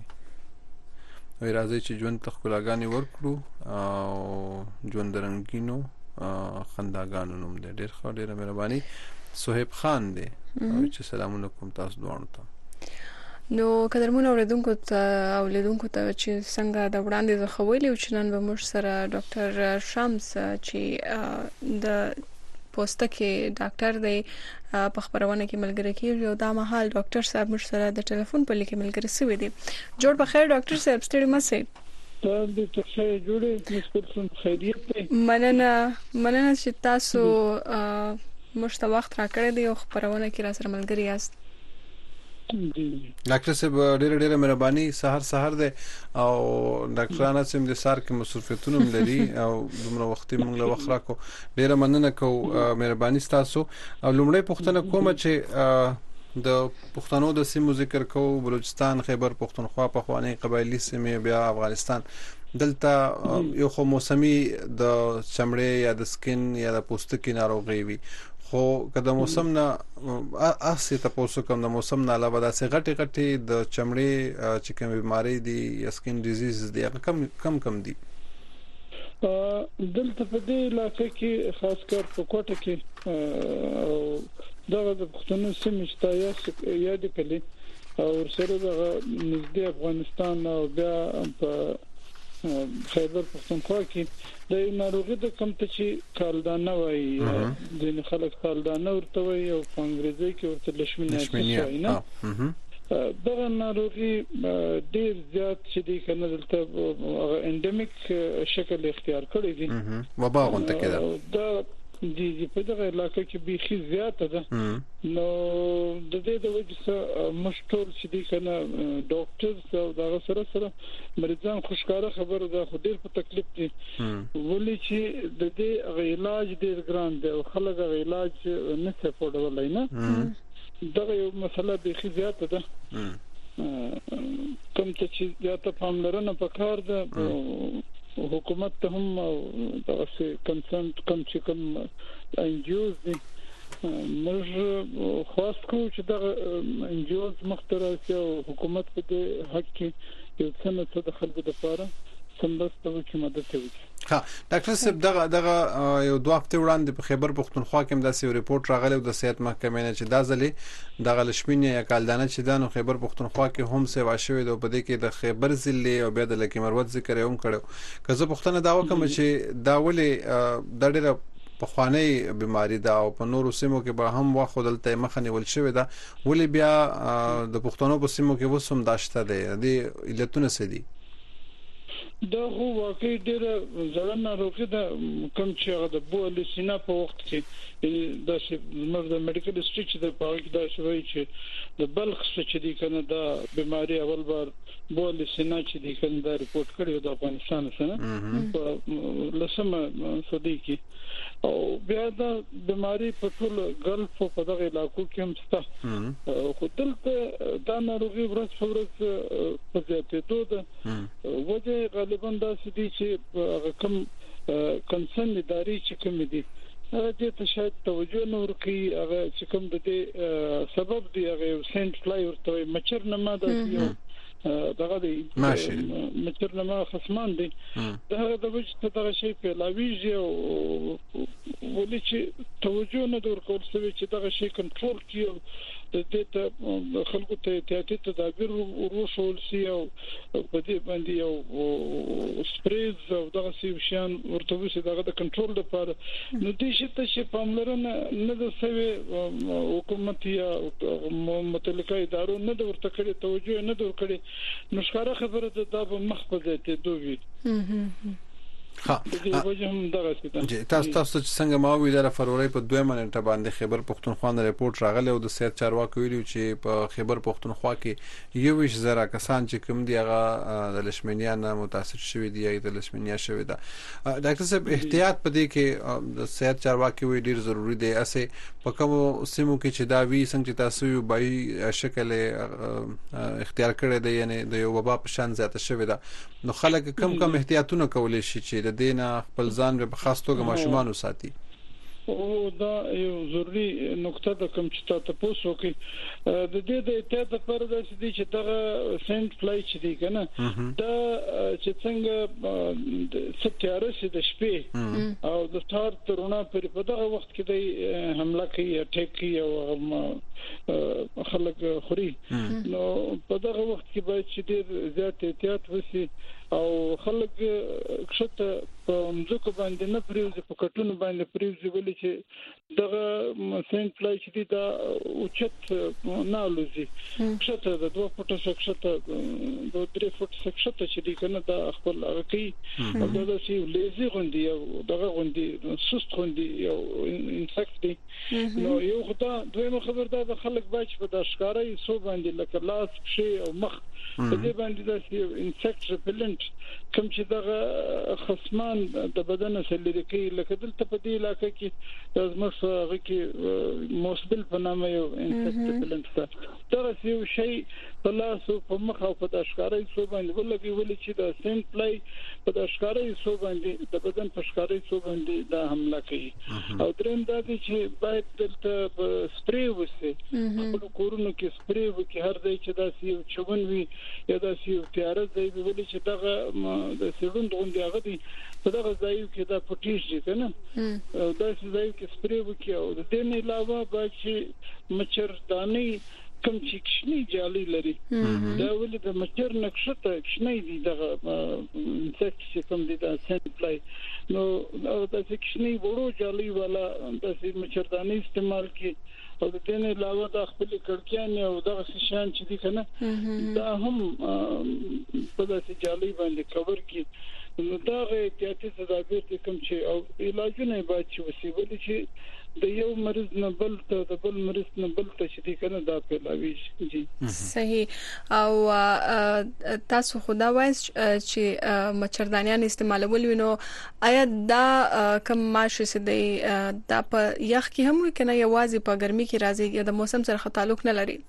وی راځي چې ژوند ته خپلګانې ورکړو او ژوند رنگینو خنداګانو نوم دی ډېر ښه ډېر مهرباني صہیب خان دی چې سلامونه کوم تاسو دوه ته نو قدرمنو اوریدونکو ته اولیدونکو ته چې څنګه د وړاندې زخویلی او چې نن به موږ سره ډاکټر شمس چې د پوسټ کې ډاکټر دی په خبرونه کې ملګری کیږي او دا مهال ډاکټر صاحب موږ سره د ټلیفون په لیکه ملګری سوي دي جوړ بخیر ډاکټر صاحب ستړي مشه تاسو ته ښه جوړې نسبتاً خیریت دی مننه مننه چې تاسو موږ ته وخت راکړی دی او خبرونه کې را سره ملګری یاست ډاکټر صاحب ډېر ډېر مهرباني سحر سحر ده او ډاکټرانه سم د سار کې مصروفیتونه لري او دومره وخت موږ له وخت راکو ډېر مننه کو مهرباني تاسو او لومړی پوښتنه کوم چې د پښتنو د سیمو ذکر کو بلوچستان خیبر پښتونخوا په خوانی قبایلی سیمه بیا افغانستان دلته یو خو موسمي د چمړې یا د سکین یا د پوستکي ناروغي وي خو کله موسم نه اسې تاسو کوم د موسم نه علاوه د غټي غټي د چمړې چې کوم بیماری دي یا سکین ډیزیز دي کم کم کم دي دلته په دې علاقې کې خاص کر په کوټه کې دغه د پښتنو سیمې چې تاسو یاد کړئ او سره د نږدې افغانستان او بیا په خیبر پښتونخوا کې د ناروغي د کم ته چې کالدانه وایي د خلک کالدانه ورته وایي او په انګریزي کې ورته لشمینه وایي نه دغه ناروغي ډیر زیات چې دی کنه دلته انډیمیک شکل اختیار کړی دی وبا غونډه کړه دا دي په دغه علاقې کې بيخي زیاته ده نو د دې د وجې سره مشټول چې دی کنه ډاکټر او دا سره سره مریضان خوشکاره خبره ده خو ډیر په تکلیف دي ولې چې د دې علاج ډیر ګران دی او خلک علاج نه څه فوډولای نه دا یو مسله بيخي زیاته ده کوم ته چې زیاته پاملرنه پکار ده حکومت ته هم تاسو کنسنت کم چې کم انجوز دي موږ خاص کو چې دا انجوز مخترع او حکومت په دې حق کې یو څه نه څه د خلکو لپاره سمبستو چې مدد کوي ها ډاکټر صاحب دغه دغه یو دوه هفته وړاندې په خیبر پښتونخوا کې هم داسې ریپورت راغلی د صحت محکمې نه چې دا ځلې دغه لشمینه یا کالدانه چې دانو خیبر پښتونخوا کې هم سیوا شوې د په دې کې د خیبر ضلع او بیا د لکی مروت ذکر هم کړو که زه پښتنه دا وکم چې دا ولې د ډېر په خوانی بیماری دا او په نورو سیمو کې به هم واخو دلته مخه نیول شوې ده ولې بیا د پښتنو په سیمو کې وسوم داشته ده د علتونه څه دي دا هو واقعي ډېر ځړن ناروغي ده کوم چې هغه د بول سینا په وخت کې دا چې موږ د میډیکل هیستوري چې د پاک دا شوی چې د بلخ چې دی کنه دا بیماری اول بار بول سینا چې دی کنه دا ریپورت کړی د افغانستان سره لسمه صدې کې او بیا دا بیماری په ټول ګلف په دغه علاقو کې هم شته خو دلته دا ناروغي ورځ په ورځ په زیاتېدو ده وجه غالبا دا سدي چې کوم کنسرن اداري چې کوم دي هغه ته شاید توجه نه ورکړي هغه چې کوم د دې سبب دی هغه سنت فلای ورته مچر نه ماده یو دغه دی مچر نه ما خصمان دي دا د وجه دغه شی په لاویږي او ولې چې توجه نه ورکول شوی چې دغه شی کنټرول کیو د دې ته خلکو ته احتیاطي تدابیر وروشول شي او په دې باندې یو سپریز او دغه شیان ورته وشي دغه د کنټرول لپاره نو دې شي ته چې پاملرنه نه د سوي حکومت یا متعلقه ادارو نه د ورته کړی توجه نه د ورکړي نو ښکارا خبره ده دا په مخ په دې ته دوی ها جی تاسو تاسو چې څنګه ما ویل د فروری په دوه منټه باندې خیبر پختونخوا نه ریپورت راغلی او د سیاست چارواکو ویلو چې په خیبر پختونخوا کې یو ویش زره کسان چې کوم دی هغه د لشمنیا نه متاثر شوی دی یا د لشمنیا شوی دا ډاکټر صاحب احتیاط پدې کې د سیاست چارواکو وی ډیر ضروری دی اسه په کوم سیمو کې چې دا وی څنګه تاسو یو بای شکل اختیار کړی دی یعنی د یو وبا په شان زیاته شوی دا نو خلک کم کم احتیاطونه کولای شي چې د دینه خپل ځان په خاص توګه ماشومان وساتي او دا یو ضروري نقطه د کوم چې تاسو پوسو کې د دې د احتیاط لپاره د چې دغه سنت فلای چې دی کنه دا چې څنګه ستاره سي د شپې او د ستار ترونه پر په دغه وخت کې د حمله کوي اٹیک کوي او خلک خوري نو په دغه وخت کې باید چې ډیر زیات احتیاط وشي او خلک کښته په مځکو باندې نه پریوزي په کټونو باندې پریوزي ولې چې دغه سنت فلای چې دا اوچت نه لوزي کښته د دوه فوټه کښته د درې فوټه کښته چې دی کنه دا خپل هغه کوي او دا چې لیزي غوندي او دغه غوندي سست غوندي یو انسکټ دی نو یو خدای دویمه خبر دا د خلک باج په د ښکارای سو باندې لکه لاس شي او مخ په دې باندې دا انسکټ ریپلنت کوم چې دغه خصمان د بدن سره لري کې لکه دلته په دې علاقې کې د زموږ کې موسبل په نامه یو انسکټ ریپلنت دا یو شی په لاس او په مخ او په د ښکارای سو باندې ولګي ولې چې د سنت فلای په د ښکارای سو باندې د بدن په ښکارای سو باندې دا حمله کوي او دریم دا چې باید دلته په سپری وسي په کورونو کې سپری وکي هر ځای چې دا سی چون وي یا دا سی تیار ځای ولې چې دغه د سړوند غونډه هغه دي په دغه ځای کې دا پټیش دي کنه دا ځای کې سپری وکي او د دې نه علاوه باید چې مچرداني کوم چې کښنی جالي لري دا ولې د مچر نقشته کښنی دي دغه انسکټ چې کوم دي دا سنت فلای نو دا چې کښنی وړو جالي والا د مچرداني استعمال کی او د دې نه علاوه د خپل کړکیان او دغه شان چې دي کنه دا هم په داسې جالي باندې کور کی نو دا احتیاطي تدابیر کوم چې او علاجونه باید چې وسیله چې د یو مریض نه بل ته د بل مریض نه بل ته چې دي کنه دا پیلاوي جی صحیح او تاسو خدا وایي چې مچردانیان استعمالول وینو آیا دا کوم ماشه سي دی دا په یخ کې هم وي کنه یوازې په ګرمي کې راځي د موسم سره تعلق نه لري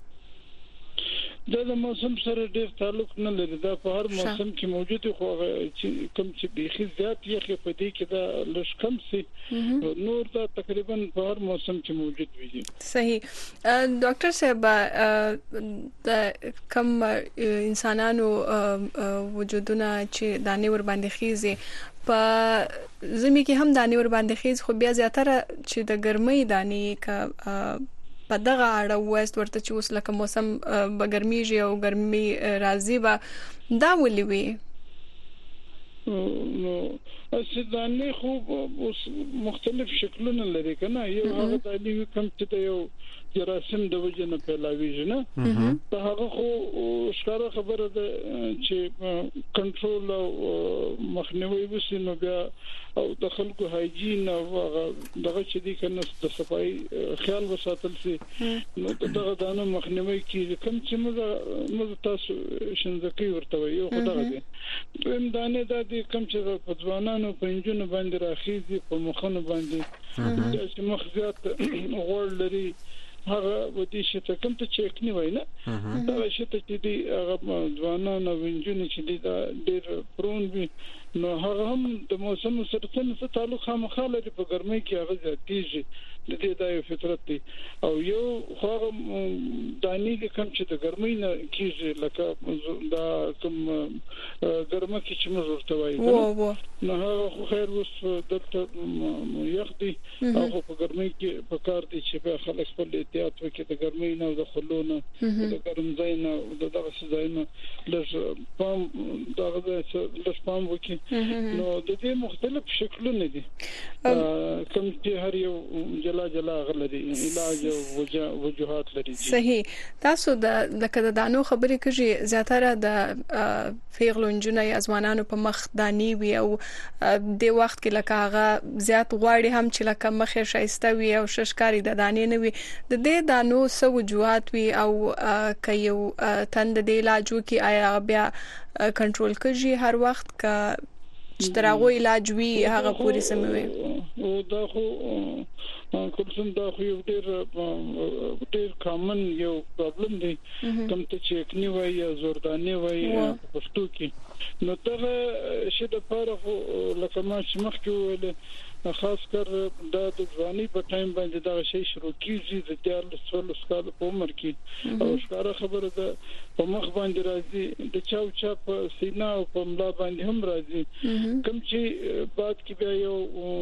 دا د موسم سره ډېر تعلق نه لري دا په هر موسم کې موجود خو چې کوم چې بيخي زیات یې په دې کې دا لږ کم سي نور دا تقریبا په هر موسم کې موجود وي صحیح ډاکټر صاحب د کوم انسانانو وجودونه چې دانه ور باندې خيزي په زمي کې هم دانه ور باندې خيز خو بیا زیاتره چې د ګرمۍ دانه کا په دغه اړه وست ورته چې اوس لکه موسم به ګرميږي او ګرمي راځي به دا ولي وي نو اسدانه خو مختلف شکلونه لري کنه یو هغه د دې کوم چې یو جراثیم د وجه نه پیلاویږي نه په هغه خو ښکارا خبره ده چې کنټرول او مخنیوي وسي نو بیا او د خلکو هایجین او دغه چې دي کنه د صفای خیال وساتل سي نو دغه دانه مخنیوي کې کوم چې موږ موږ تاسو شنځکی ورته یو خدای دې هم دانه د دې کوم چې په ځوانانو په انجونو باندې راخیزي په مخونو باندې چې مخ زیات غوړ لري هغه ودی چې ته کوم ته چیک نه وای نه دا چې ته چې دی هغه ځوانانو وینځونه چې دی دا ډېر پرون وي نو هغه هم د موسم سره څه تعلق خامخاله په ګرمۍ کې هغه زیاتېږي د دې د فطرت دی او یو خو دانی کې کم چې د ګرمۍ نه کیږي لکه دا کوم ګرمه کې چې موږ ورته وایو نو هغه خیر وس دلته یخ دی او په ګرمۍ کې په کار دي چې په خلک خپل احتیاط وکړي د ګرمۍ نه د خلونو د ګرمۍ نه د دغه ځای نه لږ پام دغه لږ پام وکړي نو د دې مختلف شکلونه دي کوم چې هر یو جلا جلا غلري علاج او وجوهات لري صحیح تاسو د لکه د دانو خبرې کوي زیاتره د پیغلونجونه یا ځوانانو په مخ دانی وي او د وخت کې لکه هغه زیات غواړي هم چې لکه مخه شایسته وي او ششکاری د دانې نه وي د دې دانو سو وجوهات وي او کيو تند د علاج وکي آیا بیا کنټرول کوي هر وخت کا چې ترغه علاج وی هغه پوری سموي او دا خو کوم دا خو یو ډیر ډیر کامن یو پرابلم دی کوم ته چې کني وای یا زوردانه وای پښتو کې نو دا شی د پاره لکه ما چې مخکې ویل خاص کر دا د ځواني په ټایم باندې دا شی شروع کیږي د دیار څولو کال په عمر کې او ښکارا خبره ده په مخ باندې راځي د چاو چا په سینا او په ملا باندې هم راځي کوم چې بعد کې بیا یو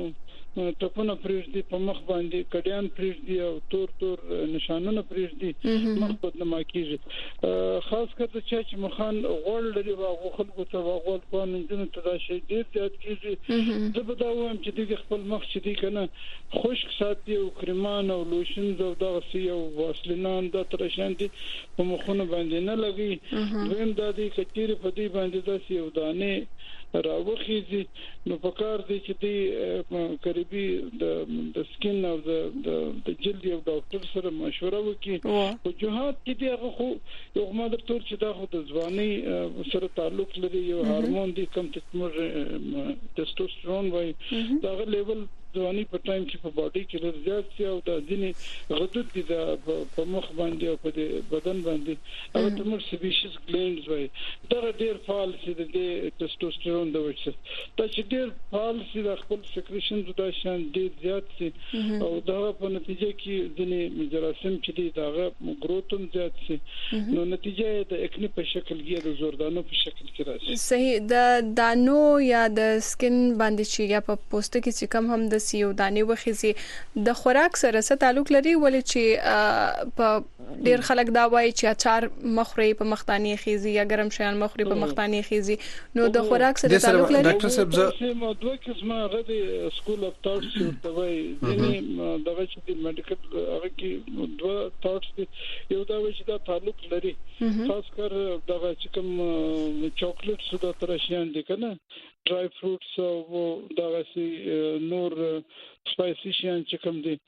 ټپونه پرېږدي په مخ باندې کډیان پرېږدي او تور تور نشانونه پرېږدي مخ په نما کېږي خاص کر چې چې مخان غوړ لري واغو خلکو ته واغول قانون ته دا شی ډیر زیات کېږي زه به دا وایم چې د خپل مخ چې دی کنه خشک ساتي او کرمان او لوشن او دغه سی او واسلینان د ترشان دي په مخونه باندې نه لګي ویم د دې کچېره په دې باندې د سی او دانه راوخیږي نو په کار دي چې دی قریبي د د سکین او د د جلد یو ډاکټر سره مشوره وکړي او جهاد کې دی هغه خو یو ما ډاکټر چې دا خو د ځواني سره تعلق لري یو هورمون دی کوم چې موږ ټستوستيرون وایي دا لیول ځواني په ټایم کې په باډي کې لږ زیات شي او د ځینې غدود دي په مخ باندې او په بدن باندې او د موږ سبیشیس ګلینډز وایي دا ډېر فعال شي د ټستوستيرون د وجه دا چې ډېر فعال شي د خپل سکریشن د شان ډېر زیات شي او دا په نتیجه کې ځینې جراثیم چې دي دا ګروتون زیات شي نو نتیجه د اکنی په شکل کې د زوردانو په شکل کې راځي صحیح د دانو یا د سکین باندې چې یا په پوسټ کې چې کم هم د سیو دانه وخیزي د خوراک سره څه تعلق لري ولې چې په ډیر خلک دا وایي چې اچار مخوري په مختانی خيزي یا ګرم شیان مخوري په مختانی خيزي نو د خوراک سره تعلق لري ډاکټر صاحب زه ما دوه قسمه غدي سکول اف ټاټس ته وایي ځینې دغه چې د میډیکل هغه کې دوه ټاټس یو دا وایي چې دا تعلق لري خاص کر دغه چې کوم چاکلیټ سودا ترشیان دي کنه ډرای فروټس او دغه سي نور سپایسي شیان چې کوم دي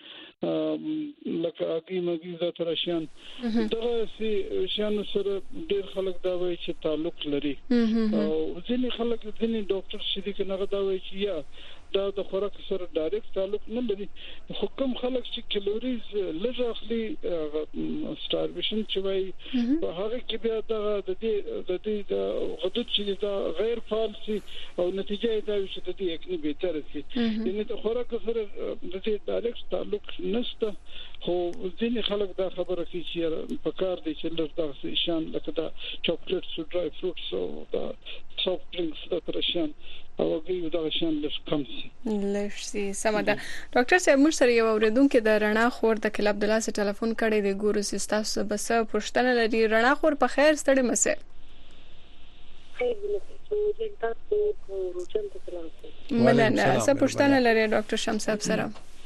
لکه اګي مګي دا ترشیان دغه سي شیان سره ډېر خلک دا وایي چې تعلق لري او ځینې خلک ځینې ډاکټر شدي کنه دا وایي چې یا دا د خوراک سره ډایرکټ تعلق نه لري حکم خلک چې کالوريز لږ اخلي سټاربیشن چې وایي په هغه کې بیا دا د دې د دې د غدود چې دا غیر فعال شي او نتیجه دا چې د دې اکني به تر شي یعنی د خوراک سره د دې ډایرکټ تعلق نشته خو ځینې خلک دا خبره کوي چې په کار دي چې لږ دا شان لکه دا چاکلیټس او ډرای فروټس او دا سافټ ډرینکس دا ترشان او هغه دا شان لږ کم شي لږ سمدا ډاکټر صاحب موږ سره یو اوریدونکو د رڼا خور د کلب د لاس ټلیفون کړي دی ګورو سیستاسو بس پښتنه لري رڼا خور په خیر ستړي مسه مننه څه پښتنه لري ډاکټر شمس صاحب سره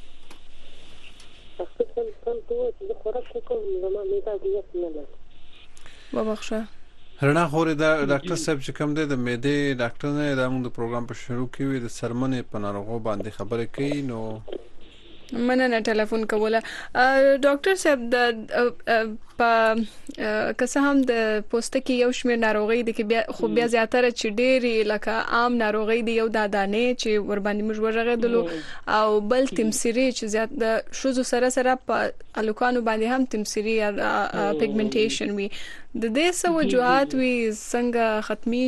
وبخښه رڼا خورې دا ډاکټر صاحب چې کوم دی د معدې ډاکټر نه دا موږ د پروګرام په شروع کې وي د سرمنې په ناروغو باندې خبرې کوي نو مننه ټلیفون کوله ډاکټر صاحب د په کسه هم د پوستکي یو شمېر ناروغي د کې بیا خو بیا زیاتره چې ډېری لکه عام ناروغي دی یو د دانې چې ور باندې موږ ورغېدلو او بل تمثيري چې زیات د شوزو سره سره په الکانو باندې هم تمثيري یا پیګمنټیشن وي د دې څه وجوهات وي څنګه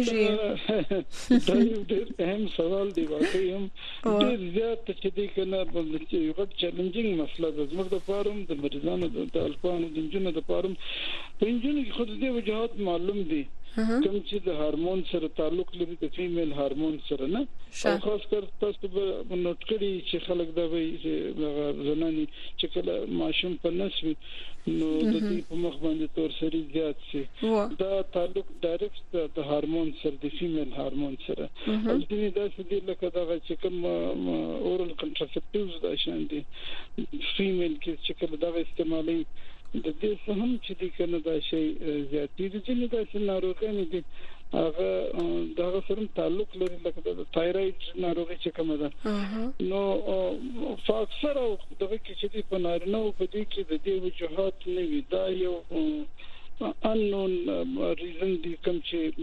ختميږي دا یو ډېر اهم سوال دی واقعي هم ډېر زیات چې دی کنه یو غټ چیلنجینګ مسله ده زموږ د فارم د مریضانو د الکانو د جنونو د فارم په انجن کې خود دې وجوهات معلوم دي کوم چې د هورمون سره تعلق لري د فیمیل هورمون سره نه او خاص کر تاسو به نوٹ کړئ چې خلک دا وایي چې زناني چې کله ماشوم په نسوي نو د دې په مخ باندې تور سری زیات شي دا تعلق ډایرکټ د هورمون سره د فیمیل هورمون سره او دې دا څه دي لکه دا چې کوم اورال کنټراسپټیوز دا شان دي فیمیل کې چې کله دا استعمالي د دې څه هم چې د کنه دا شی زیاتې دي چې دا څه ناروغي دي هغه دا سره تعلق لري لکه د تایرویډ ناروغي چې کومه ده نو فاکسر او دغه کې چې په نارینه او په دې کې د دې وجوهات نه وي دا یو unknown reason دي کوم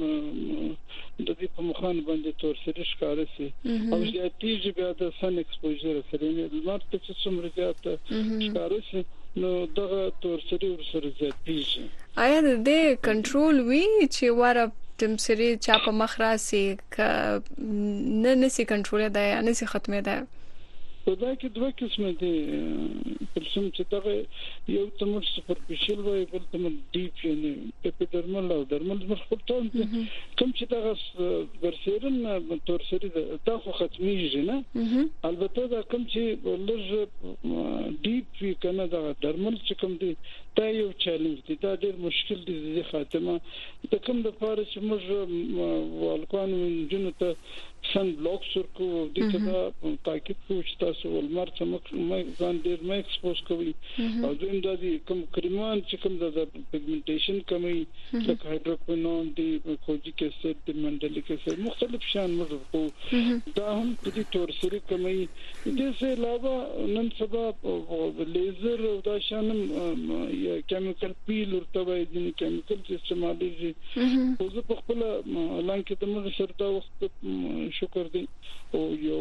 چې د دې په مخان باندې تور سره ښکار شي او زیاتې بیا د سن ایکسپوژر سره نه د مارته چې څومره زیات ښکار شي نو دغه تور سری ورسره زیاتېږي. آیا د دې کنټرول وی چې واره تمثيري چا په مخ راسي ک نه نسي کنټرول دی یا نسي ختمه دی؟ په دا کې دوه قسمه دي پر څوم چې دا یو تمر سپرفیشل وای بل تمر ډیپ یعنی اپیډرمل او درمل مخکټون کوم چې دا ورسېرن تور سری دا خو ختميږي نه البته دا کوم چې لږ ډیپ وی کنه دا درمل چې کوم دي دا یو چیلنج دی دا ډېر مشکل دی د خاتمه د کوم د پاره چې موږ والکوان جنو ته سن بلاک سرکو د څه تاکید کوو چې تاسو ولمر څخه مې ځان ډېر مې ایکسپوز کوي او دویم د دې کوم کریمان چې کوم د پیګمنټیشن کمی لکه هایدروکوینون دی کوجیک اسید د منډلیک اسید مختلف شان موږ کوو دا هم د دې تور سری کمی د څه علاوه نن سبا لیزر او دا شان یا کیمیکل پیل ورته وایي د کیمیکل چې استعمالېږي خو زه په خپل لانکه د موږ سره دا وخت شکر دی او یو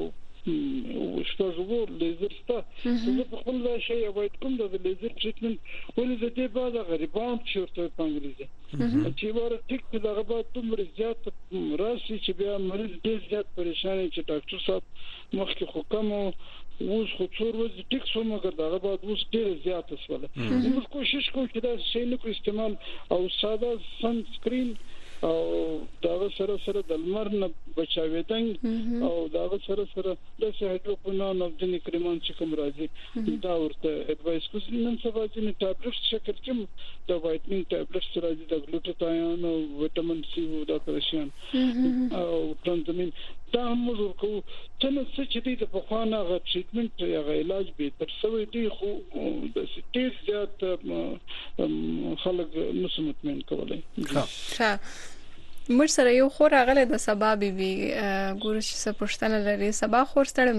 شپږ ور لیزر ستا زه په خپل شی اوایډ کوم د لیزر ټریټمنټ ولې د دې بعد غریبان شورته په انګریزي چې ور ټیک په دغه بعد تمر زیات راشي چې بیا مریض ډېر زیات پریشان چې ډاکټر صاحب مخکې خو کوم اوس خو څور ورځې ټیک شو مګر دغه بعد اوس ډېر زیات وسوله موږ کوشش کوو چې دا شی نه کو استعمال او ساده سن سکرین او دا سره سره د لمر نه بچاویدنګ او دا سره سره د هایدروکوینون او د کریمان چې کوم راځي دا ورته اډوایس کوم نن سبا چې ټابلیټ شکل کې د وایټنینګ ټابلیټ راځي د ګلوټاثیون او وټامین سی او دا پرشان او ترانزامین دا موږ کوو چې نو څه چې د بخوانه غ ټریټمنټ یا غ علاج به تر څو دی خو د ډېر زیات خلک نسو مطمئن کولای ښه مر سره یو خور غله د سبا بیبي ګورش څه پښتنه لري سبا خور ستړي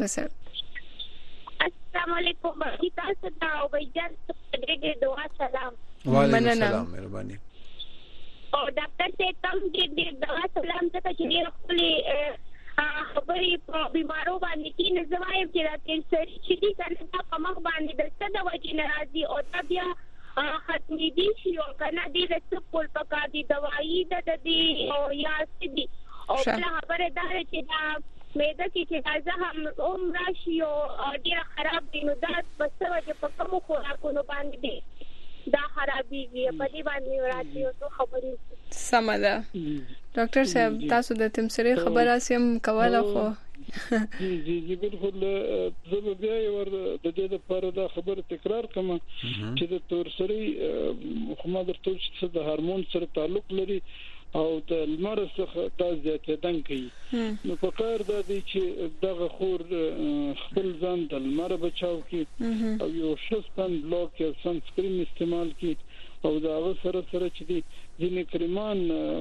مسه السلام علیکم باقي تاسو ته او بيجان دې دعا سلام وعلیکم السلام مهرباني او ډاکټر ته کم دې دعا سلام ته چې خپلې خبرې په بیمارو باندې کې نه زوایم چې دا کینسر چې دې کنه په مخ باندې د څه د وجې ناراضي او دا بیا ختمي دي چې او کنه دې د څه کول پکا دي دوايي د دې او یا سدي او بل خبره دا چې دا مېده کې چې دا هم عمر راشي او ډیر خراب دي نو دا بس وجه په کوم خوراکونو باندې دي دا خرابيږي په دې باندې راځي او خبرې سمده ډاکټر صاحب تاسو د تمثيري خبره سم کوله خو جی جی بالکل زه بیا ور د دې لپاره دا خبره تکرار کوم چې د تور سری خو درته چې د هورمون سره تعلق لري او د لمر څخه د زیاتېدنګ کوي نو په کار د دې چې دغه خور خپل ځان د لمر بچاو کی او یو شستن بلاک یا سن سکرین استعمال کی او دا سره سره چې دي ځینې کریمان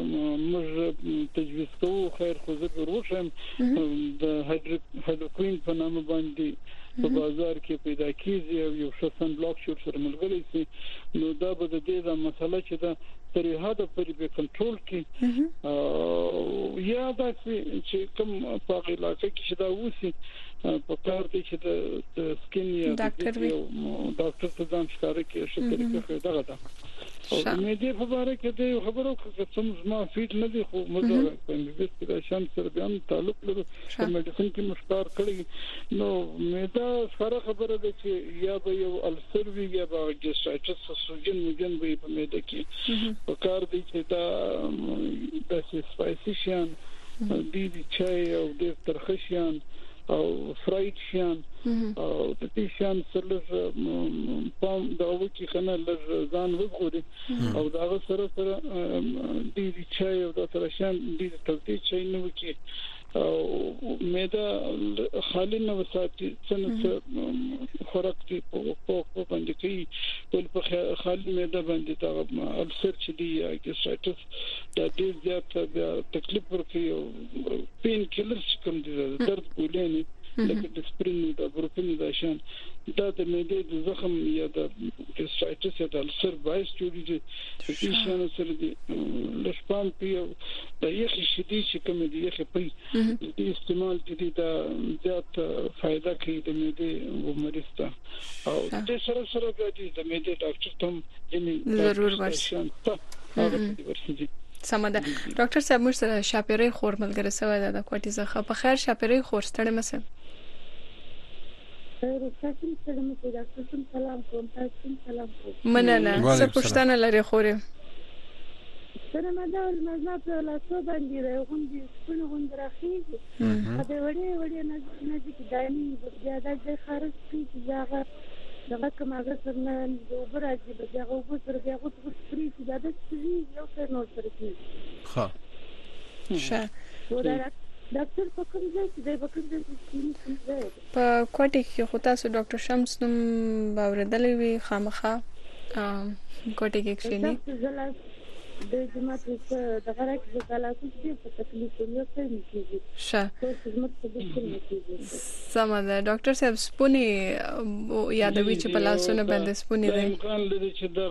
موږ تجویز کوو خیر خو زه وروښم د هایدروکوین په نامه باندې په بازار کې پیدا کیږي او یو شخصن بلاک شور سره ملګری سي نو دا به د دې د مسله چې دا تر هدا پرې به کنټرول کې یا دا چې کوم په علاقه کې چې دا وسی په کار دي چې د سکین یا ډاکټر وي ډاکټر ته ځان ښکارا کې شي طریقه دا ده او مې دې په اړه کې د خبرو کې څه ما فیټ نه دي خو مزه په دې کې د شان سره بیان تعلق لري په میډیسن کې مشکار کړی نو مې دا سره خبره ده چې یا به یو السر وی یا به ګیسټرایټس سوجن مجن وي په مې ده کې په کار دي چې دا د سپایسي شان دي چای او د ترخشيان او فرایډ شان او د دې شان سره پام دا وکی کنه لږ ځان وګوري او دا سره سره دې چای او دا سره شان دې تلتي چای نو وکی او مېدا خالي نو ساتي څنګه خوراک دي په په باندې کې ول په خالي مېدا باندې دا السر چې دی ګیسټرایټس دا دې زیات تکلیف ورکوي او پین کیلرز کوم دي درد بولېنی لکه د سپرین د بروفین د شان دا د معدې د زخم یا د ګیسټرایټس یا د السر باعث جوړیږي چې شان سره دي لښپام پیو د یخ شدید چې کوم دي یخ پي د استعمال دي دا زیات فائدہ کوي د معدې ومرسته او د سره سره د معدې ډاکټر ته ضرور ورشي سمده ډاکټر صاحب موږ سره شاپيري خور ملګری سوی دا د کوټي زخه په خیر شاپيري خور ستړي مسه رساسم سلام کوم ډاکټر سلام کوم تاسو سلام کوم مننه څه پښتنه لري خورې سره مدار مزات لا څو باندې غونډې څونه غونډه راخېږي دا وړي وړي نه نه چې دایمي زیاده د خارج کې ځاغه دا کوم هغه څنګه د وبراځي به هغه وبسره بیا غوښتل سپری چې دا د سپری یو څه نو سره کې ها شه ډاکټر په کوم ځای کې دی په کوم ځای کې په کوټه کې خو تاسو ډاکټر شمس نوم باوردلې وي خامخا کوټه کې کښینی د جماعت څخه د غراک د تلاسو کې په تکلیف یو څه نه کیږي شه سمه ډاکټر صاحب سپونی یادوي چې په لاسونه باندې سپونی دی امکان لري چې د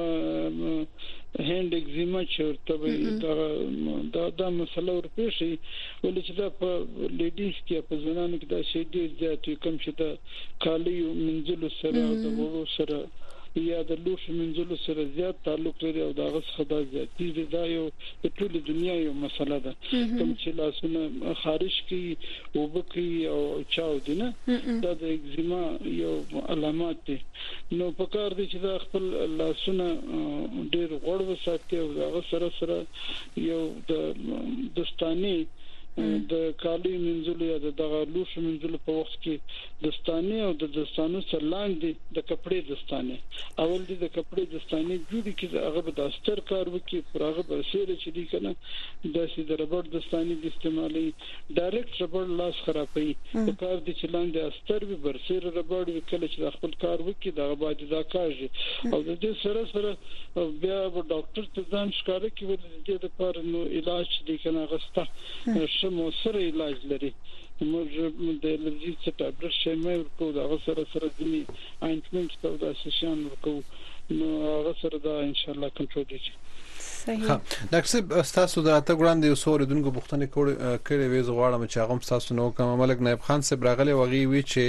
هند اگزیما چورته دا دا د مسله ورپېشي ولې چې دا په لیډیز کې په ځوانانو کې دا شی ډیر زیات کم چې دا کالی منځلو سره او د وړو سره یا د لوښ منځلو سره زیات تعلق لري او دا غس خدا زیات دي دا یو په ټول دنیا یو مسله ده کوم چې لاسونه خارج کی او بکی او چاو دي نه دا د اگزیما یو علامات دي نو په کار دي چې دا خپل لاسونه ډیر غوړ وساتي او دا سره سره یو د دستاني د کالی منځلو یا د دغه لوښ منځلو په وخت کې دستاني او د دستانو سره لاندې د کپړې دستاني اول دي د کپړې دستاني جوړي کې هغه به د استر کار وکي پر هغه برسېره چې دي کنه د سي د ربړ دستاني د استعمالي ډایرکټ ربړ لاس خرابوي په کار دي چې لاندې استر به برسېره ربړ وکړي چې خپل کار وکي دا باید دا کاږي او د دې سره سره بیا به ډاکټر ته ځان ښکارا کوي د دې لپاره نو علاج دي کنه غستا شمو سره علاج لري موږ د الرجی څخه ټابلټ شمه ورکو دا سره سره ځنی آینټمنټ ته دا سیشن ورکو نو هغه سره دا ان شاء الله کنټرول دي صحیح ډاکټر صاحب تاسو د اته ګراند یو سور دونکو بوختنه کړي وې زغواړم چې هغه تاسو نو کوم ملک نائب خان صاحب راغلی وغي وی چې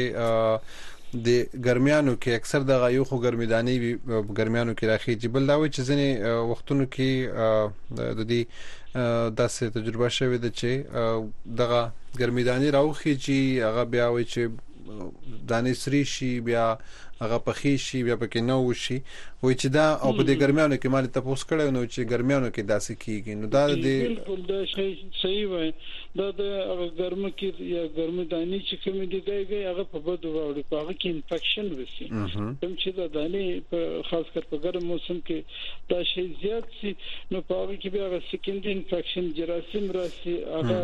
د ګرمیانو کې اکثر د غيو خو ګرمیدانی ګرمیانو کې راخي جبل دا وی چې ځنې وختونو کې د دې داسې تجربه شوه د چې دغه ګرمیدانی راوخی چې هغه بیا وی چې دانې سری شي بیا هغه پخې شي بیا پکې نو وشي وای چې دا او په دې ګرمیانو کې مال تاسو کړو نو چې ګرمیانو کې داسې کیږي نو دا د بالکل دا شی صحیح وای دا د ګرم کې یا ګرم دانی چې کوم دي ګي هغه په بده وړي په هغه کې انفیکشن وسی کوم چې دا دانی په خاص کر په ګرم موسم کې دا شی زیات سي نو په هغه کې بیا سکند انفیکشن جراثیم راسي هغه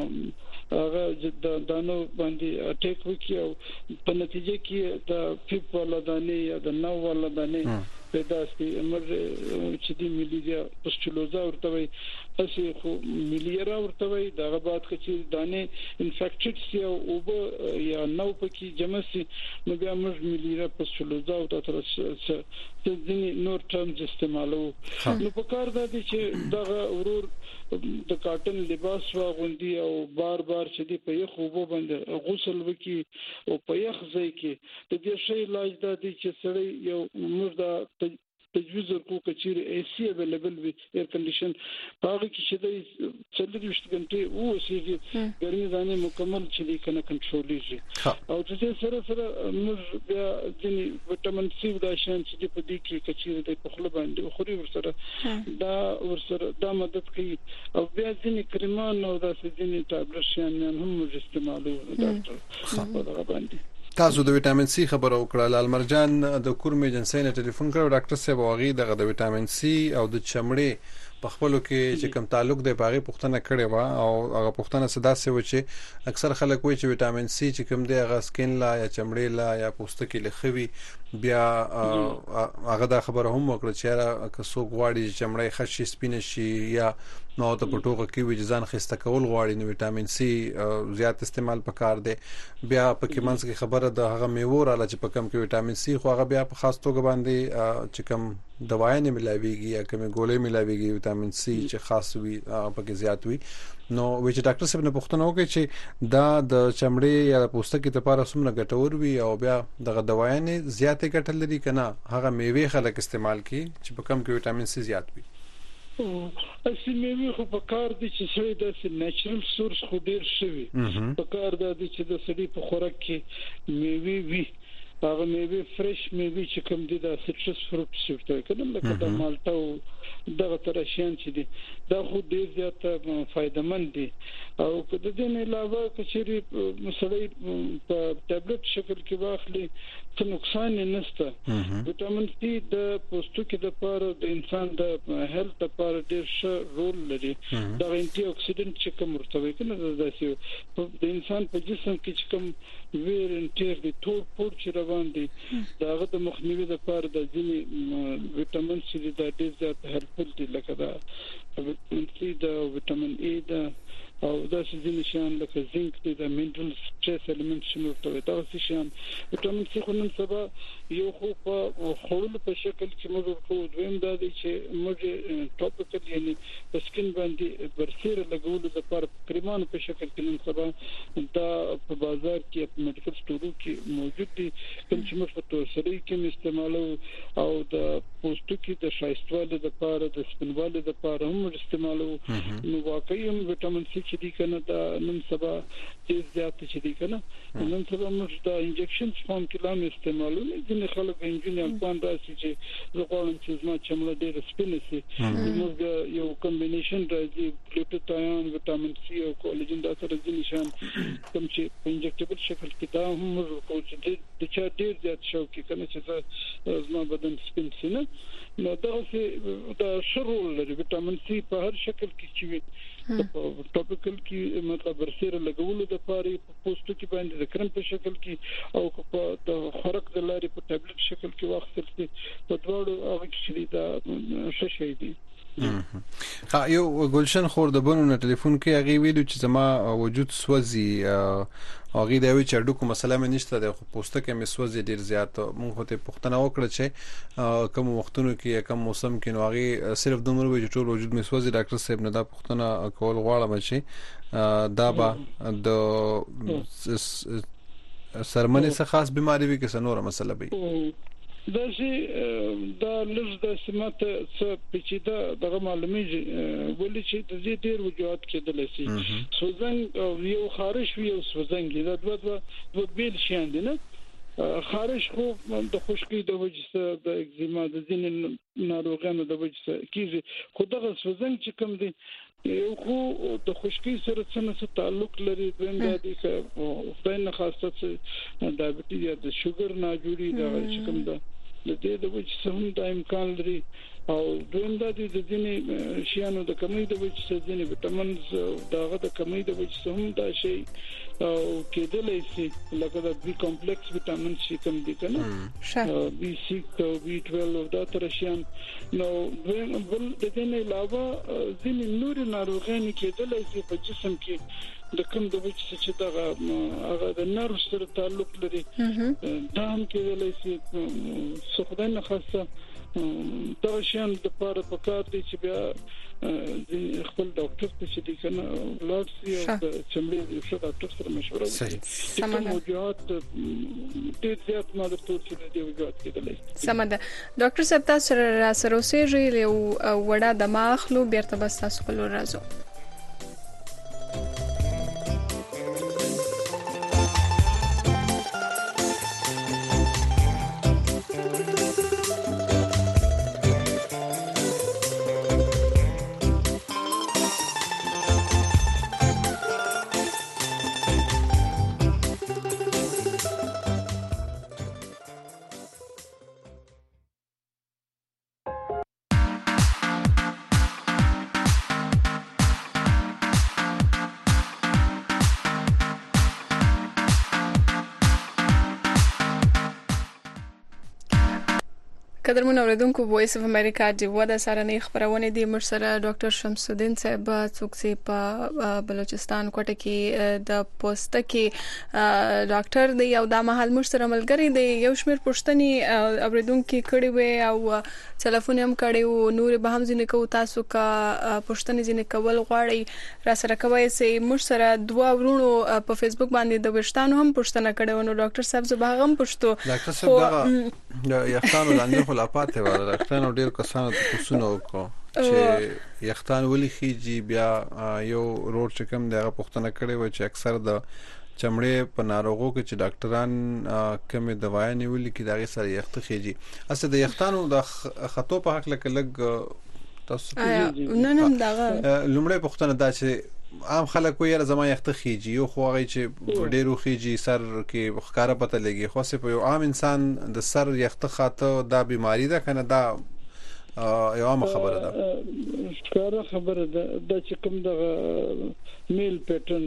هغه د دانو باندې اٹیک وکي او په نتیجه کې د پیپ ولا دانی یا د نو ولا دانی پیدا شي امر چې د ملیریا پوسټولوزا ورته وي اسی خو ملیریا ورته وي دا بعد چې دانه انفیکټډ سي او یا نو پکې جمع سي نو بیا موږ ملیریا پوسټولوزا او تر څه ځینې نور ټرمز استعمالو نو په کار دا دي چې دا ورور د کاټن لباس واغوندي او بار بار چې دی په یخ وبو باندې غسل وکي او په یخ ځای کې د دې شی علاج دا دی چې سړی یو موږ دا تجویز ورکو کچیر اي سي اویلیبل وي ایر کنډیشن هغه کې چې د څلور غنټې او سي ګرمي ځانې مکمل چې دی کنه کنټرولېږي او چې سره سره موږ بیا ځینې وټامین سي دا شان چې په دې کې کچیر د په خله باندې خوري ورسره دا ورسره دا مدد کوي او بیا ځینې کریمان او دا ځینې ټابلټ شان هم موږ استعمالو ډاکټر په هغه باندې تاسو د وټامین سي خبرو وکړه لال مرجان د کورمې جنسي نه ټلیفون کړو ډاکټر صاحب واغې د وټامین سي او د چمړې په خپل کې چې کوم تعلق دی باغې پښتنه کړي وا او هغه پښتنه صدا سي و چې اکثر خلک وایي چې وټامین سي چې کوم دی هغه سکین لا یا چمړې لا یا پوستکي لخوي بیا هغه دا خبره هم وکړه چې که څوک غواړي چې چمړې خشي سپینه شي یا نو ته پټوغه کې وي ځان خسته کول غواړي نو وټامین سي زیات استعمال پکار دی بیا پکې منځ کې خبره د هغه میوه رااله چې په کم کې وټامین سي خو هغه بیا په خاص توګه باندې چې کم دوايي نه ملاويږي یا کومه ګولې ملاويږي وټامین سي چې خاص وي پکې زیات وي نو وچ ډاکټر صاحب نه پوښتنه وکړي چې دا د چمړې یا پوستکي لپاره څومره ګټور وي او بیا دغه دوايي نه زیاتې ګټل لري کنه هغه میوه خلک استعمال کوي چې په کم کې وټامین سي زیات وي اسی میوه خو په کار دي چې سړی د نېچرل سورس خو ډیر شوی په کار دي چې د سړی په خوراک کې میوه وي هغه میوه فرش میوه چې کوم دي د سټرس فروټ شفته کله لکه د مالټا او دغه تر شین چې دي دا خو ډیر زیات فائدمن دي او د دې نه علاوه کچري مسلې په ټابلټ شکل کې واخلي څه نقصان نه نشته وټامین سي د پوستکي د لپاره د انسان د هیلث لپاره ډیر ښه رول لري دا انټي اکسیډنټ چې کوم ورته کوي نه د انسان په جسم کې چې کوم ویر انټیر دي ټول پور چې روان دي داغه د مخنیوي لپاره د ځینې وټامین سي د ډیر زیات هیلپفل دي لکه دا وټامین سي د وټامین اي د او دا ځینې شیان لکه زینک دي د منرال ستریس الیمنت شنو ته دا څه شیان وټامین سي خو نن سبا یو خو په خول په شکل کې موږ کوو دویم دا دي چې موږ ټاپیکل یعنی په سکین باندې برسیر لګول د پر کریمان په شکل کې نن سبا دا په بازار کې په میډیکل سټورو کې موجود دي کوم چې موږ په توسري کې استعمالو او د پوستکي د شایستوالي د لپاره د سپینوالي د لپاره هم استعمالو نو واقعي هم وټامین سي چې دي کنه دا نن سبا ډیر زیات چې دي کنه نن سبا موږ دا انجکشن فارم کې لام استعمالو نه ځینې خلک انجینر پوان راسي چې زه غواړم چې زما چمړه ډیر سپینه شي موږ یو کمبینیشن راځي ګلوټاثیون وټامین سي او کولاجن دا سره ځینې شان کوم چې په انجکټیبل شکل کې دا هم موږ کوو چې د چا ډیر زیات شو کې کنه چې زما بدن سپین شي نه نو دا څه دا شرول لري وټامین سي په هر شکل کې چې ټاپیکل کې مطلب برسیر لګولو د پاره په پوسټو کې باندې د کرم په شکل کې او په د خورک د لارې په ټابلټ شکل کې واخیستل شي په دواړو هغه کې دا څه شي دي ها یو ګلشن خور د بونو نه ټلیفون کې هغه ویلو چې زما وجود سوځي هغه دا وی چې ډوکو مسله مې نشته د پوستکي مې سوځي ډیر زیات مونږ ته پښتنه وکړه چې کوم وختونو کې کوم موسم کې نو هغه صرف دومره وی چې ټول وجود مې سوځي ډاکټر صاحب نه دا پښتنه کول غواړم چې دا به د سرمنې څخه خاص بيماري وي کې سنوره مسله وي دا چې دا لږ د سمات څه پیچیده دغه معلومیږي ولې چې د دې ډیر وجوهات کېدل شي سوزنګ او یو خارش وي او سوزنګ دا دوه دوه بیل شي نه خارش خو د خشکۍ د وجې د اگزیما د ځینې ناروغانو د وجې کیږي خو دغه سوزنګ چې کوم دی یو خو د خشکۍ سره څه تعلق لري دویم دا دي چې خدای نه خاصه ډایبټیز یا د شوګر نه جوړي دا چې کوم ده د دې د وجه سم د امکان لري او دویم د دې د ځینې شیانو د کمی د وجه څخه ځینې وټامینز داغه د کمی د وجه څخه هم دا شی او کېدلای شي لکه د بي کمپلیکس وټامین شي کوم دي کنه بي سکس او بي ټویلو او دا تر شیان نو دویم بل د دې نه علاوه ځینې نور ناروغان کېدلای شي په جسم کې د کوم د وجه چې دا هغه د نرو سره تعلق لري دا هم کېدلای شي څه خدای نه خاصه دا شیان د پاره پکار دي چې بیا خپل ډاکټر ته چې دی کنه لاړ شي او چې موږ یو څه ډاکټر سره مشوره وکړو چې موضوعات ډېر زیات مالته چې دی وجود کېدلی سمده ډاکټر صاحب تاسو سره سره اوسېږئ یو وړه دماغ خلو بیرته بس تاسو خپل راځو قدرمن اوریدونکو وایس اف امریکا دی ودا سارنې خبرونه دي مرسره ډاکټر شمس الدین صاحب څوکسي په بلوچستان کوټه کې د پوسټ کې ډاکټر دی او د محل مرسره ملګری دی یو شمیر پښتني اوریدونکو کړي وي او ټلیفون هم کړي او نور به هم ځینې کو تاسو کا پښتني ځینې کول غواړي را سره کوي سي مرسره دوا ورونو په فیسبوک باندې د وشتانو هم پښتنه کړي ونو ډاکټر صاحب زه هم پښتو ډاکټر صاحب دا یختانو لاندې خو لا پاتې وره ډاکټرانو ډیر کسانو ته پوښتنه وکړه چې یختان ولې خيږي بیا یو روډ چې کوم دغه پوښتنه کړي و چې اکثر د چمړې په ناروغو کې چې ډاکټران کومه دوايي نیولې کې دغه سره یخت خيږي اصل د یختانو د خطو په حق لکه لګ تاسو نه نه دغه لومړی پوښتنه دا چې عام خلک وایي زما یخت خيږي یو خو هغه چې ډیرو خيږي سر کې ښکارا پته لګي خو څه په یو عام انسان د سر یخت خاطه دا بیماری ده کنه دا یو عام خبره ده ښکارا خبره ده د چې کوم د میل پیټرن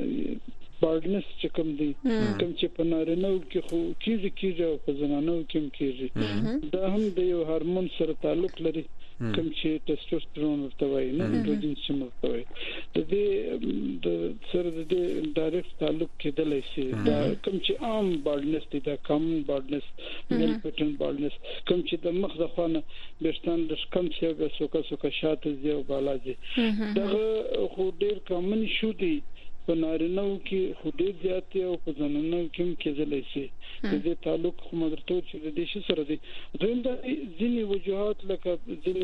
بارډنس چې کوم دي کوم چې په نارینه کې خو کیږي کیږي او په زنانو کې هم کیږي دا هم د یو هورمون سره تعلق لري کوم چې ټستوستيرون ورته وایي نه انډروجن چې ورته وایي د دې د سره د دې ډایرکټ تعلق کېدلی شي دا کوم چې عام بارډنس دي دا کم بارډنس میل پیټرن بارډنس کوم چې د مخ د خوانه برستان د کم څه به سوکا سوکا شاته دی او بالا دی دا خو ډیر کامن شو دي په نارینه کې خو ډیر زیات او په زنانو کې هم کېدلی شي د دې تعلق خو مدرته چې د دې شي سره دي دویم د ځینې وجوهات لکه ځینې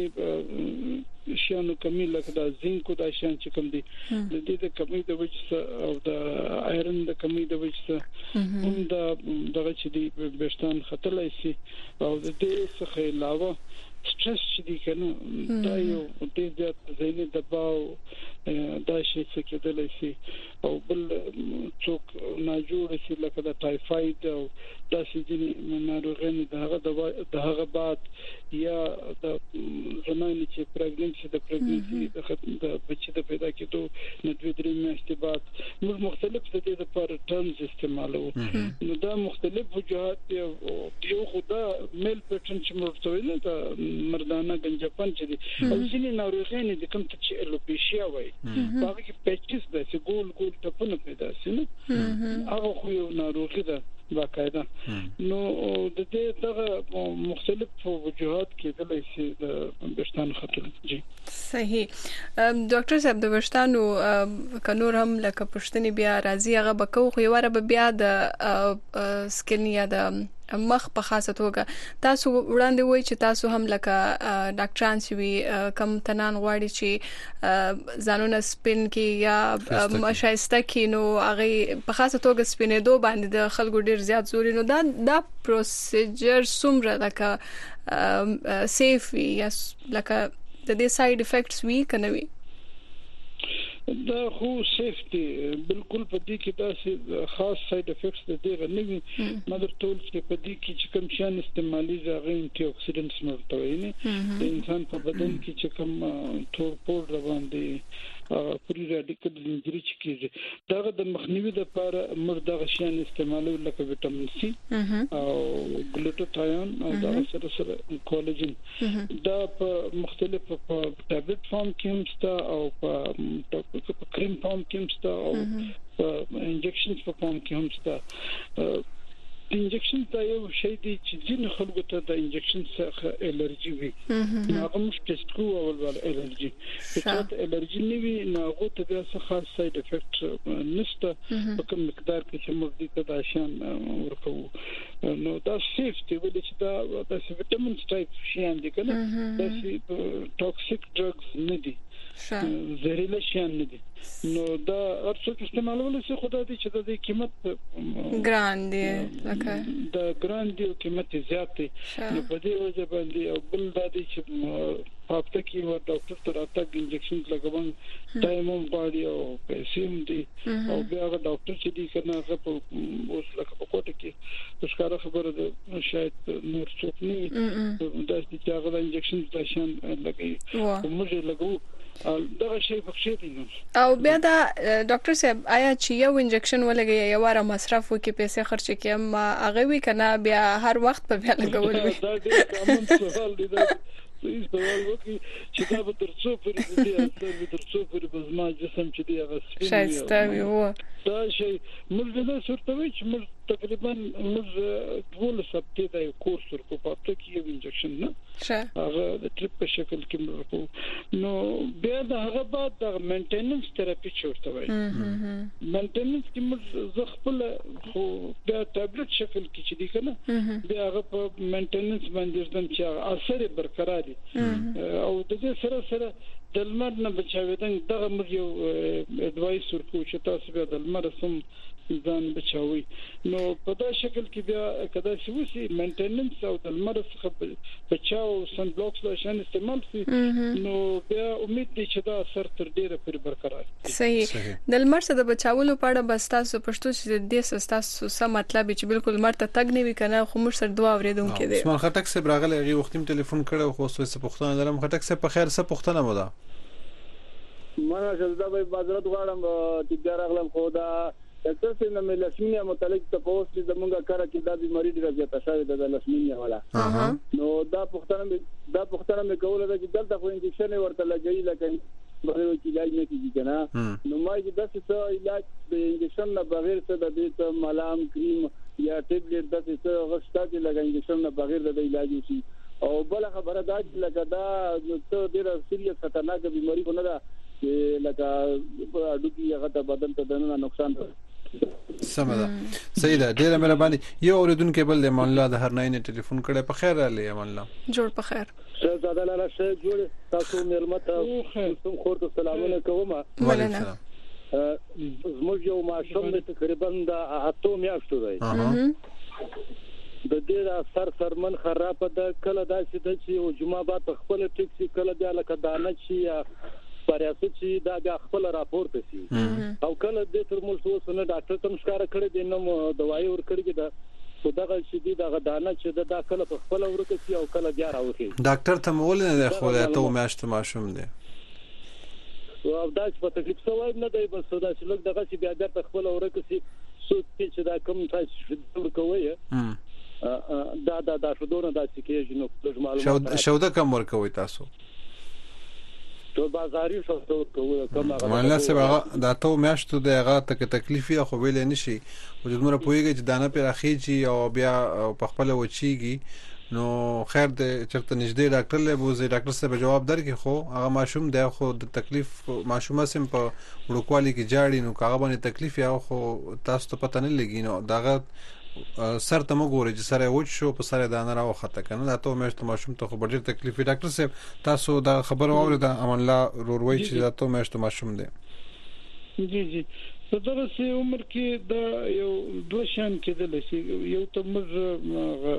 شیانو کمی لکه د زینکو د شیان چې کوم دي د دې د کمی د وجه او د آیرن د کمی د وجه هم د دغه چې د بشتان خطر لایسي او د دې څخه علاوه سټرس چې دی کنه دا یو ډېر زیات ذهني دباو دا شي چې کېدلی شي او بل څوک ناجوړ شي لکه د ټایفاید او دا شي چې ناروغان دغه د هغه بعد یا د زمانه چې پرګنسي د پرګنسي د بچی د پیدا کېدو نه دوه درې میاشتې بعد موږ مختلف د دې لپاره ټرمز استعمالو نو دا مختلف وجوهات یو خدا میل پیټرن چې مرته ویل دا مردانه گنجپن چې دي او ځینې ناروغان دي کوم ته چې الوپیشیا وایي هغه کې پیچز ده چې ګول ګول ټپونه پیدا شي نو هغه خو یو ناروغي ده باقاعده نو د دې دغه مختلف وجوهات کېدلی شي د بشتان خطر جی صحیح ډاکټر صاحب د بشتانو کنور هم لکه پښتني بیا راځي هغه بکو خو یواره به بیا د سکن یا د مخ په خاصه توګه تاسو وړاندې وای چې تاسو هم لکه ډاکټران شوي کم تنان غواړي چې ځانونه سپین کې یا مشایسته کې نو هغه په خاصه توګه سپینېدو باندې د خلکو ډیر زیات زوري نو دا دا پروسیجر څومره لکه سیف یا لکه د دې ساید افیکټس وی کنه وی دا خو سیفټي بالکل په دې کې داسې خاص ساید افیکټس د دې غنوي مدر ټول چې په دې کې چې کوم شان استعمالي ځای انټي اکسیډنټس مرتوي نه د انسان په بدن کې چې کوم ټول پور باندې پری رادیکل انجری چې کیږي دا د مخنیوي لپاره موږ دا شیان استعمالو لکه وټامین سي او ګلوټاثیون او دا سره سره کولاجن دا په مختلفو په ټابلټ فارم کې همستا او په په کریم فارم کې همستا او انجکشنز په فارم کې همستا د انجکشن دا یو شی دی چې ځینې خلکو ته د انجکشن څخه الرجی وي هغه مش ټیسټ کوو اول ول الرجی چې الرجی نه وي نو هغه ته بیا څه خاص ساید افیکټ نشته په کوم مقدار کې چې موږ دې ته شان ورکوو نو دا سیفټي ولې چې دا د وټامین ټایپ شیان دي کنه دا ټاکسیک ډرګز نه دي زهريله شیان نه دي نو دا ارڅو استعمالول شي خدای دې چې د قیمت ګران دي لکه د ګران دي قیمت زیات دي نو په دې وجه باندې او بل دا دي چې هفته کې ور ډاکټر ته راته انجکشن لګوم ټایم هم غواړي او پیسې هم دي او بیا هغه ډاکټر چې دي کنه هغه په اوس لکه په کوټه کې څه خبره ده شاید نور څوک نه دا چې هغه انجکشن د شان لګي موږ لګو دا شی بخښي دي او بیا دا ډاکټر صاحب آیا چې یو انجکشن ولګي یو واره مصرف وکي پیسې خرچ کړي ما هغه وی کنه بیا هر وخت په بیا لګول وي دا ډېر کوم سوال دی دا څه سوال وکي چې دا به تر څو پورې دي اثر تر څو پورې په زما جسم چې دی هغه سپین شاید ستوي وو دا شی موږ دا سورتوي چې موږ تقریبا موږ ټول سپټې دا کورس ورکو په پټ کې یو انجکشن نه هغه د ټریپ په شکل کې ورکو نو بیا دا هغه بعد د مینټیننس تھراپي چورته وای مینټیننس کې موږ زه خپل خو بیا ټابلټ شکل کې چې دی کنه بیا هغه په مینټیننس باندې ځم چې اثر برقرار دي او د دې سره سره د لمر نه بچاویدل دغه موږ یو اډوایس ورکو چې تاسو به د لمر سم ځان بچاوي نو په دا شکل کې بیا کدا چې وسی مینټیننس او د لمر څخه بچاو سن بلوکس لا شان استعمال شي نو بیا امید دي چې دا اثر تر ډیره پورې برقرار صحیح د لمر څخه د بچاولو په اړه بس تاسو پښتو چې د دې تاسو څه مطلب چې بالکل لمر ته تګ نه وي کنه خو موږ سره دوا اوریدونکو دي اسمان خټک صاحب راغله غي وختیم ټلیفون کړو خو څه پښتون لرم خټک صاحب په خیر څه پښتنه مو ده ما شزدا به بازارت غواړم چې بیا راغلم خو دا ډاکټر څنګه مې لسمینیا متعلق تاسو چې زمونږه کار کې د بیماری ډیره زیاته شوې ده د لسمینیا والا نو دا پښتنه دا پښتنه مې کوله چې دلته خو انجکشن ورته لګی لکه بغیر چې علاج نه کیږي کنه نو ما چې داسې څه علاج د انجکشن نه بغیر څه د دې ملام کریم یا ټابلټ داسې څه غشتا چې لګا انجکشن نه بغیر د علاج وشي او بل خبره دا چې لکه دا څه ډیره سیریس خطرناک بیماری نه ده چې لکه اډو کې هغه ته بدن ته دنه نقصان سمه سیده ډیره مهرباني یو اوریدونکو بل د امان الله د هر نه ټلیفون کړه په خیر علي امان الله جوړ په خیر شه زاده لاله شه جوړ تاسو مېلمته کوم خورته سلامونه کوم وعلیکم زموږ یو ماشوم د تقریبا د اته میاشتو دی د دې سر سرمن خراب ده کله داسې د چې جمعه بعد خپل ټیکسي کله بیا لکه دانه شي پریاسه چې دا بیا خپل راپور ته شي او کله د تر موږ اوس نه ډاکټر تم ښکار کړی دی نو دوايي ور کړی دا خدای چې دې دا دانه چې دا کله په خپل ورکه شي او کله بیا راوخی ډاکټر ته مول نه خو ته میاشت ماشوم دی او دا چې په تکلیف سوای نه دی بس دا چې لږ دغه چې بیا بیا خپل ورکه شي سوت چې دا کوم تاسو ورکوي دا دا دا شودونه دا چې کېږي نو معلومات شوده کم ورکوي تاسو ته بازاري شوده ورکوي کوم هغه مله سبا دا ته میاشتو دغه ته تکلیف یا خو ویل نه شي وجود مره پويږي چې دانه پر اخیږي او بیا په خپل وچیږي نو خیر د چرته نږدې ډاکټر له بوزي ډاکټر سره جواب درکې خو هغه ماشوم د خو د تکلیف ماشومه سم په وړوکوالي کې جاړي نو هغه باندې تکلیف یا خو تاسو ته پته نه لګي نو دغه سر ته مګوري چې سره وچ شو په سره دانه راو خطه کنه دا ته مېشت ماشوم ته خو ډېر تکلیف ډاکټر صاحب تاسو دا خبر اورید امان الله روروي چې دا ته مېشت ماشوم دی جی جی په دغه سي عمر کې دا یو دوه شان کېدل شي یو ته موږ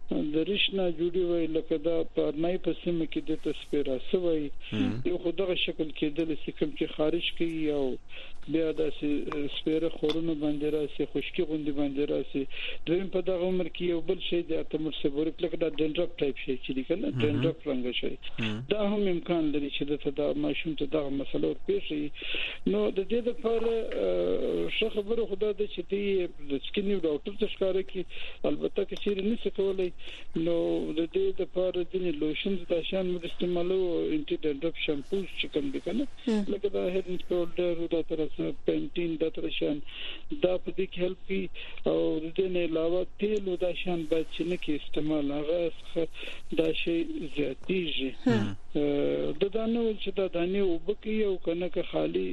د ریشنا جوړي وای لکه دا په نای په سیمه کې د تسپیرا سوي یو خدغه شکل کې د سکم چې خارج کوي او بیا د سپیره خورونه باندې راسي خشکی غوندي باندې راسي دویم په دغه عمر کې یو بل شی د اتمر سبورک لکه د ډنډرپ ټایپ شي چې لیکنه ډنډرپ رنګ شي دا هم امکان لري چې د دا ماشوم ته دغه مسله ورپېښي نو د دې لپاره ښه خبره خدای د چې دی سکینیو ډاکټر ته ښکارا کې البته چې چیرې نشي کولای نو د دې لپاره د لوشنز د شان مو استعمالو انټي ډنډرپ شامپوز چې کوم دي کنه لکه دا هډ اینډ شولډر دا تر پینټین دا تر شان دا په دې کې هیلپ کوي او د دې نه علاوه تیل او دا شان باید چې نه کې استعمال هغه دا شی زیاتیږي د دانو چې دا دانه وبکي او کنه که خالی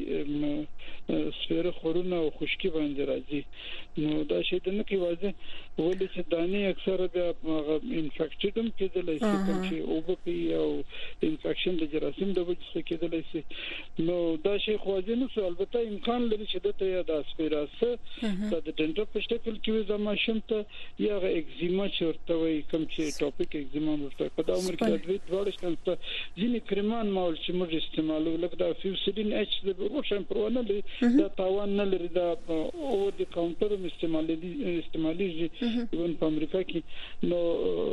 سفیر خورونه او خشکی باندې راځي نو دا شی د نه کې واځي ولې چې دانه اکثر بیا انفیکټډ هم کېدلی شي چې وبکي او انفیکشن د جراثیم د وجې څخه کېدلی شي نو دا شی خواځي نو البته امکان لري چې د ته یا د اسپیراسه د ډنډر په شکل کې زما شمته یا اگزیما چورته وي کوم چې ټاپیک اگزیما ورته په دا عمر کې د ویټ ورشته ځینې کرمان مول چې موږ استعمالو لکه دا فیوسیدین اچ د روشن پرونه لري دا تاوان نه لري دا او د کاونټر استعمالي استعمالي ون په امریکا کې نو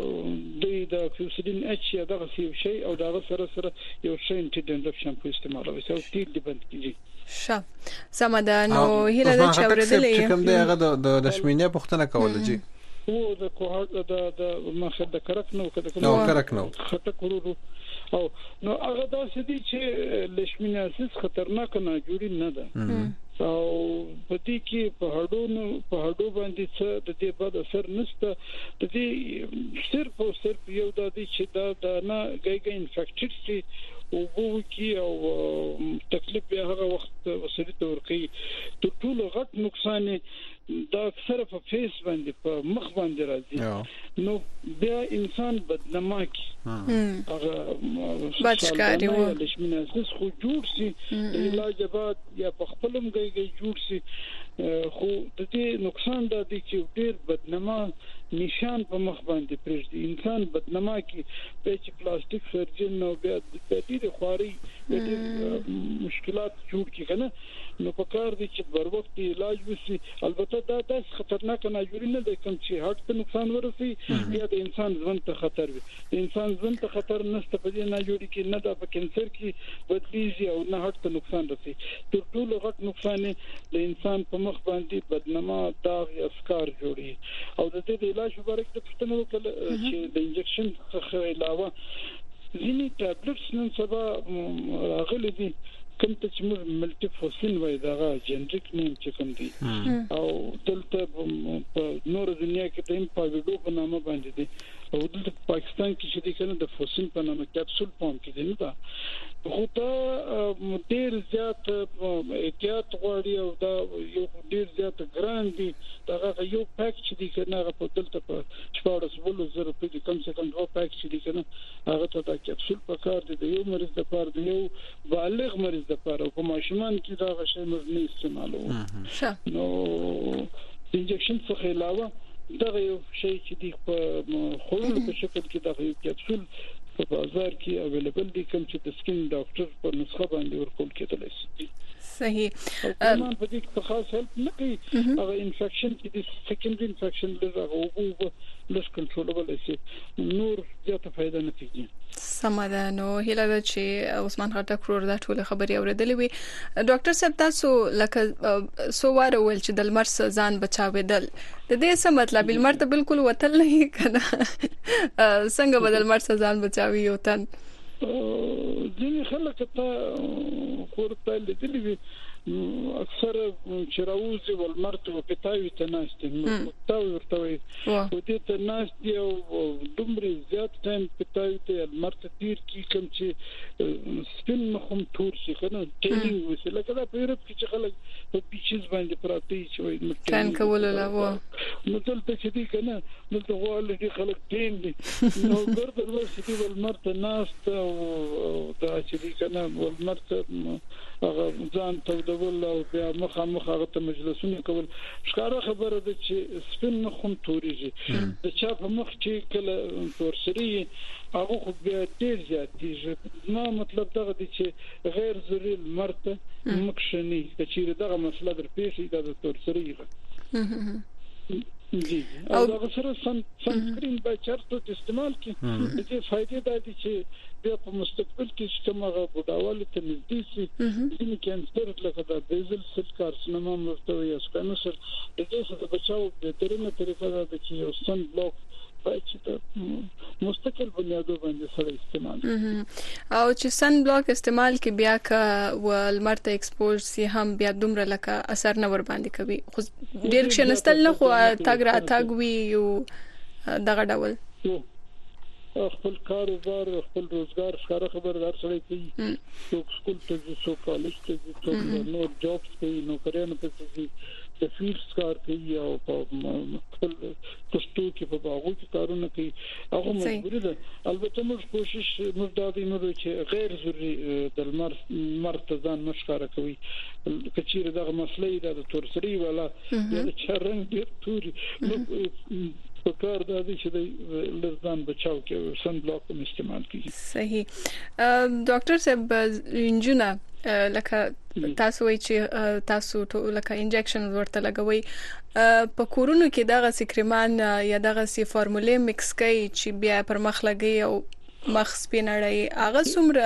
د فیوسیدین اچ یا دغه شی او دغه سره سره یو شی انټي ډنډر شامپو استعمالوي سو تیل دی بند کیږي شه سمدا نو هیله د چاورېدلې کوم دی هغه د لشمینه پختنه کوله جی او د کوه د د مخه د کرک نو کده نو کرک نو خطه کورو او نو هغه دا سدي چې لشمینه اساس خطرناک نه جوړی نه ده او په دې کې په هډونو په هډو باندې څه د دې بد اثر نشته د دې صرف او صرف یو د دې چې دا د نه ګایګه انفیکټډ شي او وو کې او تکلیف به هغه وخت وسري تور کوي ټول ټول غټ نقصان دا اکثر په فیس باندې په مخ باندې راځي نو بیا انسان بدنما کی هغه بچکاری وو لشمینه اساس خو جوړ شي علاج بعد یا په خپلم گئی جوړ شي خو د دې نقصان د دې چې ډیر بدنما نشان په مخ باندې پرېږدي انسان بدنما کی په چې پلاستیک سرجن نو بیا د دې خواري د مشکلات جوړ کی کنه نو په کار دي چې بر وخت علاج وشي البته دا د خطرناک نه جوړ نه دي کوم چې هارت ته نقصان ورسي یا د انسان ژوند ته خطر وي د انسان ژوند ته خطر نشته په دې نه جوړي کې نه د کینسر کې بدلیږي او نه هارت ته نقصان رسي تر ټولو غټ نقصان د انسان په مخ باندې بدنما داغ افکار جوړي او د دې علاج مبارک د پښتنو کله چې د انجکشن څخه علاوه ځینې ټابلیټس نن سبا راغلي دي کوم ته چې موږ ملټي فوسین وای دا جنریک نیم چې کوم دي او دلته په نور دنیا کې د په ویډیو په نامه باندې دي او دلته پاکستان کې چې دي کنه د فوسین په نامه کپسول فارم کې دي دا خو دا ډیر زیات احتیاط غواړي او دا یو ډیر زیات ګران دي دا یو پاک چې دي کنه هغه په دلته په شپږ سوه زره په کم څه کم دوه پاک چې دي کنه هغه ته دا کپسول په کار دي د یو مریض لپاره دی یو بالغ مریض لپاره او په ماشومان کې دا غشي مزنی استعمالوي نو انجکشن څخه علاوه دا یو شی چې دی په خورلو په شکل کې دا یو کپسول په بازار کې اویلیبل دي کوم چې د سکین ډاکټر په نسخه باندې ورکول کېدلی شي صحیح کله په دې کې خاص هیلپ نه کوي هغه انفیکشن کې د سکندري انفیکشن لږه او لږ کنټرولبل شي نور زیاته فائدہ نه کوي سمدا نو هیله ده چې عثمان خټک ورور دا ټول خبري اوریدلې وي ډاکټر صاحب تاسو لکه سو واره ول چې د لمر ځان بچاوېدل د دې څه مطلب لمر ته بالکل وتل نه کنه څنګه بدل مر ځان بچاوي یو تن ځینې خلک ته کورته لیدلې اکثر چې راوځي ولمرته په تاوي ته ناشته نو تاوي ورته وي او دې ته ناشته او دومره زیات ټایم په تاوي ته مرته تیر کی کوم چې سپین مخم تور شي کنه ټینګ وسه لکه دا په یورپ کې چې خلک په چیز باندې پراته چې وایي تن کول لا و نو دلته چې دي کنه نو ته غواړې چې خلک تین دي نو ګرد ورسې دی ولمرته ناست او دا چې دي کنه ولمرته هغه ځان ته ډول او بیا مخه مخه هغه ته مجلسونه کول ښکارا خبره ده چې سپین مخم توريږي د چا په مخ چې کله تورسري هغه خو بیا ډیر زیات دي نو مطلب دا دی چې غیر ضروري مرته مخشني چې دغه مسله در پیښې د تورسري جی او دا سره سن سنسکرین به چرته استعمال کی د دې فائدې د دې چې بیا په مستقبل کې څنګه بډاواله ته نږدې شي چې کانسر لکه د بیزل سیل کارسینوما مرته یا سکانسر د دې څخه بچاو د ترنه طریقه دا چې یو سن بلوک چې مستقل بنیادو باندې سره استعمال او چې سن بلوک استعمال کې بیا کا ولمرته ایکسپوز سي هم بیا دومره لکه اثر نه ور باندې کوي خو ډیر شنستل نه خو تاګ را تاګ وی یو دغه ډول خپل کاروبار خپل روزګار ښکارا خبردار سره کوي څوک سکول ته ځي څوک کالج ته ځي څوک نو جابس کوي نو کریانه ته ځي د فیلډ کار کوي او په خپل پښتو کې په باغو کې کارونه کوي هغه مجبوري ده البته موږ کوشش موږ دا دی نو چې غیر ضروري د مر مرتزان مشکاره کوي کچیر دغه مسلې د تورسري ولا د چرنګ ډیر توري په کار د دې چې د لزان بچاو کې سن بلوک استعمال کیږي صحیح ډاکټر صاحب انجونا لکه تاسو وایي چې تاسو ټول لکه انجکشن ورته لګوي په کورونو کې دغه سکرمان یا دغه سی فارمولې مکس کوي چې بیا پر مخ لګي او مخ سپینړی هغه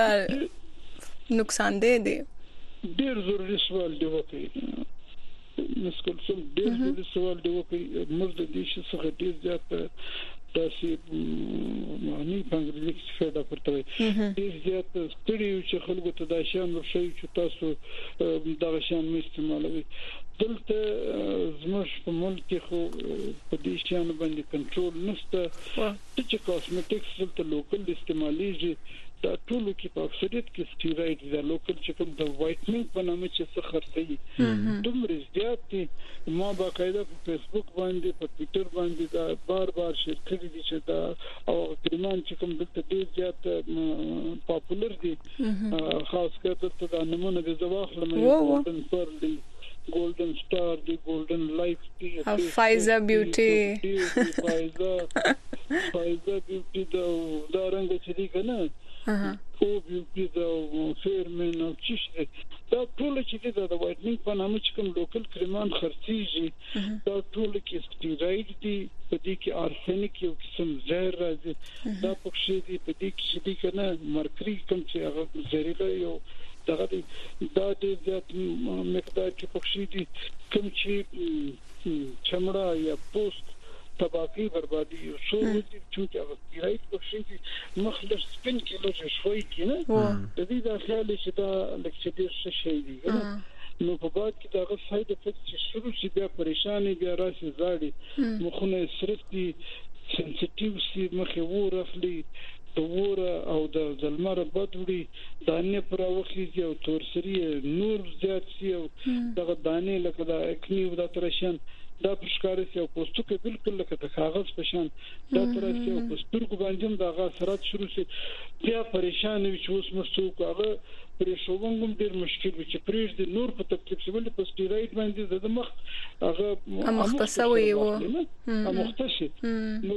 څومره نقصان دی دی ډیر ضروري سوال دی وکړي مسکل سم ډیر ضروري سوال دی وکړي موږ د دې څه څخه ډیر زیات تاسو معنی پنګریک څخه دا پرته ډیر زیات ستړي چې خلکو ته دا شان ورشي چې تاسو دا شان استعمالوي دلته زموږ په ملک کې خو په دې شان باندې کنټرول نشته چې کاسمیټکس دلته لوکل استعماليږي دا ټول کې په اکثریت کې سټیراید دا لوکل چې کوم د وایټنینګ په نامه چې څه خرڅي دومره زیات دي ما باقاعده په فیسبوک باندې په ټوئیټر باندې دا بار بار شیر کړی دي چې دا او کرمان چې کوم دلته ډیر زیات پاپولر دي خاص کر دلته د نمونه د زواخ لمن پر دي golden star دی golden life دی فایزا بیوټي فایزا فایزا بیوټي دا رنګ چې دی کنه او بیوټي دا فیرمن او چیشته دا ټول چې دی دا د وایټنینګ په نامه چې کوم لوکل کرمان خرڅيږي دا ټول کې سټیراید دی په دې کې ارسنیک یو قسم زهر راځي دا پکې دی په دې کې چې دی کنه مرکری کوم چې هغه زهريله یو دغه دا د زیات مقدار کې پخشي دي کوم چې چمړه یا پوست طبقي بربادي شو چې هغه پیرایت پخشي دي مخلص سپین کیلو شوي کینه د دې د خیال چې دا لکه ډیر شي دي نو په بعد کې دا غو ساید افیکټ چې شروع شي بیا پریشانی بیا راشي زاړي مخونه سرتي سنسټیو سي مخه ورخلي د وره او د زلمره بدوړي دانه پر اوخیږي او تورسري نور زیات سي او دغه دانه لکه د اکنی او د ترشن دا پښکاري او پوسټو کې بالکل لکه د کاغذ په شان دا ترشي او پوسټرګو باندې دا غاثرات شروع شي بیا پریشان وي چې اوس مرسو هغه پرې شوونګم ډیر مشکل وي چې پرېږ د نور په تکلیف سوال په سټیراید باندې د مخ هغه مختصوي وو مختص نو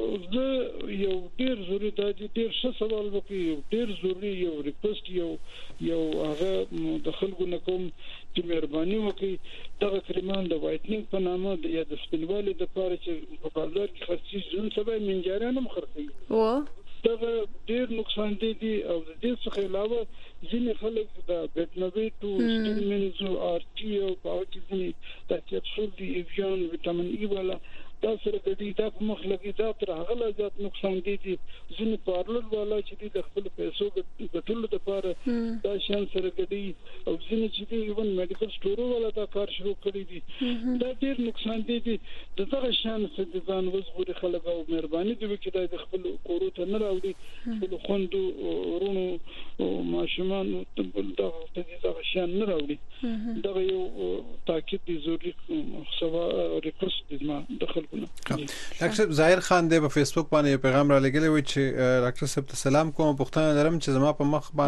زه یو ډیر ضروري د ډیر څه سوال وکړي ډیر ضروري یو ریکوست یو یو هغه د خلکو نکوم چې مهرباني وکړي دا کرمان د وایټنینګ په نامه یا د سپینوالي د پاره چې په بازار کې خرڅي ځون سبا منجارانه مخرڅي و دا ډیر نقصان دي او د دې څخه علاوه ځینې خلک د وټامین ټو سټیمنز او ار ټي او پاوټي د کیپسول دی ایویان وټامین ای والا دا سره د دې د مخ لګي دا تر هغه لا زیات نقصان دي چې ځینې پارلر والا چې د خپل پیسو د ټول لپاره دا شان سره کړي او ځینې چې دی ایون میډیکل سٹور والا دا کار شروع کړی دي دا ډیر نقصان دي چې دغه شان څه ځان وزغوري خلک او مهرباني دوی چې د خپل کورو ته نه راوړي خپل خوندو ورونو ماشومان د دغه شان نه راوړي دا یو تاکید دي ضروري سبا ریکوست دي ما دخل کنه ډاکټر ظاهر خان د په فیسبوک باندې پیغام را لګلې و چې ډاکټر صاحب ته سلام کوم پښتنه لرم چې زما په مخ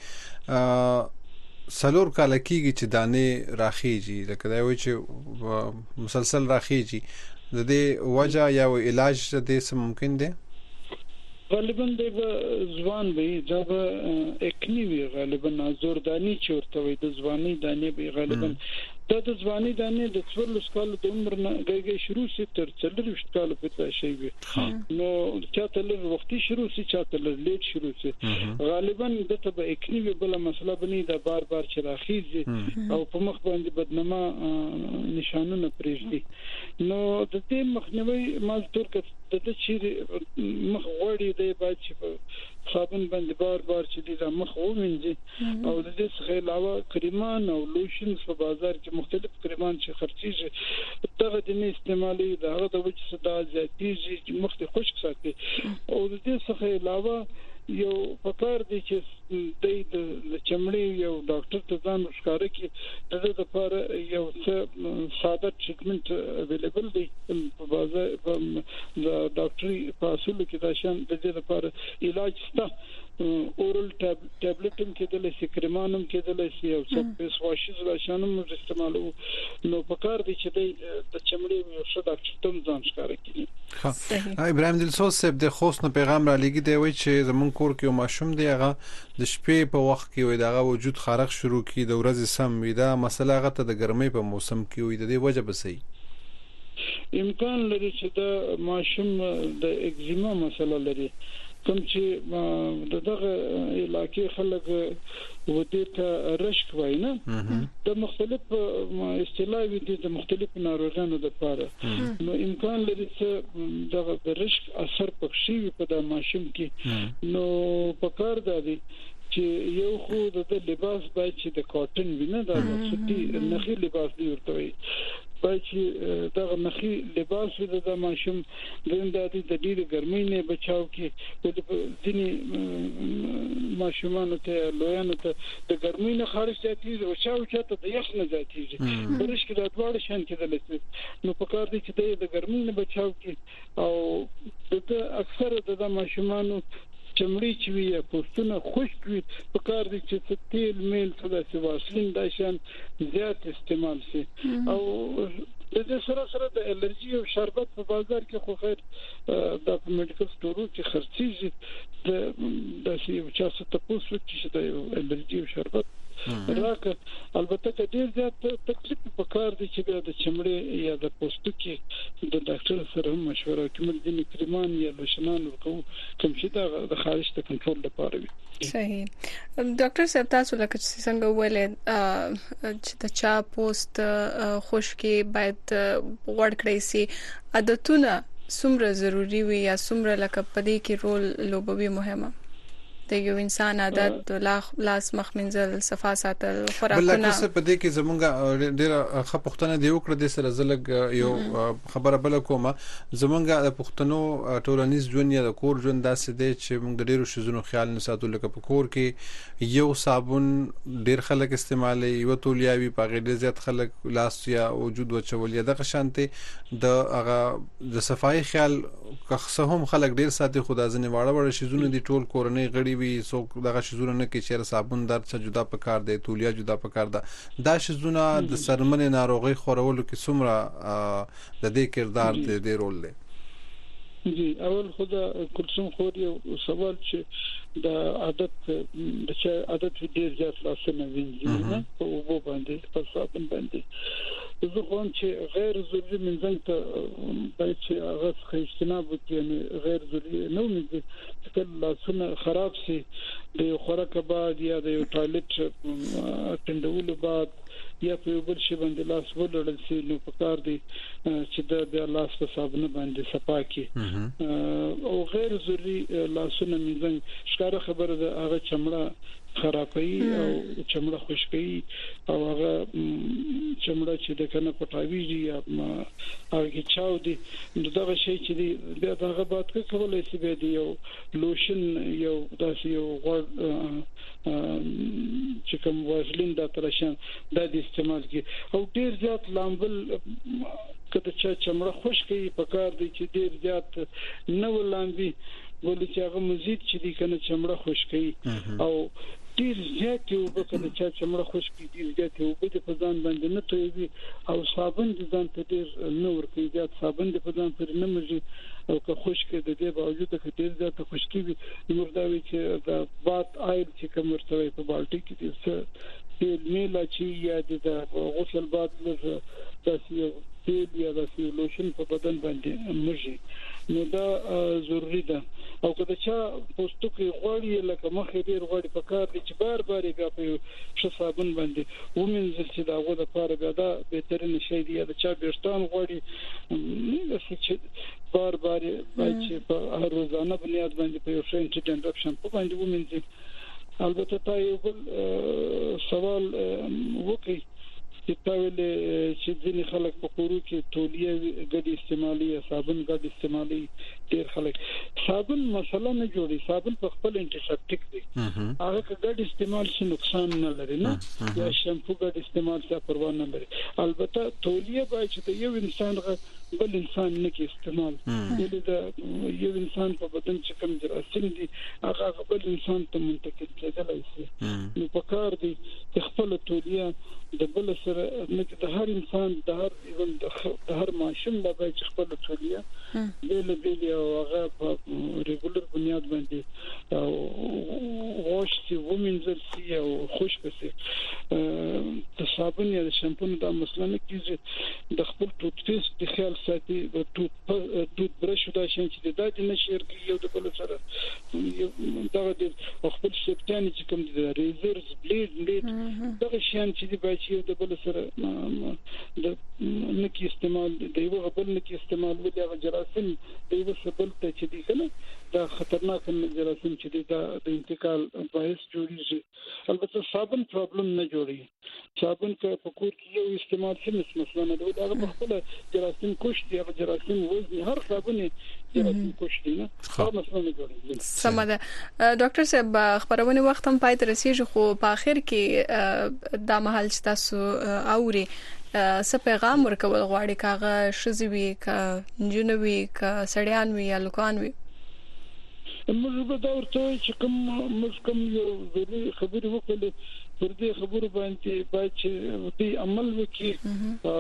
باندې سلور کال کېږي چې دانه راخیږي لکه دا وایي چې مسلسل راخیږي د دې وجه یا علاج د دې څه ممکن دی غالبا د ځوان به جب اکنی وی غالبا زوردانی چورته وي د ځواني دانه به غالبا د ځواني دانه د څلور سکال د عمر نه غږی شروع سي تر څلور سکال پته شي وي نو چاته لږ وختي شروع سي چاته لږ لیټ شروع سي غالبا د ته به اکنی وی بل مسله بني د بار بار چراخیږي او په مخ باندې بدنما نشانونه پرېږدي نو د دې مخنیوي مازتور ک د دې چې مخ وړي دی باید چې صابون باندې بار بار چې د مخ ومنځي او د دې څخه علاوه کریمان او لوشن په بازار کې مختلف کریمان چې خرڅيږي دغه د نه استعمالي دغه د وجه صدا زیاتیږي چې مخ ته خشک ساتي او د دې څخه علاوه یو فکر دي چې د چمړي یو ډاکټر ته ځان ښکاره کی د دې لپاره یو څه ساده ټریټمنټ اویلیبل دی په بازار د ډاکټري په اصول کې دا شان د دې لپاره علاج شته اورال ټابلیټم کې د لسی کرمانم کې د لسی او څه پیس واشز را شانم استعمالو نو فکر دي چې د چمړي یو څه ډاکټر ته ځان ښکاره کی ها ابراهيم دلسوز صاحب د خوست نه پیغام را لګي دی وای چې زمون کور کې ماشوم دی هغه د شپې په وخت کې وای دغه وجود خارق شروع کی د ورځې سم وي دا مسله هغه ته د ګرمۍ په موسم کې وي د دې وجه به صحیح امکان لري چې د ماشوم د اگزیما مسله لري کوم چې دغه علاقې خلک ودې ته رشک وای نه د مختلف اصطلاحي دي د مختلف ناروغانو لپاره نو امکان لري چې دغه د رشک اثر پکښي په د ماشوم کې نو پکار دی چې یو خو د لباس باید چې د کاټن وینه دا سټي نخي لباس دی ورته وي باید چې دغه نخي لباس د ماشوم د د ډیره ګرمۍ نه بچاو کې د ځینې ماشومان ته لویانو ته د ګرمۍ نه خارج ساتي او چاو چاته د یخ نه ځاتيږي پرش کې د دواړو شان کې د لسی نو په کار دي چې د ګرمۍ نه بچاو کې او د اکثر د ماشومانو چمړي چې وي پوستونه خشک وي په کار دي چې تیل میل څه د واسلین د شان زیات استعمال شي او د دې سره سره د الرجی او شربت په بازار کې خو خیر د میډیکل سٹورو کې خرڅيږي د د شی چې څه تاسو چې د الرجی او شربت راکه البته که ډیر زیات تکلیف په کار دي چې د چمړي یا د پوستکي د ډاکټر سره مشوره کوي د کریمان یا لوشنان ورکو کوم چې د خارج ته کنټرول لپاره وي صحیح ډاکټر صاحب تاسو لکه څنګه ویل چې د چا پوست خشکي باید وړ کړی سي عادتونه څومره ضروری وي یا څومره لکه پدې کې رول لوبوي مهمه د یو انسان عادت لاس مخ منزل صفا ساتل خوراکونه بل څه په دې کې زمونږ ډېر خپختنه دی وکړه د سره زلګ یو خبره بل کومه زمونږ د پښتنو ټولنیز ژوند یا د کور ژوند داسې دی چې موږ د ډېرو شیزونو خیال نه ساتو لکه په کور کې یو صابون ډېر خلک استعمالي یو تولیاوي په غیر زیات خلک لاس یا وجود وچول یا د شانته د هغه د صفای خیال که هم خلک ډېر ساتي خدا ځنه واړه واړه شیزونه دي ټول کورنۍ غړي وي سو دغه شیزونه نه کې چې صابون در څخه جدا پکار دی تولیا جدا پکار ده دا شیزونه د سرمن ناروغي خورولو کې څومره د دې کردار دی د رول دی جی اول خدا کلثوم خور یو سوال چې د عادت د چا عادت ډیر زیات لاسنه وینځي نه په وبو باندې په صابون باندې زه کوم چې غیر ضروري منځنګ ته باید چې هغه څخه اجتناب وکړي یعنی غیر ضروري نه وینځي چې لاسونه خراب شي د خوراک بعد یا د ټایلټ ټندولو بعد یا په بل شي باندې لاس ولړل شي نو په کار دي چې د لاس په صابون باندې صفا کړي او غیر ضروري لاسونه منځنګ ښکاره خبره ده هغه چمړه خرابي او چمړه خشکي او هغه چمړه چې د کنه پټاویږي یا هغه کې چاو دي دغه شی چې دی بیا هغه بات کولای شي به دی یو لوشن یو داسې یو غوړ چې کوم وازلین د ترشن د استعمال کی او ډیر زیات لامبل کله چې چمړه خوش کوي په کار دی چې ډیر زیات نه ولامبي ولې چې هغه مزید چې دی کنه چمړه خوش کوي او ډیر زیات یو په کله چې چمړه خوش کوي ډیر زیات یو په ځان باندې نه توي او صابون د ځان ته ډیر نور کوي زیات صابون د په ځان پر نه مزي او که خوش کې د دې باوجود چې ډیر زیات خوش کوي نور دا وی چې د بات آیل چې کوم ورته په بالټي کې دي څه میلا چې یا د غسل بعد له تاسو تیل یا د لوشن په بدن باندې مرجي نو دا ضروری ده او کله چې پوستکي غوړي لکه مخې ډیر غوړي په کار دي چې بار بار بیا په ښه صابون باندې ومنځل چې دا غوړه لپاره بیا دا بهترین شی دی دا چې بیرستان غوړي چې بار بار چې په روزانه بنیاد باندې په یو ښه انټرډکشن په باندې ومنځي البته تا یو بل سوال وکړي چې تاویل چې ځینې خلک په کورو کې تولیه ګډي استعمالي صابون ګډي استعمالي ډیر خلک صابون مثلا نه جوړي صابون په خپل انټیسپټیک دی هغه ګډي استعمال شي نقصان نه لري نه یا شامپو ګډي استعمال څه پروا نه لري البته تولیه باید چې یو انسان بل انسان نه کې استعمال دي دا یو انسان په بدن چې کوم جراثیم دي هغه بل انسان ته منتقل کېدلای شي نو په کار دي خپل تولیه د بل سره نه د هر انسان د هر ایون د هر ماشوم د باید خپل تولیه بیل بیل او هغه په ریګولر بنیاد باندې او واش چې ومنځل شي او خشک شي د صابون یا د شامپو د مثلا کیږي د خپل ټوټ د خیال ساتي ټوټ ټوټ برش دا شي چې د دې نشیر کې یو د بل سره دا د خپل سپټان چې کوم د ریزرز بلیډ بلیډ دا شي چې د چې د بل سره د نکی استعمال د یو غبل نکی استعمال ولې هغه جراثیم د یو سبل ته چې دي کنه دا خطرناک جراثیم چې دي دا د انتقال باعث جوړیږي البته صابون پرابلم نه جوړي صابون که په کور کې یو استعمال شي مثلا دا هغه خپل جراثیم کوش دي هغه جراثیم وزن هر صابون جراثیم کوش دي نه هغه مثلا نه جوړي سمده ډاکټر صاحب خبرونه وخت هم پای ته رسیږي خو په اخر کې دا محل چې تاسو اوري څه پیغام ورکول غواړي کاغه شزوي کا جنوي کا سړیان وی یا لوکان وی موږ به دا ورته چې کوم موږ کوم یو ضروري خبرې وکړو پر دې خبرو باندې باید چې دې عمل وکړي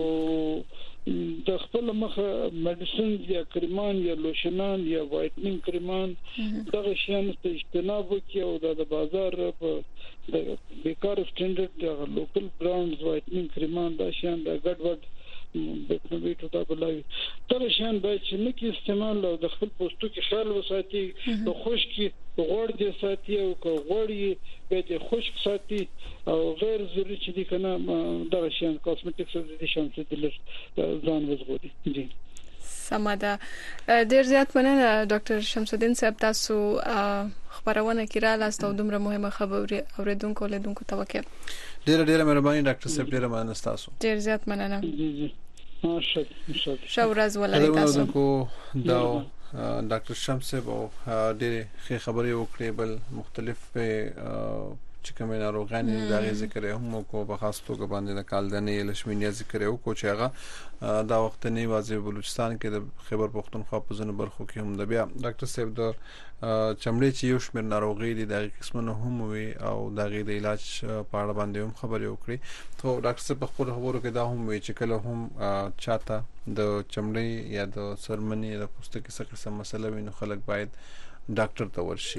او د خپل مخه میډیسن یا کریمان یا لوشنان یا وایټنینګ کریمان دغه شیان ته اجتناب وکړي او د بازار په د بیکار سټانډرډ د لوکل برانډز وایټنینګ کریمان دا شیان د ګډ وډ د ویټو دا بلای تر شان باید چې نکي استعمال او د خپل پوستو کې خیال وساتي د خشکي غوړ دې ساتي او غوړی به دې خشک ساتي او غیر ضروري چې دي کنه دا شان کاسمیټکس دې شان څه دل ځان وزغودي جی سماده ډیر زیات مننه ډاکټر شمس الدین صاحب تاسو خبرونه کې را لاستو دومره مهمه خبره اوریدونکو لیدونکو توکه ډیر ډیر مهرباني ډاکټر صاحب ډیر مننه تاسو ډیر زیات مننه جی جی ماشاءالله شاورز ولای تاسو کو دا ډاکټر شمس صاحب ډیر ښه خبرې وکړې بل مختلف چې کومه ناروغاني د ذکر هم کو په خاص توګه باندې د کالدنې لشمینیا ذکر یو کو چې هغه دا وخت نه واځي بلوچستان کې د خیبر پختونخوا په ځینو برخو کې هم د بیا ډاکټر صاحب د چمړې چې یو شمېر ناروغي دي د قسمه هم وي او د غي د علاج په اړه باندې هم خبرې وکړي ته ډاکټر صاحب په خپل خبرو کې دا هم وی چې کله هم چاته د چمړې یا د سرمنې د پوستکي څخه څه مسله وي نو خلک باید ډاکټر ته ورشي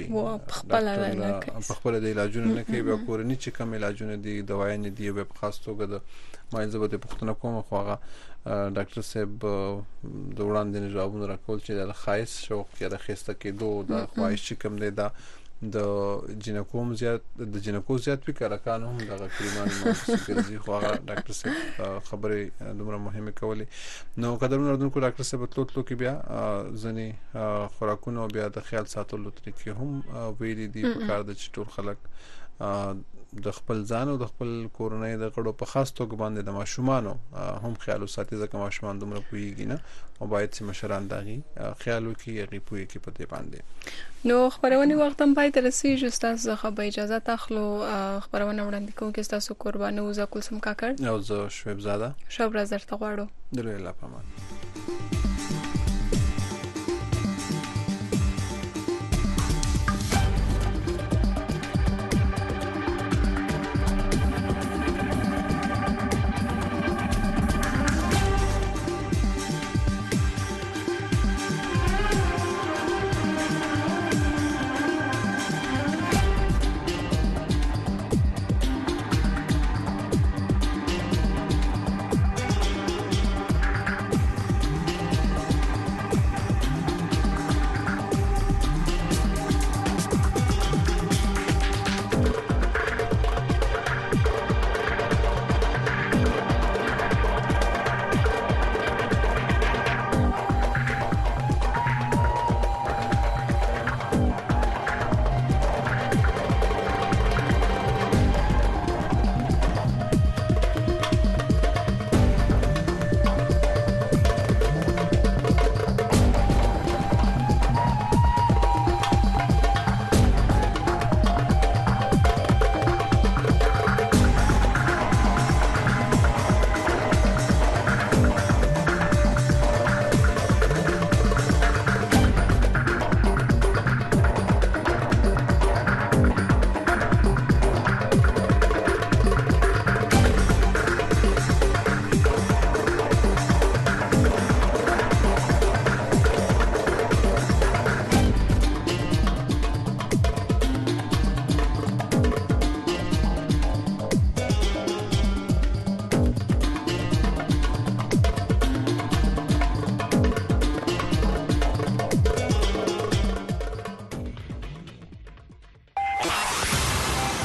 په خپل د علاجونو نه کوي به کورني چې کوم علاجونه دي دوايان دي په خاص توګه د مایزه په پښتنه کومه خواغه ډاکټر صاحب د وړاندې جوابونه راکول چې د خاص شوق یا د خسته کې دوه د خواهش کوم دی دا د جنکوم زیات د جنکو زیات فکر کانو هم دغه کریمان موسیقي خو هغه ډاکټر صاحب خبرې دومره مهمه کولې نو قدرونه اردن کو ډاکټر صاحب تلو تلو کې بیا ځنی خوراکونه بیا د خیال ساتلو طریقې هم ویلي دي په کار د چټور خلک د خپل ځان او د خپل کورنۍ د غړو په خاص توګه باندې د ماشومانو هم خیال وساتي ځکه ماشومان دومره پوهیږي نه او باید چې مشران دغه خیال وکړي هغه پوهی کې پته باندې. نو خبرونه وخت هم پای ته رسیږي تاسو څخه به اجازه تاخلو خبرونه وړاندې کوم کې تاسو قربانو زکل سم کاکړ او زه شعیب زاده شب راځه ته غواړو درې لا پامه.